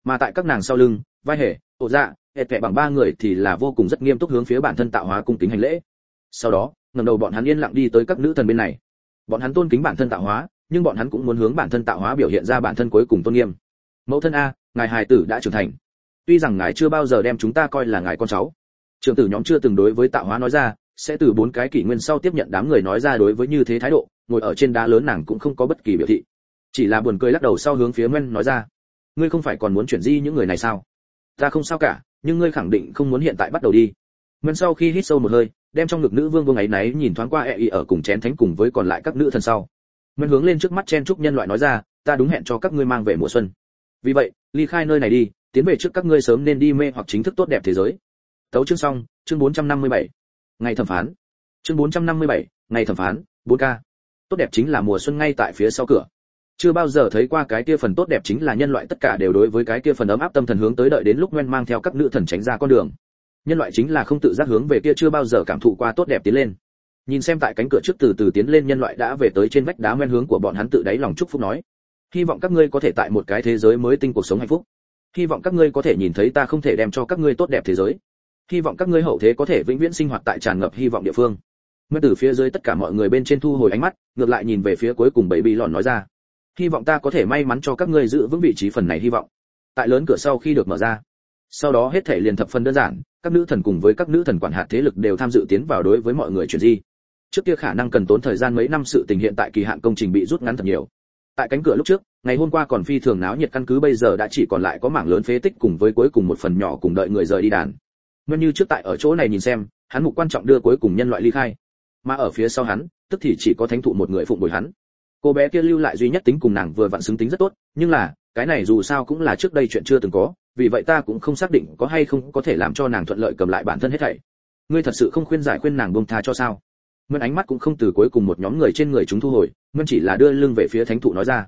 Mà tại các nàng sau lưng, vai hệ, ổ dạ, hệ kệ bằng ba người thì là vô cùng rất nghiêm túc hướng phía bản thân tạo hóa cung kính hành lễ. Sau đó, ngẩng đầu bọn hắn yên lặng đi tới các nữ thần bên này. Bọn hắn tôn kính bản thân tạo hóa, nhưng bọn hắn cũng muốn hướng bản thân tạo hóa biểu hiện ra bản thân cuối cùng tôn nghiêm. Mẫu thân a, ngài hài tử đã trưởng thành. Tuy rằng ngài chưa bao giờ đem chúng ta coi là ngài con cháu. Trưởng tử nhóm chưa từng đối với tạo hóa nói ra, sẽ từ 4 cái kỷ nguyên sau tiếp nhận đám người nói ra đối với như thế thái độ, ngồi ở trên đá lớn nàng cũng không có bất kỳ biểu thị, chỉ là buồn cười lắc đầu sau hướng phía Nguyên nói ra, ngươi không phải còn muốn chuyển di những người này sao? Ta không sao cả, nhưng ngươi khẳng định không muốn hiện tại bắt đầu đi. Nguyên sau khi hít sâu một hơi, đem trong ngực nữ vương vương ấy náy nhìn thoáng qua e ở cùng chén thánh cùng với còn lại các nữ thần sau. Nguyên hướng lên trước mắt chen chúc nhân loại nói ra, ta đúng hẹn cho các ngươi mang về mùa xuân. Vì vậy, ly khai nơi này đi, tiến về trước các ngươi sớm nên đi mê hoặc chính thức tốt đẹp thế giới. Tấu chương xong, chương 457. Ngày thẩm phán. Chương 457, ngày thẩm phán, 4K. Tốt đẹp chính là mùa xuân ngay tại phía sau cửa. Chưa bao giờ thấy qua cái kia phần tốt đẹp chính là nhân loại tất cả đều đối với cái kia phần ấm áp tâm thần hướng tới đợi đến lúc Nguyên mang theo các nữ thần tránh ra con đường. Nhân loại chính là không tự giác hướng về kia chưa bao giờ cảm thụ qua tốt đẹp tiến lên. Nhìn xem tại cánh cửa trước từ từ tiến lên nhân loại đã về tới trên vách đá Nguyên hướng của bọn hắn tự đáy lòng chúc phúc nói: hy vọng các ngươi có thể tại một cái thế giới mới tinh cuộc sống hạnh phúc. Hy vọng các ngươi có thể nhìn thấy ta không thể đem cho các ngươi tốt đẹp thế giới. Hy vọng các ngươi hậu thế có thể vĩnh viễn sinh hoạt tại tràn ngập hy vọng địa phương. Nguyên từ phía dưới tất cả mọi người bên trên thu hồi ánh mắt, ngược lại nhìn về phía cuối cùng Baby Lòn nói ra: hy vọng ta có thể may mắn cho các ngươi giữ vững vị trí phần này hy vọng. Tại lớn cửa sau khi được mở ra, sau đó hết thảy liền thập phần đơn giản, các nữ thần cùng với các nữ thần quản hạt thế lực đều tham dự tiến vào đối với mọi người chuyển di. Trước kia khả năng cần tốn thời gian mấy năm sự tình hiện tại kỳ hạn công trình bị rút ngắn thật nhiều. Tại cánh cửa lúc trước, ngày hôm qua còn phi thường náo nhiệt căn cứ bây giờ đã chỉ còn lại có mảng lớn phế tích cùng với cuối cùng một phần nhỏ cùng đợi người rời đi đàn. Nguyên như trước tại ở chỗ này nhìn xem, hắn mục quan trọng đưa cuối cùng nhân loại ly khai. Mà ở phía sau hắn, tức thì chỉ có thánh thụ một người phụng bồi hắn. Cô bé kia lưu lại duy nhất tính cùng nàng vừa vặn xứng tính rất tốt, nhưng là, cái này dù sao cũng là trước đây chuyện chưa từng có, vì vậy ta cũng không xác định có hay không có thể làm cho nàng thuận lợi cầm lại bản thân hết thảy. Ngươi thật sự không khuyên giải khuyên nàng buông tha cho sao? Nguyên ánh mắt cũng không từ cuối cùng một nhóm người trên người chúng thu hồi, Nguyên chỉ là đưa lưng về phía thánh thụ nói ra: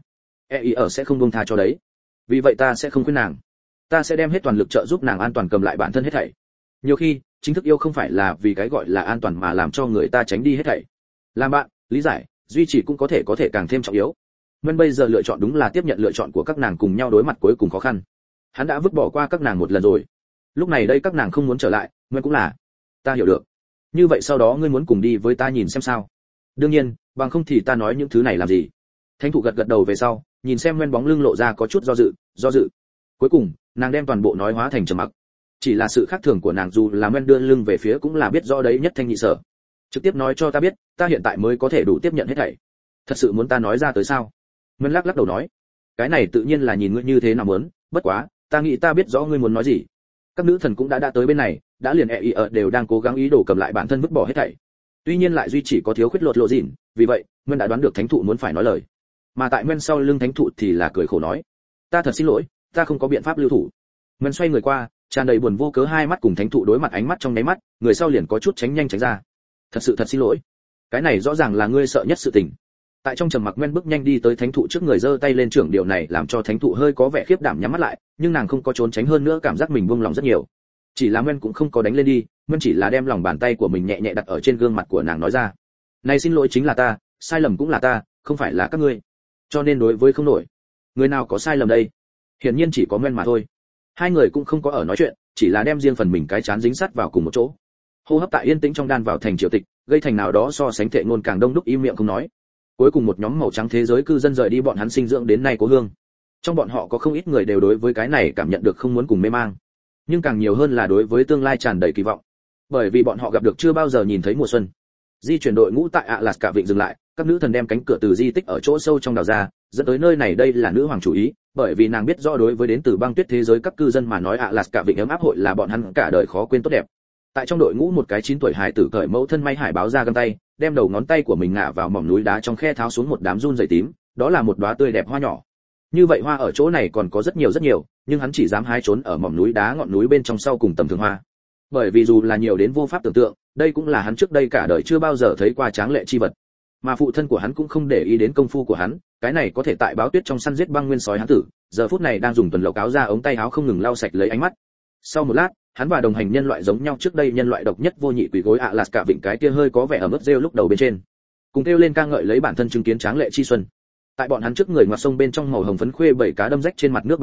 ở sẽ không buông tha cho đấy. Vì vậy ta sẽ không khuyên nàng. Ta sẽ đem hết toàn lực trợ giúp nàng an toàn cầm lại bản thân hết thảy. Nhiều khi, chính thức yêu không phải là vì cái gọi là an toàn mà làm cho người ta tránh đi hết thảy. Làm bạn, lý giải, duy trì cũng có thể càng thêm trọng yếu. Nguyên bây giờ lựa chọn đúng là tiếp nhận lựa chọn của các nàng cùng nhau đối mặt cuối cùng khó khăn. Hắn đã vứt bỏ qua các nàng một lần rồi. Lúc này đây các nàng không muốn trở lại, Nguyên cũng là. Ta hiểu được. Như vậy sau đó ngươi muốn cùng đi với ta nhìn xem sao? Đương nhiên, bằng không thì ta nói những thứ này làm gì? Thánh thụ gật đầu về sau, nhìn xem Nguyên bóng lưng lộ ra có chút do dự. Cuối cùng, nàng đem toàn bộ nói hóa thành trầm mặc. Chỉ là sự khác thường của nàng dù là Nguyên đưa lưng về phía cũng là biết rõ đấy nhất thanh nhị sở. Trực tiếp nói cho ta biết, ta hiện tại mới có thể đủ tiếp nhận hết thảy. Thật sự muốn ta nói ra tới sao? Nguyên lắc đầu nói, cái này tự nhiên là nhìn ngươi như thế nào muốn, bất quá, ta nghĩ ta biết rõ ngươi muốn nói gì. Các nữ thần cũng đã tới bên này, đã liền đều đang cố gắng ý đồ cầm lại bản thân vứt bỏ hết thảy. Tuy nhiên lại duy chỉ có thiếu khuyết lộ dịn, vì vậy, Nguyên đã đoán được thánh thụ muốn phải nói lời. Mà tại Nguyên sau lưng thánh thụ thì là cười khổ nói, ta thật xin lỗi, ta không có biện pháp lưu thủ. Nguyên xoay người qua, tràn đầy buồn vô cớ hai mắt cùng thánh thụ đối mặt ánh mắt trong nháy mắt, người sau liền có chút tránh ra. Thật xin lỗi. Cái này rõ ràng là ngươi sợ nhất sự tình. Tại trong trầm mặc Nguyên bước nhanh đi tới thánh thụ trước người giơ tay lên trưởng, điều này làm cho thánh thụ hơi có vẻ khiếp đảm nhắm mắt lại, nhưng nàng không có trốn tránh, hơn nữa cảm giác mình buông lòng rất nhiều. Chỉ là Nguyên cũng không có đánh lên đi, Nguyên chỉ là đem lòng bàn tay của mình nhẹ nhẹ đặt ở trên gương mặt của nàng nói ra, này xin lỗi chính là ta, sai lầm cũng là ta, không phải là các ngươi. Cho nên đối với không nổi, người nào có sai lầm đây? Hiển nhiên chỉ có Nguyên mà thôi. Hai người cũng không có ở nói chuyện, chỉ là đem riêng phần mình cái chán dính sát vào cùng một chỗ. Hô hấp tại yên tĩnh trong đan vào thành triều tịch, gây thành nào đó so sánh thệ ngôn càng đông đúc im miệng không nói. Cuối cùng một nhóm màu trắng thế giới cư dân rời đi bọn hắn sinh dưỡng đến nay cố hương. Trong bọn họ có không ít người đều đối với cái này cảm nhận được không muốn cùng mê mang, nhưng càng nhiều hơn là đối với tương lai tràn đầy kỳ vọng, bởi vì bọn họ gặp được chưa bao giờ nhìn thấy mùa xuân. Di chuyển đội ngũ tại Alaska vịnh dừng lại, các nữ thần đem cánh cửa từ di tích ở chỗ sâu trong đào ra, dẫn tới nơi này. Đây là nữ hoàng chủ ý, bởi vì nàng biết rõ đối với đến từ băng tuyết thế giới các cư dân mà nói Alaska vịnh ấm áp hội là bọn hắn cả đời khó quên tốt đẹp. Tại trong đội ngũ một cái 9 tuổi hài tử cởi mẫu thân may hải báo ra găng tay, đem đầu ngón tay của mình ngả vào mỏm núi đá trong khe tháo xuống một đám run rẩy tím, đó là một đóa tươi đẹp hoa nhỏ. Như vậy hoa ở chỗ này còn có rất nhiều, nhưng hắn chỉ dám hái trốn ở mỏm núi đá ngọn núi bên trong sau cùng tầm thường hoa. Bởi vì dù là nhiều đến vô pháp tưởng tượng, đây cũng là hắn trước đây cả đời chưa bao giờ thấy qua tráng lệ chi vật. Mà phụ thân của hắn cũng không để ý đến công phu của hắn, cái này có thể tại báo tuyết trong săn giết băng nguyên sói hắn tử, giờ phút này đang dùng tuần lộc áo ra ống tay áo không ngừng lau sạch lấy ánh mắt. Sau một lát, hắn và đồng hành nhân loại giống nhau trước đây nhân loại độc nhất vô nhị quỳ gối Alaska vịnh cái kia hơi có vẻ ở mức rêu lúc đầu bên trên, cùng kêu lên ca ngợi lấy bản thân chứng kiến tráng lệ chi xuân. Tại bọn hắn trước người ngoặt sông bên trong màu hồng phấn khuê bảy cá đâm rách trên mặt nước bạc kính,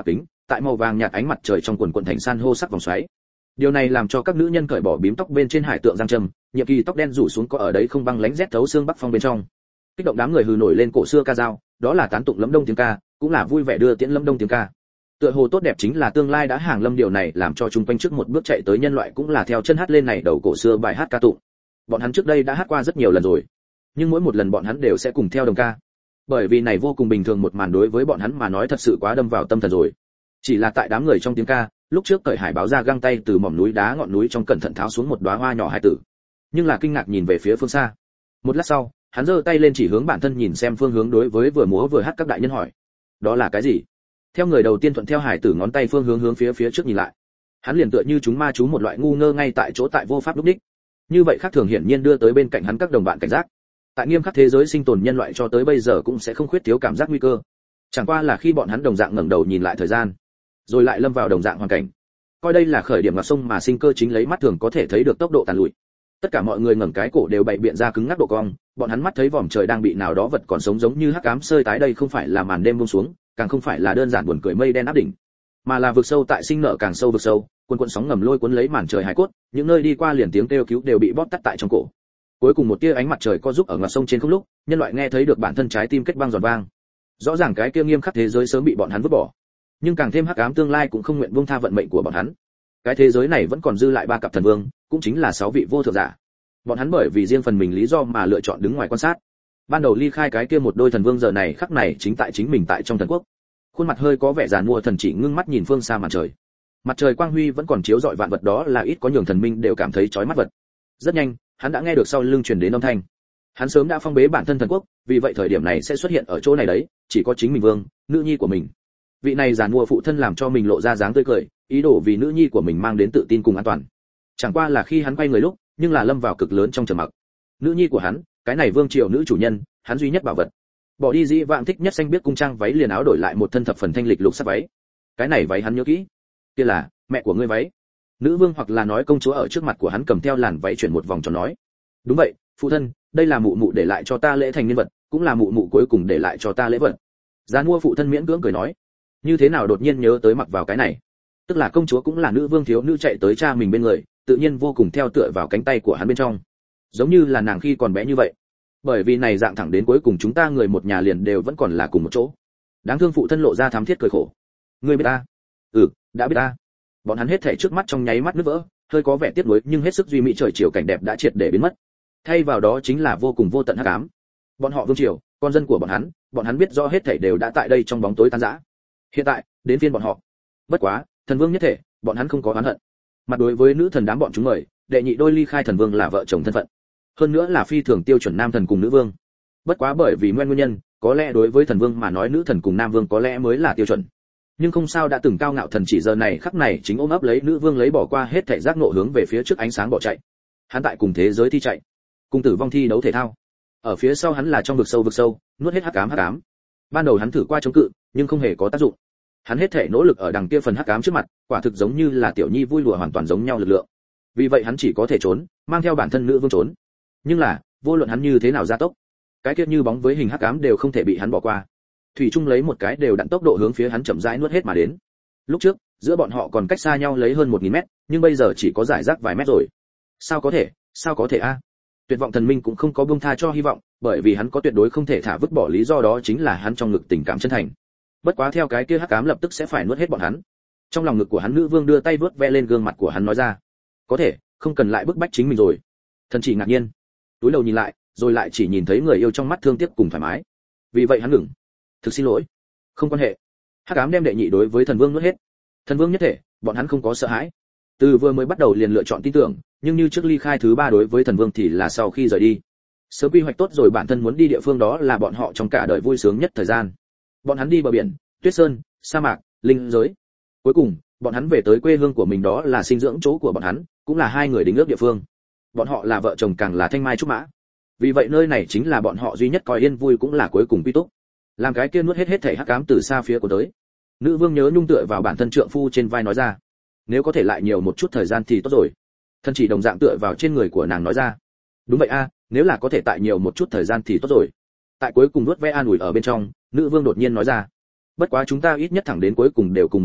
tại màu vàng nhạt ánh mặt trời trong quần quần thành san hô sắc vòng xoáy. Điều này làm cho các nữ nhân cởi bỏ bím tóc bên trên hải tượng giang trầm, nhiệm kỳ tóc đen rủ xuống có ở đấy không băng lánh rét thấu xương bắc phong bên trong. Kích động đám người hừ nổi lên cổ xưa ca dao, đó là tán tụng Lâm Đông tiếng ca, cũng là vui vẻ đưa tiễn Lâm Đông tiếng ca. Tựa hồ tốt đẹp chính là tương lai đã hàng lâm, điều này làm cho chúng quanh trước một bước chạy tới nhân loại cũng là theo chân hát lên này đầu cổ xưa bài hát ca tụng. Bọn hắn trước đây đã hát qua rất nhiều lần rồi, nhưng mỗi một lần bọn hắn đều sẽ cùng theo đồng ca. Bởi vì này vô cùng bình thường một màn đối với bọn hắn mà nói thật sự quá đâm vào tâm thần rồi. Chỉ là tại đám người trong tiếng ca, lúc trước cởi hải báo ra găng tay từ mỏm núi đá ngọn núi trong cẩn thận tháo xuống một đóa hoa nhỏ hai tử, nhưng là kinh ngạc nhìn về phía phương xa. Một lát sau, hắn giơ tay lên chỉ hướng bản thân nhìn xem phương hướng đối với vừa múa vừa hát các đại nhân hỏi: đó là cái gì? Theo người đầu tiên thuận theo hải tử ngón tay phương hướng hướng phía trước nhìn lại, hắn liền tựa như chúng ma chú một loại ngu ngơ ngay tại chỗ tại vô pháp lúc đích. Như vậy khác thường hiển nhiên đưa tới bên cạnh hắn các đồng bạn cảnh giác. Tại nghiêm khắc thế giới sinh tồn nhân loại cho tới bây giờ cũng sẽ không khuyết thiếu cảm giác nguy cơ. Chẳng qua là khi bọn hắn đồng dạng ngẩng đầu nhìn lại thời gian, rồi lại lâm vào đồng dạng hoàn cảnh. Coi đây là khởi điểm ngập sông mà sinh cơ chính lấy mắt thường có thể thấy được tốc độ tàn lụi. Tất cả mọi người ngẩng cái cổ đều bày biện ra cứng ngắc độ cong, bọn hắn mắt thấy vòm trời đang bị nào đó vật còn sống giống như hắc ám sơi tái, đây không phải là màn đêm buông xuống, càng không phải là đơn giản buồn cười mây đen áp đỉnh, mà là vực sâu tại sinh nở càng sâu vực sâu, cuồn sóng ngầm lôi cuốn lấy màn trời hải cốt, những nơi đi qua liền tiếng kêu cứu đều bị bóp tắt tại trong cổ. Cuối cùng một tia ánh mặt trời co giúp ở ngập sông trên không lúc, nhân loại nghe thấy được bản thân trái tim kết băng giòn vang. Rõ ràng cái kia nghiêm khắc thế giới sớm bị bọn hắn vứt bỏ, nhưng càng thêm hắc ám tương lai cũng không nguyện buông tha vận mệnh của bọn hắn. Cái thế giới này vẫn còn dư lại 3 cặp thần vương, cũng chính là 6 vị vô thượng giả. Bọn hắn bởi vì riêng phần mình lý do mà lựa chọn đứng ngoài quan sát. Ban đầu ly khai cái kia một đôi thần vương giờ này khắc này chính tại chính mình tại trong thần quốc. Khuôn mặt hơi có vẻ giàn mua thần chỉ ngưng mắt nhìn phương xa màn trời. Mặt trời quang huy vẫn còn chiếu rọi vạn vật, đó là ít có nhường thần minh đều cảm thấy chói mắt vật. Rất nhanh, hắn đã nghe được sau lưng truyền đến âm thanh. Hắn sớm đã phong bế bản thân thần quốc, vì vậy thời điểm này sẽ xuất hiện ở chỗ này đấy, chỉ có chính mình vương, nữ nhi của mình. Vị này giàn mua phụ thân làm cho mình lộ ra dáng tươi cười, ý đồ vì nữ nhi của mình mang đến tự tin cùng an toàn. Chẳng qua là khi hắn quay người lúc, nhưng là lâm vào cực lớn trong trầm mặc. Nữ nhi của hắn, cái này vương triều nữ chủ nhân, hắn duy nhất bảo vật. Bỏ đi dĩ vãng thích nhất xanh biết cung trang váy liền áo đổi lại một thân thập phần thanh lịch lục sắc váy. Cái này váy hắn nhớ kỹ, kia là mẹ của ngươi váy. Nữ vương hoặc là nói công chúa ở trước mặt của hắn cầm theo làn váy chuyển một vòng tròn nói: đúng vậy, phụ thân, đây là mụ mụ để lại cho ta lễ thành niên vật, cũng là mụ mụ cuối cùng để lại cho ta lễ vật. Giàn mua phụ thân miễn cưỡng cười nói: như thế nào đột nhiên nhớ tới mặc vào cái này? Tức là công chúa cũng là nữ vương thiếu nữ chạy tới cha mình bên người, tự nhiên vô cùng theo tựa vào cánh tay của hắn bên trong, giống như là nàng khi còn bé như vậy. Bởi vì này dạng thẳng đến cuối cùng chúng ta người một nhà liền đều vẫn còn là cùng một chỗ. Đáng thương phụ thân lộ ra thám thiết cười khổ. Ngươi biết ta? Ừ, đã biết ta. Bọn hắn hết thảy trước mắt trong nháy mắt nứt vỡ, hơi có vẻ tiếc nuối nhưng hết sức duy mỹ trời chiều cảnh đẹp đã triệt để biến mất. Thay vào đó chính là vô cùng vô tận hắc ám. Bọn họ vương triều, con dân của bọn hắn biết rõ hết thảy đều đã tại đây trong bóng tối tan rã. Hiện tại, đến phiên bọn họ. Bất quá, thần vương nhất thể, bọn hắn không có oán hận. Mặt đối với nữ thần đám bọn chúng mời, đệ nhị đôi ly khai thần vương là vợ chồng thân phận. Hơn nữa là phi thường tiêu chuẩn nam thần cùng nữ vương. Bất quá bởi vì nguyên nhân, có lẽ đối với thần vương mà nói nữ thần cùng nam vương có lẽ mới là tiêu chuẩn. Nhưng không sao, đã từng cao ngạo thần chỉ giờ này khắc này chính ôm ấp lấy nữ vương lấy bỏ qua hết thảy giác ngộ hướng về phía trước ánh sáng bỏ chạy. Hắn tại cùng thế giới thi chạy, cùng tử vong thi đấu thể thao. Ở phía sau hắn là trong vực sâu, nuốt hết hắc ám. Ban đầu hắn thử qua chống cự, nhưng không hề có tác dụng. Hắn hết thảy nỗ lực ở đằng kia phần hắc ám trước mặt, quả thực giống như là tiểu nhi vui lùa hoàn toàn giống nhau lực lượng. Vì vậy hắn chỉ có thể trốn, mang theo bản thân nữ vương trốn. Nhưng là, vô luận hắn như thế nào gia tốc, cái kia như bóng với hình hắc ám đều không thể bị hắn bỏ qua. Thủy chung lấy một cái đều đặn tốc độ hướng phía hắn chậm rãi nuốt hết mà đến. Lúc trước, giữa bọn họ còn cách xa nhau lấy hơn 1000 mét, nhưng bây giờ chỉ có giải rác vài mét rồi. Sao có thể a? Tuyệt vọng thần minh cũng không có buông tha cho hy vọng, bởi vì hắn có tuyệt đối không thể thả vứt bỏ lý do, đó chính là hắn trong ngực tình cảm chân thành. Bất quá theo cái kia hắc ám lập tức sẽ phải nuốt hết bọn hắn. Trong lòng ngực của hắn nữ vương đưa tay vuốt ve lên gương mặt của hắn nói ra: có thể, không cần lại bức bách chính mình rồi. Thần chỉ ngạc nhiên, túi đầu nhìn lại, rồi lại chỉ nhìn thấy người yêu trong mắt thương tiếc cùng thoải mái. Vì vậy hắn ngừng. Thực xin lỗi. Không quan hệ. Hắc ám đem đệ nhị đối với thần vương nuốt hết. Thần vương nhất thể, bọn hắn không có sợ hãi. Từ vừa mới bắt đầu liền lựa chọn tin tưởng, nhưng như trước ly khai thứ 3 đối với thần vương thì là sau khi rời đi. Sớm quy hoạch tốt rồi bản thân muốn đi địa phương đó là bọn họ trong cả đời vui sướng nhất thời gian. Bọn hắn đi bờ biển, tuyết sơn, sa mạc, linh giới. Cuối cùng, bọn hắn về tới quê hương của mình, đó là sinh dưỡng chỗ của bọn hắn, cũng là hai người đính ước địa phương. Bọn họ là vợ chồng càng là thanh mai trúc mã. Vì vậy nơi này chính là bọn họ duy nhất coi yên vui, cũng là cuối cùng quy túc. Làm cái kia nuốt hết thảy hắc ám từ xa phía của tới. Nữ vương nhớ nhung tựa vào bản thân trượng phu trên vai nói ra: nếu có thể lại nhiều một chút thời gian thì tốt rồi. Thân chỉ đồng dạng tựa vào trên người của nàng nói ra: đúng vậy a, nếu là có thể tại nhiều một chút thời gian thì tốt rồi. Tại cuối cùng nuốt ve an ủi ở bên trong, nữ vương đột nhiên nói ra: bất quá chúng ta ít nhất thẳng đến cuối cùng đều cùng một chỗ,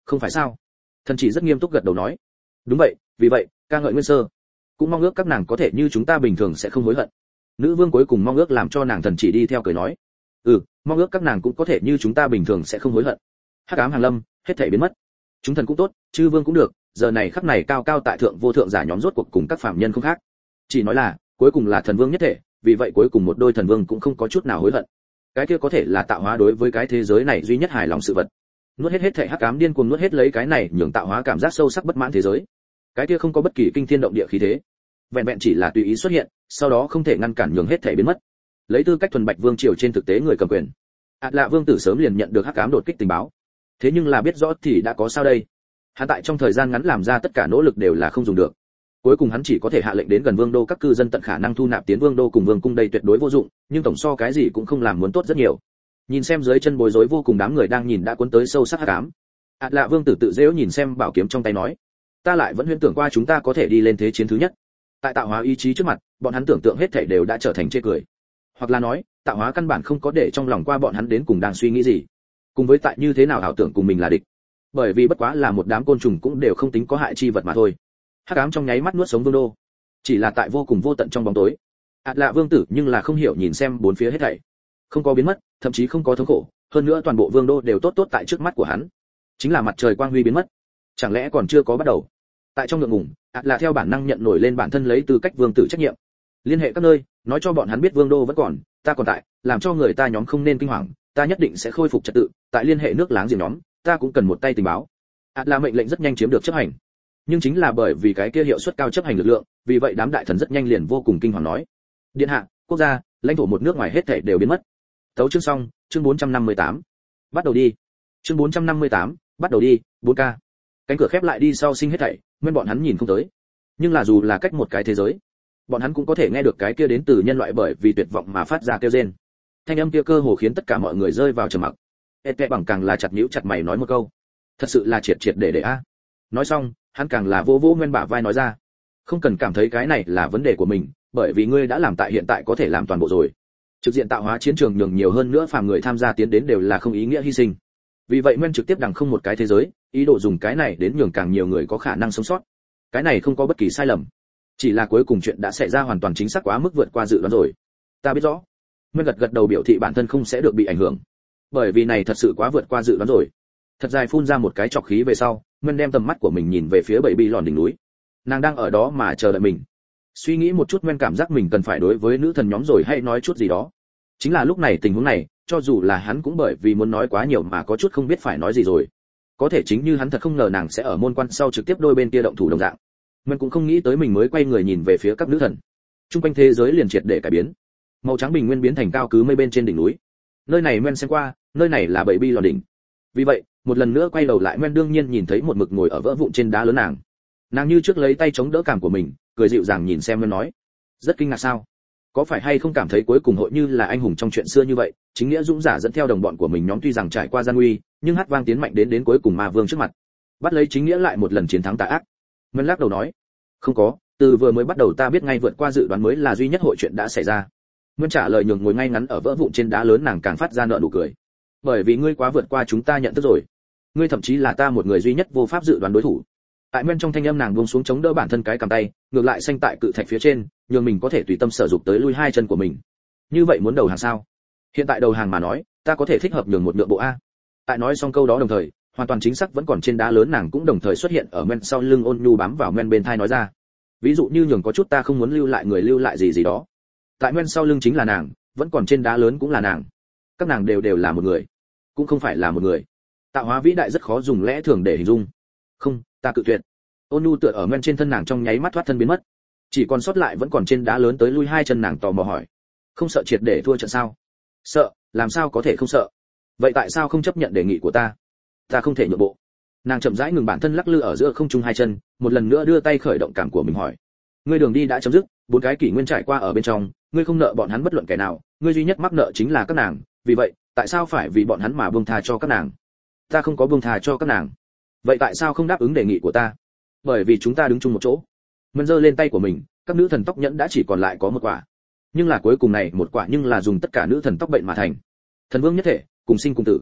không phải sao? Thần chỉ rất nghiêm túc gật đầu nói. Đúng vậy, vì vậy, ca ngợi nguyên sơ. Cũng mong ước các nàng có thể như chúng ta bình thường sẽ không hối hận. Nữ vương cuối cùng mong ước làm cho nàng thần chỉ đi theo cười nói. Mong ước các nàng cũng có thể như chúng ta bình thường sẽ không hối hận. Hắc ám hàng lâm, hết thảy biến mất. Chúng thần cũng tốt, chư vương cũng được, giờ này khắc này cao cao tại thượng vô thượng giả nhóm rốt cuộc cùng các phàm nhân không khác. Chỉ nói là, cuối cùng là thần vương nhất thể, vì vậy cuối cùng một đôi thần vương cũng không có chút nào hối hận. Cái kia có thể là tạo hóa đối với cái thế giới này duy nhất hài lòng sự vật. Nuốt hết thảy hắc ám điên cuồng nuốt hết lấy cái này, nhường tạo hóa cảm giác sâu sắc bất mãn thế giới. Cái kia không có bất kỳ kinh thiên động địa khí thế, vẹn vẹn chỉ là tùy ý xuất hiện, sau đó không thể ngăn cản nhường hết thảy biến mất. Lấy tư cách thuần bạch vương triều trên thực tế người cầm quyền, Lạ vương tử sớm liền nhận được hắc ám đột kích tình báo. Thế nhưng là biết rõ thì đã có sao đây? Hắn tại trong thời gian ngắn làm ra tất cả nỗ lực đều là không dùng được. Cuối cùng hắn chỉ có thể hạ lệnh đến gần vương đô các cư dân tận khả năng thu nạp tiến vương đô cùng vương cung, đây tuyệt đối vô dụng, nhưng tổng so cái gì cũng không làm muốn tốt rất nhiều. Nhìn xem dưới chân bối rối vô cùng đám người đang nhìn đã cuốn tới sâu sắc hắc ám. Lạ vương tử tự giễu nhìn xem bảo kiếm trong tay nói, ta lại vẫn huyễn tưởng qua chúng ta có thể đi lên thế chiến thứ nhất. Tại tạo hóa ý chí trước mặt, bọn hắn tưởng tượng hết thảy đều đã trở thành chê cười. Hoặc là nói, tạo hóa căn bản không có để trong lòng qua bọn hắn đến cùng đang suy nghĩ gì, cùng với tại như thế nào ảo tưởng cùng mình là địch. Bởi vì bất quá là một đám côn trùng cũng đều không tính có hại chi vật mà thôi. Hắc ám trong nháy mắt nuốt sống vương đô, chỉ là tại vô cùng vô tận trong bóng tối. Lạ vương tử nhưng là không hiểu nhìn xem bốn phía hết thảy, không có biến mất, thậm chí không có thống khổ, hơn nữa toàn bộ vương đô đều tốt tốt tại trước mắt của hắn. Chính là mặt trời quang huy biến mất, chẳng lẽ còn chưa có bắt đầu? Tại trong ngượng ngùng, là theo bản năng nhận nổi lên bản thân lấy tư cách vương tử trách nhiệm, liên hệ các nơi, nói cho bọn hắn biết vương đô vẫn còn, ta còn tại, làm cho người ta nhóm không nên kinh hoàng, ta nhất định sẽ khôi phục trật tự, tại liên hệ nước láng giềng nhóm, ta cũng cần một tay tình báo. Là mệnh lệnh rất nhanh chiếm được chấp hành, nhưng chính là bởi vì cái kia hiệu suất cao chấp hành lực lượng, vì vậy đám đại thần rất nhanh liền vô cùng kinh hoàng nói: điện hạ, quốc gia, lãnh thổ một nước ngoài hết thảy đều biến mất. Tấu chương xong, chương 458. Bắt đầu đi. Chương 458, bắt đầu đi, 4K. Cánh cửa khép lại đi sau sinh hết thảy, nguyên bọn hắn nhìn không tới, nhưng là dù là cách một cái thế giới, bọn hắn cũng có thể nghe được cái kia đến từ nhân loại bởi vì tuyệt vọng mà phát ra kêu rên. Thanh âm kia cơ hồ khiến tất cả mọi người rơi vào trầm mặc. Ete bằng càng là chặt nhíu chặt mày nói một câu, thật sự là triệt triệt để a. Nói xong, hắn càng là vô vô nguyên bả vai nói ra, không cần cảm thấy cái này là vấn đề của mình, bởi vì ngươi đã làm tại hiện tại có thể làm toàn bộ rồi. Trực diện tạo hóa chiến trường nhường nhiều hơn nữa phàm người tham gia tiến đến đều là không ý nghĩa hy sinh. Vì vậy nguyên trực tiếp đằng không một cái thế giới, ý đồ dùng cái này đến nhường càng nhiều người có khả năng sống sót. Cái này không có bất kỳ sai lầm, chỉ là cuối cùng chuyện đã xảy ra hoàn toàn chính xác quá mức vượt qua dự đoán rồi. Ta biết rõ. Nguyên gật gật đầu biểu thị bản thân không sẽ được bị ảnh hưởng, bởi vì này thật sự quá vượt qua dự đoán rồi. Thật dài phun ra một cái trọc khí về sau, Nguyên đem tầm mắt của mình nhìn về phía bảy bi lòn đỉnh núi. Nàng đang ở đó mà chờ đợi mình. Suy nghĩ một chút Nguyên cảm giác mình cần phải đối với nữ thần nhóm rồi hay nói chút gì đó. Chính là lúc này tình huống này, cho dù là hắn cũng bởi vì muốn nói quá nhiều mà có chút không biết phải nói gì rồi. Có thể chính như hắn thật không ngờ nàng sẽ ở môn quan sau trực tiếp đôi bên kia động thủ đồng dạng. Nguyên cũng không nghĩ tới mình mới quay người nhìn về phía các nữ thần. Trung quanh thế giới liền triệt để cải biến. Màu trắng bình nguyên biến thành cao cứ mây bên trên đỉnh núi. Nơi này Nguyên xem qua, nơi này là bảy bi lò đỉnh. Vì vậy, một lần nữa quay đầu lại Nguyên đương nhiên nhìn thấy một mực ngồi ở vỡ vụn trên đá lớn nàng. Nàng như trước lấy tay chống đỡ cảm của mình, cười dịu dàng nhìn xem Nguyên nói, rất kinh ngạc sao? Có phải hay không cảm thấy cuối cùng hội như là anh hùng trong chuyện xưa như vậy, chính nghĩa dũng giả dẫn theo đồng bọn của mình nhóm tuy rằng trải qua gian nguy, nhưng hát vang tiến mạnh đến cuối cùng ma vương trước mặt, bắt lấy chính nghĩa lại một lần chiến thắng tà ác. Nguyên lắc đầu nói, không có, từ vừa mới bắt đầu ta biết ngay vượt qua dự đoán mới là duy nhất hội chuyện đã xảy ra. Nguyên trả lời nhường ngồi ngay ngắn ở vỡ vụn trên đá lớn nàng càng phát ra nở nụ cười. Bởi vì ngươi quá vượt qua chúng ta nhận thức rồi. Ngươi thậm chí là ta một người duy nhất vô pháp dự đoán đối thủ. Tại Nguyên trong thanh âm nàng buông xuống chống đỡ bản thân cái cầm tay, ngược lại xanh tại cự thạch phía trên, nhường mình có thể tùy tâm sở dục tới lui hai chân của mình. Như vậy muốn đầu hàng sao? Hiện tại đầu hàng mà nói, ta có thể thích hợp nhường một nhượng bộ a. Tại nói xong câu đó đồng thời, hoàn toàn chính xác vẫn còn trên đá lớn nàng cũng đồng thời xuất hiện ở Nguyên sau lưng ôn nhu bám vào Nguyên bên thai nói ra. Ví dụ như nhường có chút ta không muốn lưu lại người lưu lại gì đó. Tại Nguyên sau lưng chính là nàng, vẫn còn trên đá lớn cũng là nàng. Các nàng đều là một người, cũng không phải là một người. Tạo hóa vĩ đại rất khó dùng lẽ thường để hình dung. Không, ta cự tuyệt. Ôn nhu tựa ở Nguyên trên thân nàng trong nháy mắt thoát thân biến mất. Chỉ còn sót lại vẫn còn trên đá lớn tới lui hai chân nàng tò mò hỏi, không sợ triệt để thua trận sao? Sợ, làm sao có thể không sợ? Vậy tại sao không chấp nhận đề nghị của ta? Ta không thể nhượng bộ. Nàng chậm rãi ngừng bản thân lắc lư ở giữa không trung hai chân, một lần nữa đưa tay khởi động cảm của mình hỏi, ngươi đường đi đã chấm dứt, 4 cái kỷ nguyên trải qua ở bên trong, ngươi không nợ bọn hắn bất luận kẻ nào, ngươi duy nhất mắc nợ chính là các nàng, vì vậy, tại sao phải vì bọn hắn mà buông tha cho các nàng? Ta không có buông tha cho các nàng. Vậy tại sao không đáp ứng đề nghị của ta? Bởi vì chúng ta đứng chung một chỗ. Mân giơ lên tay của mình, các nữ thần tóc nhẫn đã chỉ còn lại có một quả. Nhưng là cuối cùng này một quả nhưng là dùng tất cả nữ thần tóc bệnh mà thành. Thần vương nhất thể, cùng sinh cùng tử.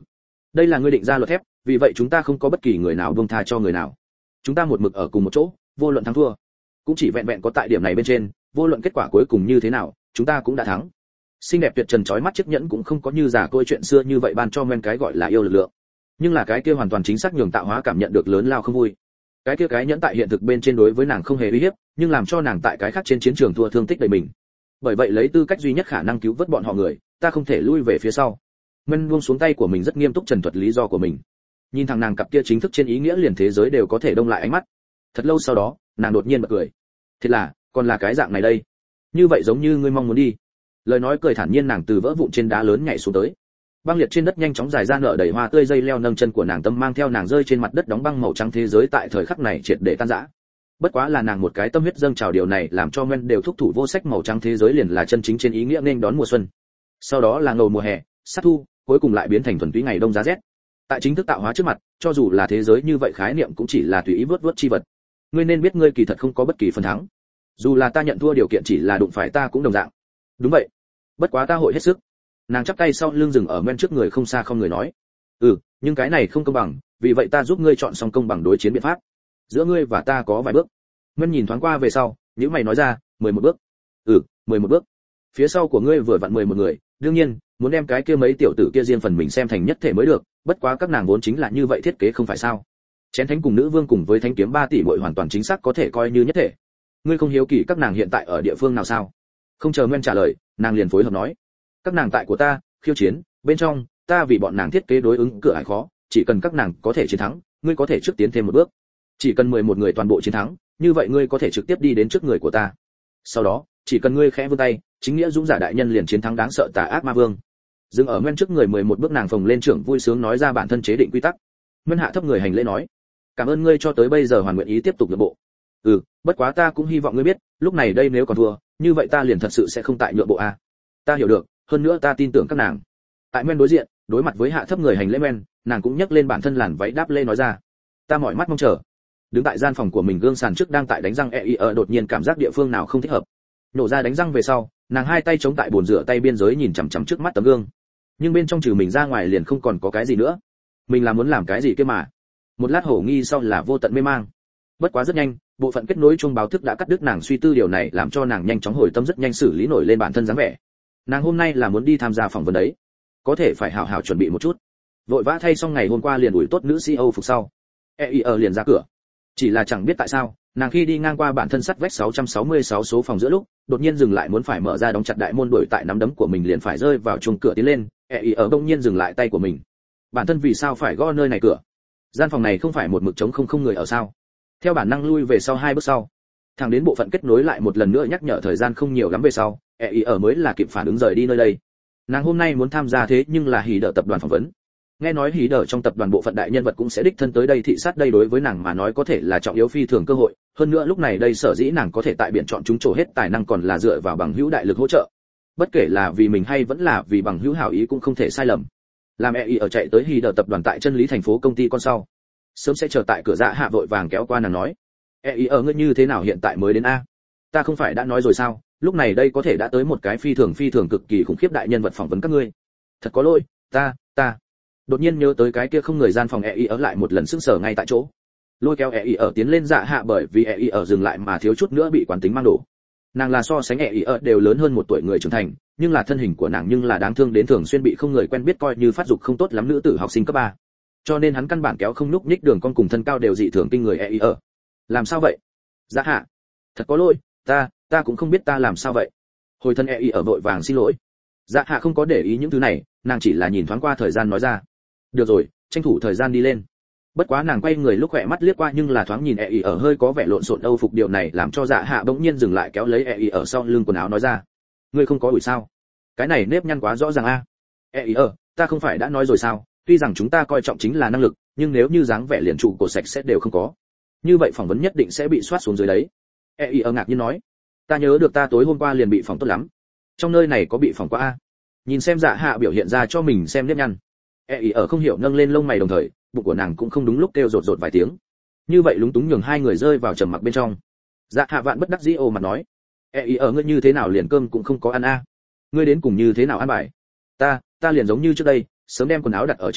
đây là ngươi định ra luật thép, vì vậy chúng ta không có bất kỳ người nào buông tha cho người nào. Chúng ta một mực ở cùng một chỗ, vô luận thắng thua, cũng chỉ vẹn vẹn có tại điểm này bên trên, vô luận kết quả cuối cùng như thế nào, chúng ta cũng đã thắng. Xinh đẹp tuyệt trần chói mắt chiếc nhẫn cũng không có như giả côi chuyện xưa như vậy ban cho men cái gọi là yêu lực lượng, nhưng là cái kia hoàn toàn chính xác nhường Tạo Hóa cảm nhận được lớn lao không vui. Cái kia cái nhẫn tại hiện thực bên trên đối với nàng không hề uy hiếp, nhưng làm cho nàng tại cái khác trên chiến trường thua thương tích đầy mình. Bởi vậy lấy tư cách duy nhất khả năng cứu vớt bọn họ người, ta không thể lui về phía sau. Men buông xuống tay của mình rất nghiêm túc trần thuật lý do của mình. Nhìn thằng nàng cặp kia chính thức trên ý nghĩa liền thế giới đều có thể đông lại ánh mắt. Thật lâu sau đó, nàng đột nhiên bật cười. Thật là, còn là cái dạng này đây. Như vậy giống như ngươi mong muốn đi. Lời nói cười thản nhiên, nàng từ vỡ vụn trên đá lớn nhảy xuống tới. Băng liệt trên đất nhanh chóng dài ra nở đầy hoa tươi dây leo nâng chân của nàng tâm mang theo nàng rơi trên mặt đất đóng băng màu trắng thế giới tại thời khắc này triệt để tan rã. Bất quá là nàng một cái tâm huyết dâng trào, điều này làm cho men đều thúc thủ vô sách, màu trắng thế giới liền là chân chính trên ý nghĩa nên đón mùa xuân. Sau đó là ngầu mùa hè, sát thu, cuối cùng lại biến thành thuần túy ngày đông giá rét. Tại chính thức Tạo Hóa trước mặt, cho dù là thế giới như vậy khái niệm cũng chỉ là tùy ý vớt vớt chi vật. Ngươi nên biết ngươi kỳ thật không có bất kỳ phần thắng. Dù là ta nhận thua, điều kiện chỉ là đụng phải ta cũng đồng dạng. Đúng vậy. Bất quá ta hội hết sức. Nàng chắp tay sau lưng dừng ở men trước người không xa không người nói. Nhưng cái này không công bằng, vì vậy ta giúp ngươi chọn xong công bằng đối chiến biện pháp. Giữa ngươi và ta có vài bước. Men nhìn thoáng qua về sau, nhíu mày nói ra, 11 bước. 11 bước. Phía sau của ngươi vừa vặn 11 người, đương nhiên, muốn đem cái kia mấy tiểu tử kia riêng phần mình xem thành nhất thể mới được, bất quá các nàng vốn chính là như vậy thiết kế không phải sao? Chén thánh cùng nữ vương cùng với thánh kiếm 3 tỷ muội hoàn toàn chính xác có thể coi như nhất thể. Ngươi không hiếu kỳ các nàng hiện tại ở địa phương nào sao? Không chờ Men trả lời, nàng liền phối hợp nói, các nàng tại của ta, khiêu chiến, bên trong, ta vì bọn nàng thiết kế đối ứng cửa ải khó, chỉ cần các nàng có thể chiến thắng, ngươi có thể trước tiến thêm một bước. Chỉ cần 11 người toàn bộ chiến thắng, như vậy ngươi có thể trực tiếp đi đến trước người của ta. Sau đó, chỉ cần ngươi khẽ vươn tay, chính nghĩa dũng giả đại nhân liền chiến thắng đáng sợ tà ác ma vương. Dừng ở Men trước người 11 bước, nàng phồng lên trưởng vui sướng nói ra bản thân chế định quy tắc. Men hạ thấp người hành lễ nói, cảm ơn ngươi cho tới bây giờ hoàn nguyện ý tiếp tục nhượng bộ. Bất quá ta cũng hy vọng ngươi biết, lúc này đây nếu còn thua, như vậy ta liền thật sự sẽ không tại nhượng bộ a. Ta hiểu được, hơn nữa ta tin tưởng các nàng. Tại Men đối diện, đối mặt với hạ thấp người hành lễ Men, nàng cũng nhấc lên bản thân làn váy đáp lê nói ra, ta mỏi mắt mong chờ. Đứng tại gian phòng của mình gương sàn trước đang tại đánh răng đột nhiên cảm giác địa phương nào không thích hợp. Nổ ra đánh răng về sau, nàng hai tay chống tại bồn rửa tay biên giới nhìn chằm chằm trước mắt tấm gương. Nhưng bên trong trừ mình ra ngoài liền không còn có cái gì nữa. Mình là muốn làm cái gì kia mà? Một lát hổ nghi sau là vô tận mê mang. Bất quá rất nhanh, bộ phận kết nối chuông báo thức đã cắt đứt nàng suy tư, điều này làm cho nàng nhanh chóng hồi tâm, rất nhanh xử lý nổi lên bản thân dáng vẻ. Nàng hôm nay là muốn đi tham gia phỏng vấn đấy, có thể phải hảo hảo chuẩn bị một chút. Vội vã thay xong ngày hôm qua liền ủi tốt nữ CEO phục sau, liền ra cửa. Chỉ là chẳng biết tại sao, nàng khi đi ngang qua bản thân sắt vách 666 số phòng giữa lúc, đột nhiên dừng lại, muốn phải mở ra đóng chặt đại môn, đuổi tại nắm đấm của mình liền phải rơi vào chuông cửa tiến lên, bỗng nhiên dừng lại tay của mình. Bản thân vì sao phải gõ nơi này cửa? Gian phòng này không phải một mực trống không người ở sao? Theo bản năng lui về sau 2 bước sau, thẳng đến bộ phận kết nối lại một lần nữa nhắc nhở thời gian không nhiều lắm về sau, mới là kịp phản ứng rời đi nơi đây. Nàng hôm nay muốn tham gia thế nhưng là hỉ đỡ tập đoàn phỏng vấn. Nghe nói hỉ đỡ trong tập đoàn bộ phận đại nhân vật cũng sẽ đích thân tới đây thị sát, đây đối với nàng mà nói có thể là trọng yếu phi thường cơ hội, hơn nữa lúc này đây sở dĩ nàng có thể tại biển chọn chúng trổ hết tài năng còn là dựa vào bằng hữu đại lực hỗ trợ. Bất kể là vì mình hay vẫn là vì bằng hữu hảo ý cũng không thể sai lầm. Làm chạy tới hỉ đỡ tập đoàn tại chân lý thành phố công ty con sau, sớm sẽ chờ tại cửa Dạ Hạ vội vàng kéo qua nàng nói, ngươi như thế nào hiện tại mới đến a? Ta không phải đã nói rồi sao, lúc này đây có thể đã tới một cái phi thường cực kỳ khủng khiếp đại nhân vật phỏng vấn các ngươi. Thật có lỗi, ta đột nhiên nhớ tới cái kia không người gian phòng lại một lần sững sờ ngay tại chỗ. Lôi kéo tiến lên Dạ Hạ, bởi vì dừng lại mà thiếu chút nữa bị quán tính mang đổ. Nàng là so sánh đều lớn hơn 1 tuổi người trưởng thành, nhưng là thân hình của nàng nhưng là đáng thương đến thường xuyên bị không người quen biết coi như phát dục không tốt lắm nữ tử học sinh cấp 3. Cho nên hắn căn bản kéo không nhúc nhích, đường cong cùng thân cao đều dị thường kinh người. Làm sao vậy? Dạ Hạ, thật có lỗi, ta cũng không biết ta làm sao vậy. Hồi thân vội vàng xin lỗi. Dạ Hạ không có để ý những thứ này, nàng chỉ là nhìn thoáng qua thời gian nói ra, được rồi, tranh thủ thời gian đi lên. Bất quá nàng quay người lúc khỏe mắt liếc qua nhưng là thoáng nhìn hơi có vẻ lộn xộn âu phục, điều này làm cho Dạ Hạ bỗng nhiên dừng lại, kéo lấy sau lưng quần áo nói ra, ngươi không có ủi sao? Cái này nếp nhăn quá rõ ràng a. Ta không phải đã nói rồi sao, tuy rằng chúng ta coi trọng chính là năng lực, nhưng nếu như dáng vẻ liền trụ cổ sạch sẽ đều không có, như vậy phỏng vấn nhất định sẽ bị soát xuống dưới đấy. Ngạc nhiên nói, ta nhớ được ta tối hôm qua liền bị phỏng tốt lắm, trong nơi này có bị phỏng qua a? Nhìn xem Dạ Hạ biểu hiện ra cho mình xem nếp nhăn, không hiểu nâng lên lông mày, đồng thời bụng của nàng cũng không đúng lúc kêu rột rột vài tiếng. Như vậy lúng túng nhường hai người rơi vào trầm mặc bên trong. Dạ Hạ vạn bất đắc dĩ ồ mặt nói, ngươi như thế nào liền cơm cũng không có ăn a? Ngươi đến cùng như thế nào ăn bài? Ta liền giống như trước đây, sớm đem quần áo đặt ở trên kệ,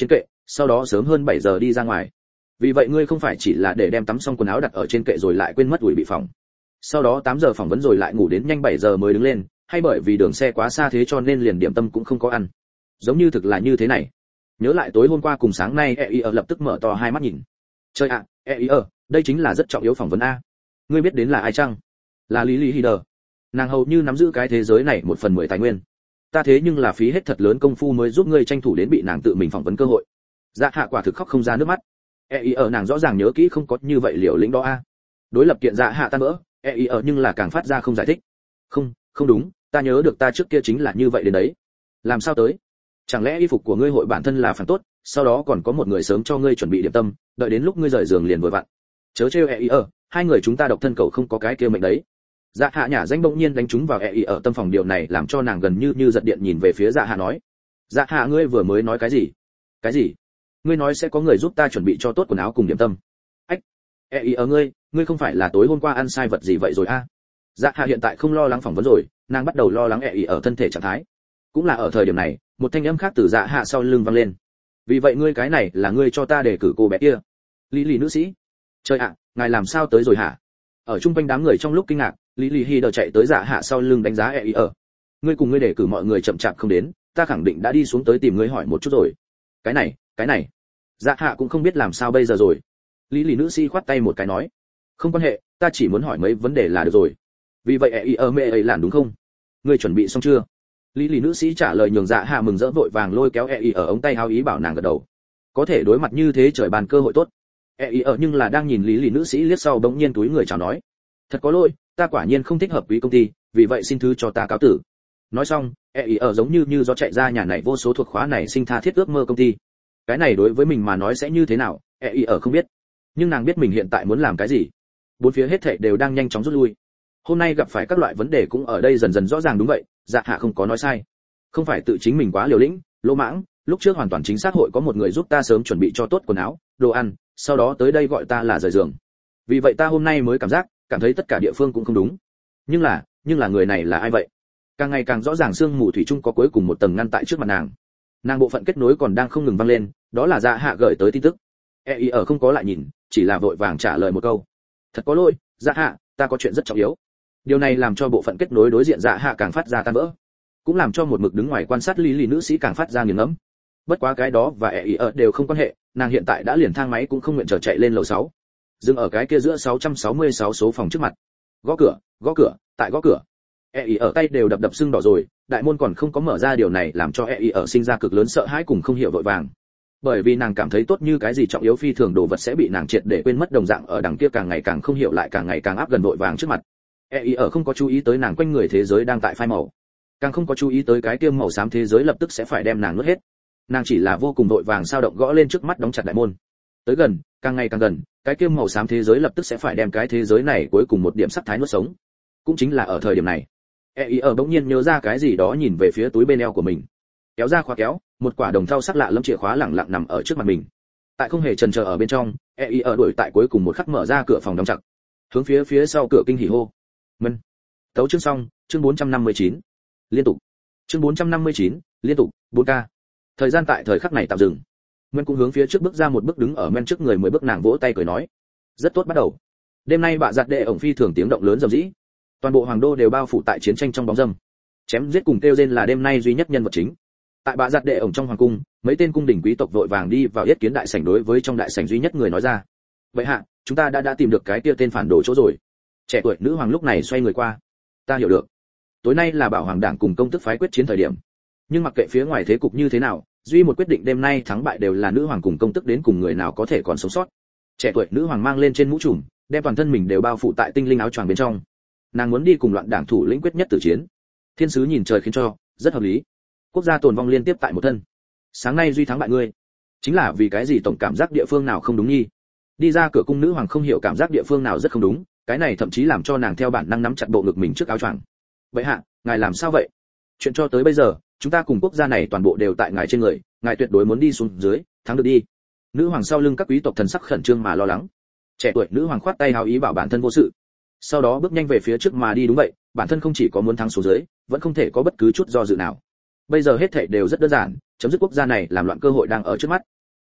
sau đó sớm hơn 7 giờ đi ra ngoài. Vì vậy ngươi không phải chỉ là để đem tắm xong quần áo đặt ở trên kệ rồi lại quên mất ủi bị phỏng. Sau đó 8 giờ phỏng vấn rồi lại ngủ đến nhanh 7 giờ mới đứng lên, hay bởi vì đường xe quá xa thế cho nên liền điểm tâm cũng không có ăn. Giống như thực là như thế này. Nhớ lại tối hôm qua cùng sáng nay, EIR lập tức mở to hai mắt nhìn. Trời ạ, EIR, đây chính là rất trọng yếu phỏng vấn a. Ngươi biết đến là ai chăng? Là Lý Hider. Nàng hầu như nắm giữ cái thế giới này 1/10 tài nguyên. Ta thế nhưng là phí hết thật lớn công phu mới giúp ngươi tranh thủ đến bị nàng tự mình phỏng vấn cơ hội. Dạ Hạ quả thực khóc không ra nước mắt. EIR nàng rõ ràng nhớ kỹ không có như vậy liều lĩnh đó a. Đối lập kiện Dạ Hạ tan vỡ, EIR nhưng là càng phát ra không giải thích. Không đúng, ta nhớ được ta trước kia chính là như vậy đến đấy. Làm sao tới? Chẳng lẽ y phục của ngươi hội bản thân là phản tốt, sau đó còn có một người sớm cho ngươi chuẩn bị điểm tâm, đợi đến lúc ngươi rời giường liền vội vặn. Chớ trêu EIR, hai người chúng ta độc thân cậu không có cái kia mệnh đấy. Dạ Hạ nhả danh bỗng nhiên đánh trúng vào EIR tâm phòng, điều này làm cho nàng gần như giật điện nhìn về phía Dạ Hạ nói. Dạ Hạ, ngươi vừa mới nói cái gì? Cái gì? Ngươi nói sẽ có người giúp ta chuẩn bị cho tốt quần áo cùng điểm tâm. Ách, EIR ngươi không phải là tối hôm qua ăn sai vật gì vậy rồi a? Dạ Hạ hiện tại không lo lắng phỏng vấn rồi, nàng bắt đầu lo lắng EIR thân thể trạng thái. Cũng là ở thời điểm này, một thanh âm khác từ Dạ Hạ sau lưng vang lên. Vì vậy ngươi cái này là ngươi cho ta đề cử cô bé kia? Lý nữ sĩ. Trời ạ, ngài làm sao tới rồi hả? Ở trung quanh đám người trong lúc kinh ngạc, Lý Hider chạy tới Dạ Hạ sau lưng đánh giá EIR. Ngươi cùng ngươi đề cử mọi người chậm chạp không đến, ta khẳng định đã đi xuống tới tìm ngươi hỏi một chút rồi. Cái này. Dạ Hạ cũng không biết làm sao bây giờ rồi. Lý nữ sĩ khoát tay một cái nói, không quan hệ, ta chỉ muốn hỏi mấy vấn đề là được rồi. Vì vậy EIR mẹ ấy làm đúng không? Ngươi chuẩn bị xong chưa? Lý nữ sĩ trả lời nhường Dạ Hạ mừng rỡ vội vàng lôi kéo EIR ống tay áo ý bảo nàng gật đầu. Có thể đối mặt như thế trời bàn cơ hội tốt. EIR nhưng là đang nhìn Lý nữ sĩ liếc sau bỗng nhiên túi người chào nói, thật có lỗi, ta quả nhiên không thích hợp quý công ty, vì vậy xin thứ cho ta cáo tử. Nói xong, EIR giống như gió chạy ra nhà này vô số thuộc khóa này sinh tha thiết ước mơ công ty. Cái này đối với mình mà nói sẽ như thế nào, EIR không biết. Nhưng nàng biết mình hiện tại muốn làm cái gì. Bốn phía hết thảy đều đang nhanh chóng rút lui. Hôm nay gặp phải các loại vấn đề cũng ở đây dần dần rõ ràng, đúng vậy, Dạ Hạ không có nói sai. Không phải tự chính mình quá liều lĩnh, lỗ mãng, lúc trước hoàn toàn chính xác hội có một người giúp ta sớm chuẩn bị cho tốt quần áo, đồ ăn, sau đó tới đây gọi ta là rời giường. Vì vậy ta hôm nay mới cảm thấy tất cả địa phương cũng không đúng. Nhưng là người này là ai vậy? Càng ngày càng rõ ràng sương mù thủy chung có cuối cùng một tầng ngăn tại trước mặt nàng. Nàng bộ phận kết nối còn đang không ngừng vang lên, đó là Dạ Hạ gửi tới tin tức. EIR không có lại nhìn, chỉ là vội vàng trả lời một câu. Thật có lỗi, Dạ Hạ, ta có chuyện rất trọng yếu. Điều này làm cho bộ phận kết nối đối diện Dạ Hạ càng phát ra tan vỡ, cũng làm cho một mực đứng ngoài quan sát Lý nữ sĩ càng phát ra nghiền ngẫm. Bất quá cái đó và EIR đều không quan hệ, nàng hiện tại đã liền thang máy cũng không nguyện chờ chạy lên lầu 6. Dừng ở cái kia giữa 666 số phòng trước mặt. Gõ cửa, tại gõ cửa. EIR tay đều đập sưng đỏ rồi, đại môn còn không có mở ra, điều này làm cho EIR sinh ra cực lớn sợ hãi cùng không hiểu vội vàng. Bởi vì nàng cảm thấy tốt như cái gì trọng yếu phi thường đồ vật sẽ bị nàng triệt để quên mất đồng dạng, ở đằng kia càng ngày càng không hiểu lại càng ngày càng áp gần vội vàng trước mặt. EIR không có chú ý tới nàng quanh người thế giới đang tại phai màu, càng không có chú ý tới cái kia màu xám thế giới lập tức sẽ phải đem nàng nuốt hết. Nàng chỉ là vô cùng vội vàng sao động gõ lên trước mắt đóng chặt đại môn. Tới gần, càng ngày càng gần, cái kia màu xám thế giới lập tức sẽ phải đem cái thế giới này cuối cùng một điểm sắc thái nuốt sống. Cũng chính là ở thời điểm này, EIR bỗng nhiên nhớ ra cái gì đó, nhìn về phía túi bên eo của mình, kéo ra khóa kéo, một quả đồng thau sắc lạ lẫm chìa khóa lẳng lặng nằm ở trước mặt mình. Tại không hề chần chờ ở bên trong, EIR đuổi tại cuối cùng một khắc mở ra cửa phòng đóng chặt, hướng phía sau cửa kinh hỉ hô. Mân. Tấu chương xong, chương 459. Liên tục. Chương 459, liên tục, 4K. Thời gian tại thời khắc này tạm dừng. Men cũng hướng phía trước bước ra một bước, đứng ở men trước người 10 bước, nàng vỗ tay cười nói, rất tốt, bắt đầu. Đêm nay bạ giặt đệ ổng phi thường tiếng động lớn rầm rĩ. Toàn bộ hoàng đô đều bao phủ tại chiến tranh trong bóng râm. Chém giết cùng kêu rên là đêm nay duy nhất nhân vật chính. Tại bạ giặt đệ ổng trong hoàng cung, mấy tên cung đình quý tộc vội vàng đi vào yết kiến đại sảnh, đối với trong đại sảnh duy nhất người nói ra, vậy hạ, chúng ta đã tìm được cái kia tên phản đồ chỗ rồi. Trẻ tuổi nữ hoàng lúc này xoay người qua, ta hiểu được. Tối nay là bảo hoàng đảng cùng công tức phái quyết chiến thời điểm, nhưng mặc kệ phía ngoài thế cục như thế nào, duy một quyết định đêm nay thắng bại đều là nữ hoàng cùng công tức đến cùng người nào có thể còn sống sót. Trẻ tuổi nữ hoàng mang lên trên mũ trùm, đem toàn thân mình đều bao phủ tại tinh linh áo choàng bên trong. Nàng muốn đi cùng loạn đảng thủ lĩnh quyết nhất tử chiến. Thiên sứ nhìn trời khiến cho, rất hợp lý. Quốc gia tồn vong liên tiếp tại một thân. Sáng nay duy thắng bại ngươi, chính là vì cái gì? Tổng cảm giác địa phương nào không đúng nhi. Đi ra cửa cung, nữ hoàng không hiểu cảm giác địa phương nào rất không đúng, cái này thậm chí làm cho nàng theo bản năng nắm chặt bộ ngực mình trước áo choàng. Vậy hạ, ngài làm sao vậy? Chuyện cho tới bây giờ, chúng ta cùng quốc gia này toàn bộ đều tại ngài trên người, ngài tuyệt đối muốn đi xuống dưới, thắng được đi. Nữ hoàng sau lưng các quý tộc thần sắc khẩn trương mà lo lắng. Trẻ tuổi nữ hoàng khoát tay hào ý bảo bản thân vô sự, sau đó bước nhanh về phía trước mà đi. Đúng vậy, bản thân không chỉ có muốn thắng xuống dưới, vẫn không thể có bất cứ chút do dự nào. Bây giờ hết thảy đều rất đơn giản, chấm dứt quốc gia này làm loạn cơ hội đang ở trước mắt.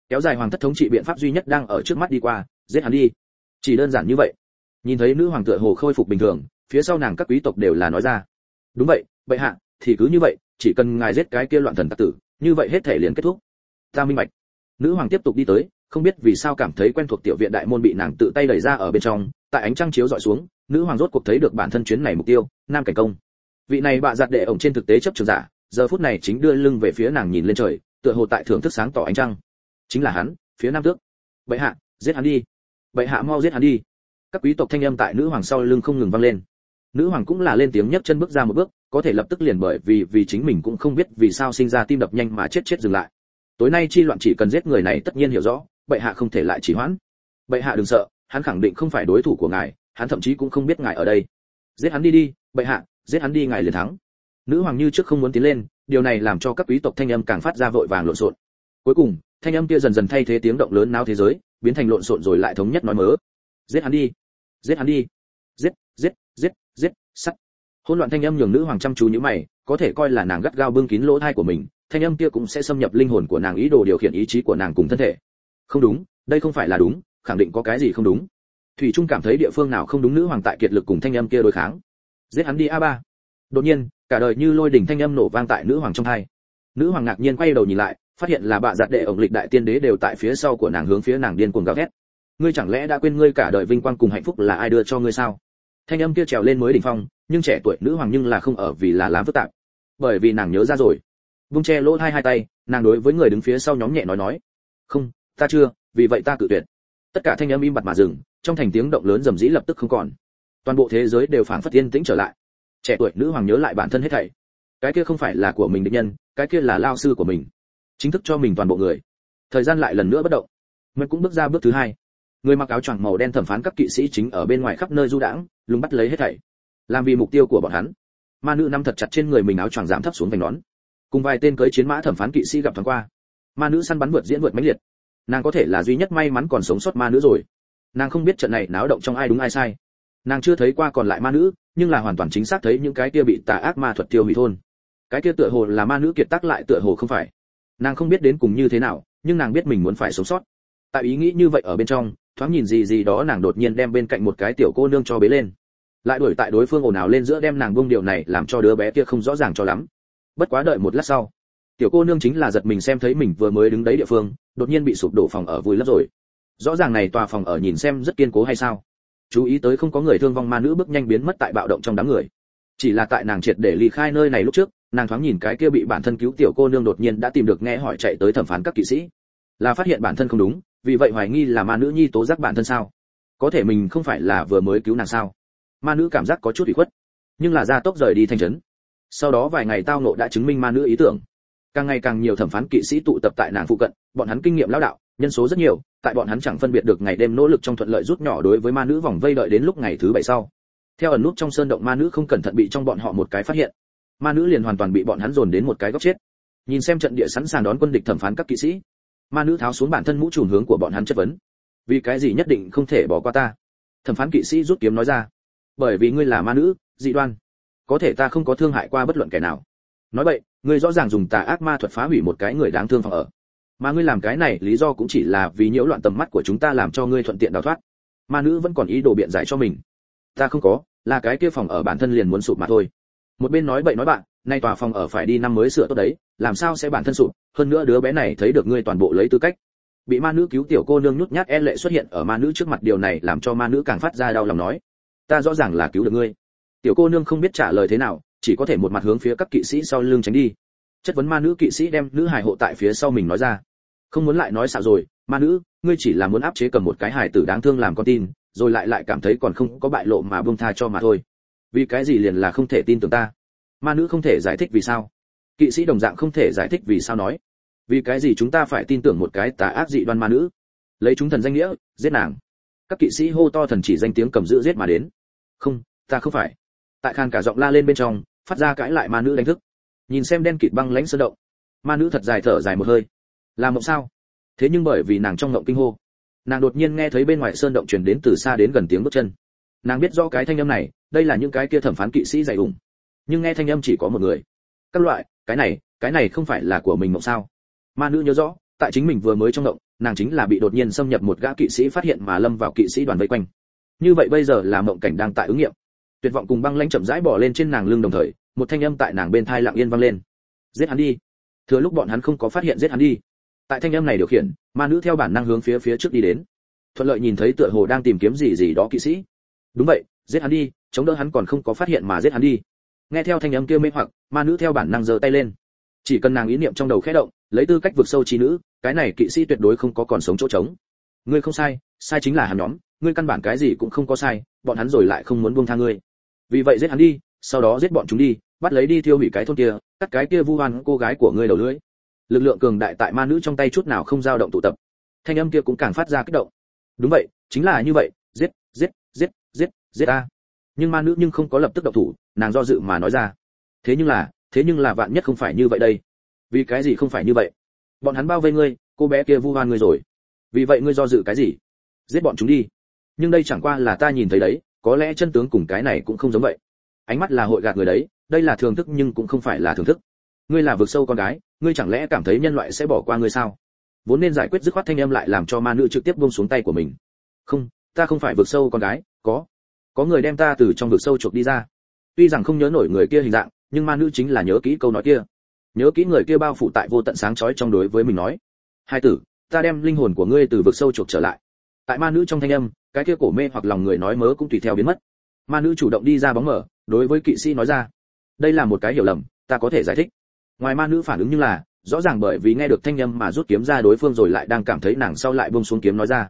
kéo dài hoàng thất thống trị biện pháp duy nhất đang ở trước mắt đi qua, giết hắn đi. Chỉ đơn giản như vậy. Nhìn thấy nữ hoàng tựa hồ khôi phục bình thường, phía sau nàng các quý tộc đều là nói ra. Đúng vậy, bệ hạ, thì cứ như vậy, chỉ cần ngài giết cái kia loạn thần tặc tử, như vậy hết thể liền kết thúc. Ta minh bạch. Nữ hoàng tiếp tục đi tới, không biết vì sao cảm thấy quen thuộc tiểu viện đại môn bị nàng tự tay đẩy ra ở bên trong, tại ánh trăng chiếu dọi xuống, nữ hoàng rốt cuộc thấy được bản thân chuyến này mục tiêu, Nam Cảnh Công. Vị này bạ giặt đệ ổng trên thực tế chấp trường giả, giờ phút này chính đưa lưng về phía nàng nhìn lên trời, tựa hồ tại thưởng thức sáng tỏ ánh trăng. Chính là hắn, phía Nam Tước. Bệ hạ, giết hắn đi. Bệ hạ mau giết hắn đi. Các quý tộc thanh âm tại nữ hoàng sau lưng không ngừng vang lên. Nữ hoàng cũng là lên tiếng nhấc chân bước ra một bước, có thể lập tức liền bởi vì chính mình cũng không biết vì sao sinh ra tim đập nhanh mà chết dừng lại. Tối nay chi loạn chỉ cần giết người này tất nhiên hiểu rõ, bệ hạ không thể lại trì hoãn. Bệ hạ đừng sợ, hắn khẳng định không phải đối thủ của ngài, hắn thậm chí cũng không biết ngài ở đây. Giết hắn đi đi, bệ hạ, giết hắn đi ngài liền thắng. Nữ hoàng như trước không muốn tiến lên, điều này làm cho các quý tộc thanh âm càng phát ra vội vàng lộn xộn. Cuối cùng, thanh âm kia dần dần thay thế tiếng động lớn náo thế giới, biến thành lộn xộn rồi lại thống nhất nói mớ. Giết hắn đi, giết hắn đi, giết, giết, giết, giết, sắt. Hỗn loạn thanh âm nhường nữ hoàng chăm chú như mày, có thể coi là nàng gắt gao bưng kín lỗ tai của mình, thanh âm kia cũng sẽ xâm nhập linh hồn của nàng, ý đồ điều khiển ý chí của nàng cùng thân thể. Không đúng, đây không phải là đúng, khẳng định có cái gì không đúng. Thủy Trung cảm thấy địa phương nào không đúng, nữ hoàng tại kiệt lực cùng thanh âm kia đối kháng. Giết hắn đi a ba. Đột nhiên, cả đời như lôi đỉnh thanh âm nổ vang tại nữ hoàng trong tai. Nữ hoàng ngạc nhiên quay đầu nhìn lại, phát hiện là bạ giặt đệ ổng lịch đại tiên đế đều tại phía sau của nàng hướng phía nàng điên cuồng gào thét. Ngươi chẳng lẽ đã quên ngươi cả đời vinh quang cùng hạnh phúc là ai đưa cho ngươi sao? Thanh âm kia trèo lên mới đỉnh phong, nhưng trẻ tuổi nữ hoàng nhưng là không ở vì là làm phức tạp, bởi vì nàng nhớ ra rồi. Vung che lỗ hai tay, nàng đối với người đứng phía sau nhóm nhẹ nói, không, ta chưa, vì vậy ta cự tuyệt. Tất cả thanh âm im bặt mà dừng, trong thành tiếng động lớn rầm rĩ lập tức không còn. Toàn bộ thế giới đều phảng phất yên tĩnh trở lại. Trẻ tuổi nữ hoàng nhớ lại bản thân hết thảy. Cái kia không phải là của mình địch nhân, cái kia là lao sư của mình, chính thức cho mình toàn bộ người. Thời gian lại lần nữa bất động. Mình cũng bước ra bước thứ hai. Người mặc áo choàng màu đen thẩm phán các kỵ sĩ chính ở bên ngoài khắp nơi du đãng, lùng bắt lấy hết thảy. Làm vì mục tiêu của bọn hắn. Ma nữ nắm thật chặt trên người mình áo choàng giảm thấp xuống vành nón. Cùng vài tên cưỡi chiến mã thẩm phán kỵ sĩ gặp thoáng qua. Ma nữ săn bắn vượt diễn vượt mãnh liệt. Nàng có thể là duy nhất may mắn còn sống sót ma nữ rồi. Nàng không biết trận này náo động trong ai đúng ai sai. Nàng chưa thấy qua còn lại ma nữ, nhưng là hoàn toàn chính xác thấy những cái kia bị tà ác ma thuật tiêu hủy thôn. Cái kia tựa hồ là ma nữ kiệt tác, lại tựa hồ không phải. Nàng không biết đến cùng như thế nào, nhưng nàng biết mình muốn phải sống sót. Tại ý nghĩ như vậy ở bên trong, thoáng nhìn gì đó, nàng đột nhiên đem bên cạnh một cái tiểu cô nương cho bế lên, lại đuổi tại đối phương ồn ào lên giữa đem nàng buông. Điều này làm cho đứa bé kia không rõ ràng cho lắm. Bất quá đợi một lát sau, tiểu cô nương chính là giật mình xem thấy mình vừa mới đứng đấy địa phương đột nhiên bị sụp đổ phòng ở vùi lấp rồi. Rõ ràng này tòa phòng ở nhìn xem rất kiên cố hay sao? Chú ý tới không có người thương vong, ma nữ bước nhanh biến mất tại bạo động trong đám người. Chỉ là tại nàng triệt để ly khai nơi này lúc trước, nàng thoáng nhìn cái kia bị bản thân cứu tiểu cô nương đột nhiên đã tìm được nghe hỏi chạy tới thẩm phán các kỵ sĩ, là phát hiện bản thân không đúng, vì vậy hoài nghi là ma nữ nhi tố giác bản thân sao? Có thể mình không phải là vừa mới cứu nàng sao? Ma nữ cảm giác có chút ủy khuất, nhưng là ra tốc rời đi thành trấn. Sau đó vài ngày tao ngộ đã chứng minh ma nữ ý tưởng. Càng ngày càng nhiều thẩm phán kỵ sĩ tụ tập tại nàng phụ cận, bọn hắn kinh nghiệm lão đạo, nhân số rất nhiều, tại bọn hắn chẳng phân biệt được ngày đêm nỗ lực trong thuận lợi rút nhỏ đối với ma nữ vòng vây, đợi đến lúc ngày thứ 7 sau. Theo ẩn nút trong sơn động, ma nữ không cẩn thận bị trong bọn họ một cái phát hiện. Ma nữ liền hoàn toàn bị bọn hắn dồn đến một cái góc chết. Nhìn xem trận địa sẵn sàng đón quân địch thẩm phán các kỵ sĩ, ma nữ tháo xuống bản thân mũ trùm hướng của bọn hắn chất vấn. Vì cái gì nhất định không thể bỏ qua ta? Thẩm phán kỵ sĩ rút kiếm nói ra. Bởi vì ngươi là ma nữ, dị đoan. Có thể ta không có thương hại qua bất luận kẻ nào. Nói vậy, ngươi rõ ràng dùng tà ác ma thuật phá hủy một cái người đáng thương phòng ở. Mà ngươi làm cái này lý do cũng chỉ là vì nhiễu loạn tầm mắt của chúng ta, làm cho ngươi thuận tiện đào thoát. Ma nữ vẫn còn ý đồ biện giải cho mình. Ta không có, là cái kia phòng ở bản thân liền muốn sụp mà thôi. Một bên nói bậy nói bạn, nay tòa phòng ở phải đi năm mới sửa tốt đấy, làm sao sẽ bản thân sụp? Hơn nữa đứa bé này thấy được ngươi toàn bộ lấy tư cách. Bị ma nữ cứu tiểu cô nương nhút nhát e lệ xuất hiện ở ma nữ trước mặt, điều này làm cho ma nữ càng phát ra đau lòng nói, ta rõ ràng là cứu được ngươi. Tiểu cô nương không biết trả lời thế nào, chỉ có thể một mặt hướng phía các kỵ sĩ sau lưng tránh đi. Chất vấn ma nữ kỵ sĩ đem nữ hài hộ tại phía sau mình nói ra, không muốn lại nói xạo rồi, ma nữ, ngươi chỉ là muốn áp chế cầm một cái hài tử đáng thương làm con tin, rồi lại cảm thấy còn không có bại lộ mà buông tha cho mà thôi. Vì cái gì liền là không thể tin tưởng ta? Ma nữ không thể giải thích vì sao. Kỵ sĩ đồng dạng không thể giải thích vì sao nói. Vì cái gì chúng ta phải tin tưởng một cái tà ác dị đoan ma nữ? Lấy chúng thần danh nghĩa, giết nàng. Các kỵ sĩ hô to thần chỉ danh tiếng cầm giữ giết mà đến. Không, ta không phải. Tại khan cả giọng la lên bên trong, phát ra cãi lại ma nữ đánh thức. Nhìn xem đen kịt băng lãnh sơn động, ma nữ thật dài thở dài một hơi. Là mộng sao? Thế nhưng bởi vì nàng trong mộng kinh hô, nàng đột nhiên nghe thấy bên ngoài sơn động truyền đến từ xa đến gần tiếng bước chân. Nàng biết rõ cái thanh âm này, đây là những cái kia thẩm phán kỵ sĩ dày ủng. Nhưng nghe thanh âm chỉ có một người. Các loại, cái này không phải là của mình mộng sao? Ma nữ nhớ rõ, tại chính mình vừa mới trong động, nàng chính là bị đột nhiên xâm nhập một gã kỵ sĩ phát hiện mà lâm vào kỵ sĩ đoàn vây quanh. Như vậy bây giờ là mộng cảnh đang tại ứng nghiệm. Tuyệt vọng cùng băng lãnh chậm rãi bò lên trên nàng lưng, đồng thời một thanh âm tại nàng bên tai lặng yên vang lên: giết hắn đi. Thừa lúc bọn hắn không có phát hiện giết hắn đi. Tại thanh âm này điều khiển, ma nữ theo bản năng hướng phía trước đi đến, thuận lợi nhìn thấy tựa hồ đang tìm kiếm gì đó kỵ sĩ. Đúng vậy, giết hắn đi, chống đỡ hắn còn không có phát hiện mà giết hắn đi. Nghe theo thanh âm kia mê hoặc, ma nữ theo bản năng giơ tay lên. Chỉ cần nàng ý niệm trong đầu khẽ động, lấy tư cách vực sâu chi nữ, cái này kỵ sĩ tuyệt đối không có còn sống chỗ trống. Ngươi không sai, sai chính là hắn nhóm, ngươi căn bản cái gì cũng không có sai, bọn hắn rồi lại không muốn buông tha ngươi. Vì vậy giết hắn đi, sau đó giết bọn chúng đi, bắt lấy đi thiêu hủy cái thôn kia, cắt cái kia vu oan cô gái của ngươi đầu lưỡi. Lực lượng cường đại tại ma nữ trong tay chút nào không dao động tụ tập. Thanh âm kia cũng càng phát ra kích động. Đúng vậy, chính là như vậy, giết ta. Nhưng ma nữ nhưng không có lập tức động thủ, nàng do dự mà nói ra. Thế nhưng là vạn nhất không phải như vậy đây. Vì cái gì không phải như vậy? Bọn hắn bao vây ngươi, cô bé kia vu oan ngươi rồi. Vì vậy ngươi do dự cái gì? Giết bọn chúng đi. Nhưng đây chẳng qua là ta nhìn thấy đấy, có lẽ chân tướng cùng cái này cũng không giống vậy. Ánh mắt là hội gạt người đấy, đây là thưởng thức nhưng cũng không phải là thưởng thức. Ngươi là vực sâu con gái, ngươi chẳng lẽ cảm thấy nhân loại sẽ bỏ qua ngươi sao? Vốn nên giải quyết dứt khoát thanh âm lại làm cho ma nữ trực tiếp buông xuống tay của mình. Không, ta không phải vực sâu con gái, có người đem ta từ trong vực sâu chuộc đi ra. Tuy rằng không nhớ nổi người kia hình dạng, nhưng ma nữ chính là nhớ kỹ câu nói kia, nhớ kỹ người kia bao phủ tại vô tận sáng chói trong đối với mình nói: hai tử, ta đem linh hồn của ngươi từ vực sâu chuộc trở lại. Tại ma nữ trong thanh âm, cái kia cổ mê hoặc lòng người nói mớ cũng tùy theo biến mất. Ma nữ chủ động đi ra bóng mở, đối với kỵ sĩ nói ra: đây là một cái hiểu lầm, ta có thể giải thích. Ngoài ma nữ phản ứng như là rõ ràng bởi vì nghe được thanh âm mà rút kiếm ra đối phương, rồi lại đang cảm thấy nàng sau lại buông xuống kiếm nói ra: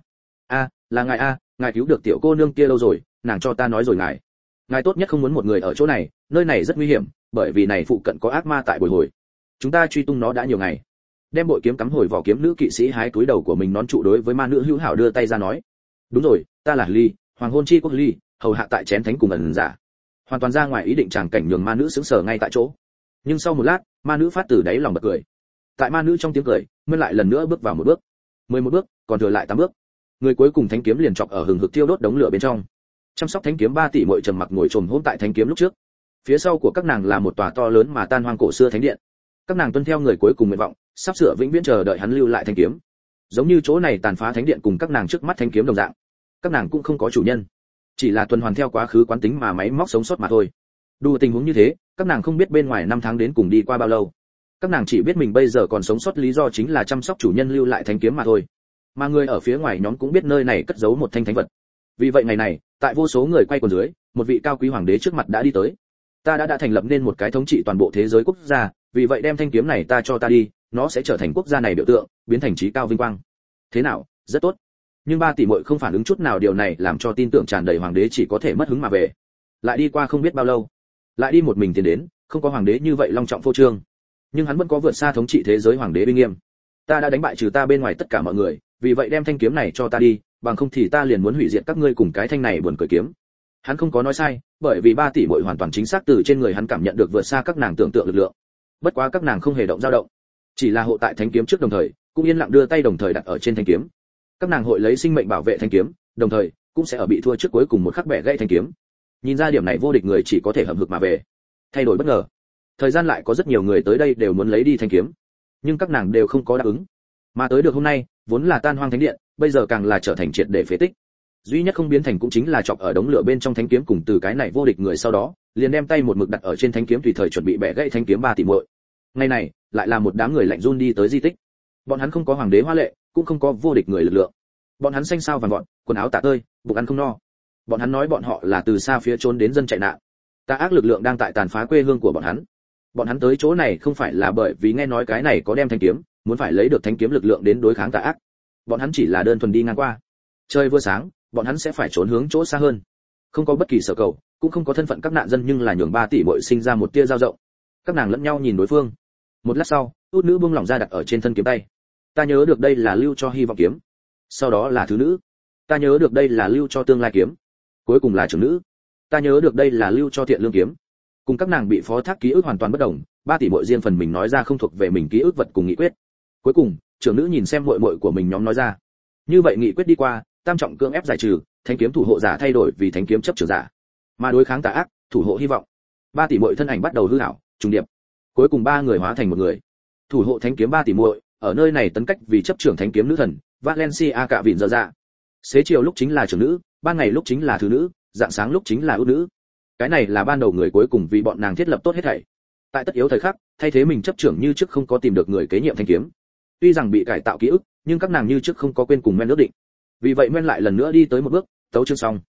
là ngài ngài cứu được tiểu cô nương kia lâu rồi, nàng cho ta nói rồi ngài tốt nhất không muốn một người ở chỗ này, nơi này rất nguy hiểm, bởi vì này phụ cận có ác ma tại bồi hồi, chúng ta truy tung nó đã nhiều ngày. Đem bội kiếm cắm hồi vỏ kiếm, nữ kỵ sĩ hái túi đầu của mình nón trụ đối với ma nữ hữu hảo đưa tay ra nói: đúng rồi, ta là Ly, hoàng hôn chi quốc Ly, hầu hạ tại chén thánh cùng ẩn giả. Hoàn toàn ra ngoài ý định tràng cảnh nhường ma nữ sững sờ ngay tại chỗ. Nhưng sau một lát, ma nữ phát từ đáy lòng bật cười. Tại ma nữ trong tiếng cười, nguyên lại lần nữa bước vào một bước, 11 bước, còn thừa lại 8 bước. Người cuối cùng thanh kiếm liền chọc ở hừng hực thiêu đốt đống lửa bên trong. Chăm sóc thanh kiếm 3 tỷ muội trầm mặc ngồi chồm hôm tại thanh kiếm lúc trước. Phía sau của các nàng là một tòa to lớn mà tan hoang cổ xưa thánh điện. Các nàng tuân theo người cuối cùng nguyện vọng, sắp sửa vĩnh viễn chờ đợi hắn lưu lại thanh kiếm. Giống như chỗ này tàn phá thánh điện cùng các nàng trước mắt thanh kiếm đồng dạng, các nàng cũng không có chủ nhân, chỉ là tuần hoàn theo quá khứ quán tính mà máy móc sống sót mà thôi. Đủ tình huống như thế, các nàng không biết bên ngoài năm tháng đến cùng đi qua bao lâu. Các nàng chỉ biết mình bây giờ còn sống sót lý do chính là chăm sóc chủ nhân lưu lại thanh kiếm mà thôi. Mà người ở phía ngoài nhóm cũng biết nơi này cất giấu một thanh thánh vật. Vì vậy ngày này, tại vô số người quay quần dưới, một vị cao quý hoàng đế trước mặt đã đi tới. Ta đã thành lập nên một cái thống trị toàn bộ thế giới quốc gia, vì vậy đem thanh kiếm này ta cho ta đi, nó sẽ trở thành quốc gia này biểu tượng, biến thành trí cao vinh quang. Thế nào, rất tốt. Nhưng 3 tỷ muội không phản ứng chút nào, điều này làm cho tin tưởng tràn đầy hoàng đế chỉ có thể mất hứng mà về. Lại đi qua không biết bao lâu, lại đi một mình tiến đến, không có hoàng đế như vậy long trọng phô trương, nhưng hắn vẫn có vượt xa thống trị thế giới hoàng đế uy nghiêm. Ta đã đánh bại trừ ta bên ngoài tất cả mọi người, vì vậy đem thanh kiếm này cho ta đi, bằng không thì ta liền muốn hủy diệt các ngươi cùng cái thanh này buồn cười kiếm. Hắn không có nói sai, bởi vì 3 tỷ muội hoàn toàn chính xác từ trên người hắn cảm nhận được vượt xa các nàng tưởng tượng lực lượng. Bất quá các nàng không hề động dao động, chỉ là hộ tại thanh kiếm trước, đồng thời cũng yên lặng đưa tay đồng thời đặt ở trên thanh kiếm. Các nàng hội lấy sinh mệnh bảo vệ thanh kiếm, đồng thời cũng sẽ ở bị thua trước cuối cùng một khắc bẻ gãy thanh kiếm. Nhìn ra điểm này, vô địch người chỉ có thể hậm hực mà về. Thay đổi bất ngờ, thời gian lại có rất nhiều người tới đây đều muốn lấy đi thanh kiếm, nhưng các nàng đều không có đáp ứng. Mà tới được hôm nay, vốn là tan hoang thánh điện, bây giờ càng là trở thành triệt để phế tích. Duy nhất không biến thành cũng chính là chọc ở đống lửa bên trong thanh kiếm, cùng từ cái này vô địch người sau đó liền đem tay một mực đặt ở trên thanh kiếm, tùy thời chuẩn bị bẻ gãy thanh kiếm 3 tỷ muội. Ngày này lại là một đám người lạnh run đi tới di tích. Bọn hắn không có hoàng đế hoa lệ, cũng không có vô địch người lực lượng. Bọn hắn xanh sao vàng gọn, quần áo tả tơi, bụng ăn không no. Bọn hắn nói bọn họ là từ xa phía trốn đến dân chạy nạn. Tà ác lực lượng đang tại tàn phá quê hương của bọn hắn. Bọn hắn tới chỗ này không phải là bởi vì nghe nói cái này có đem thanh kiếm, muốn phải lấy được thanh kiếm lực lượng đến đối kháng tà ác. Bọn hắn chỉ là đơn thuần đi ngang qua. Trời vừa sáng, bọn hắn sẽ phải trốn hướng chỗ xa hơn. Không có bất kỳ sở cầu, cũng không có thân phận các nạn dân, nhưng là nhường 3 tỷ muội sinh ra một tia dao động. Các nàng lẫn nhau nhìn đối phương. Một lát sau, út nữ buông lỏng ra đặt ở trên thân kiếm tay. Ta nhớ được đây là lưu cho hy vọng kiếm. Sau đó là thứ nữ. Ta nhớ được đây là lưu cho tương lai kiếm. Cuối cùng là trưởng nữ. Ta nhớ được đây là lưu cho thiện lương kiếm. Cùng các nàng bị phó thác ký ức hoàn toàn bất đồng, 3 tỷ muội riêng phần mình nói ra không thuộc về mình ký ức vật cùng nghị quyết. Cuối cùng, trưởng nữ nhìn xem muội muội của mình nhóm nói ra: như vậy nghị quyết đi qua, tam trọng cưỡng ép giải trừ, thanh kiếm thủ hộ giả thay đổi vì thanh kiếm chấp trưởng giả, mà đối kháng tà ác, thủ hộ hy vọng. 3 tỷ muội thân ảnh bắt đầu hư ảo, trùng điệp. Cuối cùng 3 người hóa thành một người. Thủ hộ thanh kiếm 3 tỷ muội, ở nơi này tấn cách vì chấp trưởng thánh kiếm nữ thần Valencia cả vịn giờ dạ. Xế chiều lúc chính là trưởng nữ, ban ngày lúc chính là thứ nữ, dạng sáng lúc chính là ưu nữ. Cái này là ban đầu người cuối cùng vì bọn nàng thiết lập tốt hết thảy. Tại tất yếu thời khắc, thay thế mình chấp trưởng như trước không có tìm được người kế nhiệm thanh kiếm. Tuy rằng bị cải tạo ký ức, nhưng các nàng như trước không có quên cùng men ước định. Vì vậy men lại lần nữa đi tới một bước, tấu chương xong.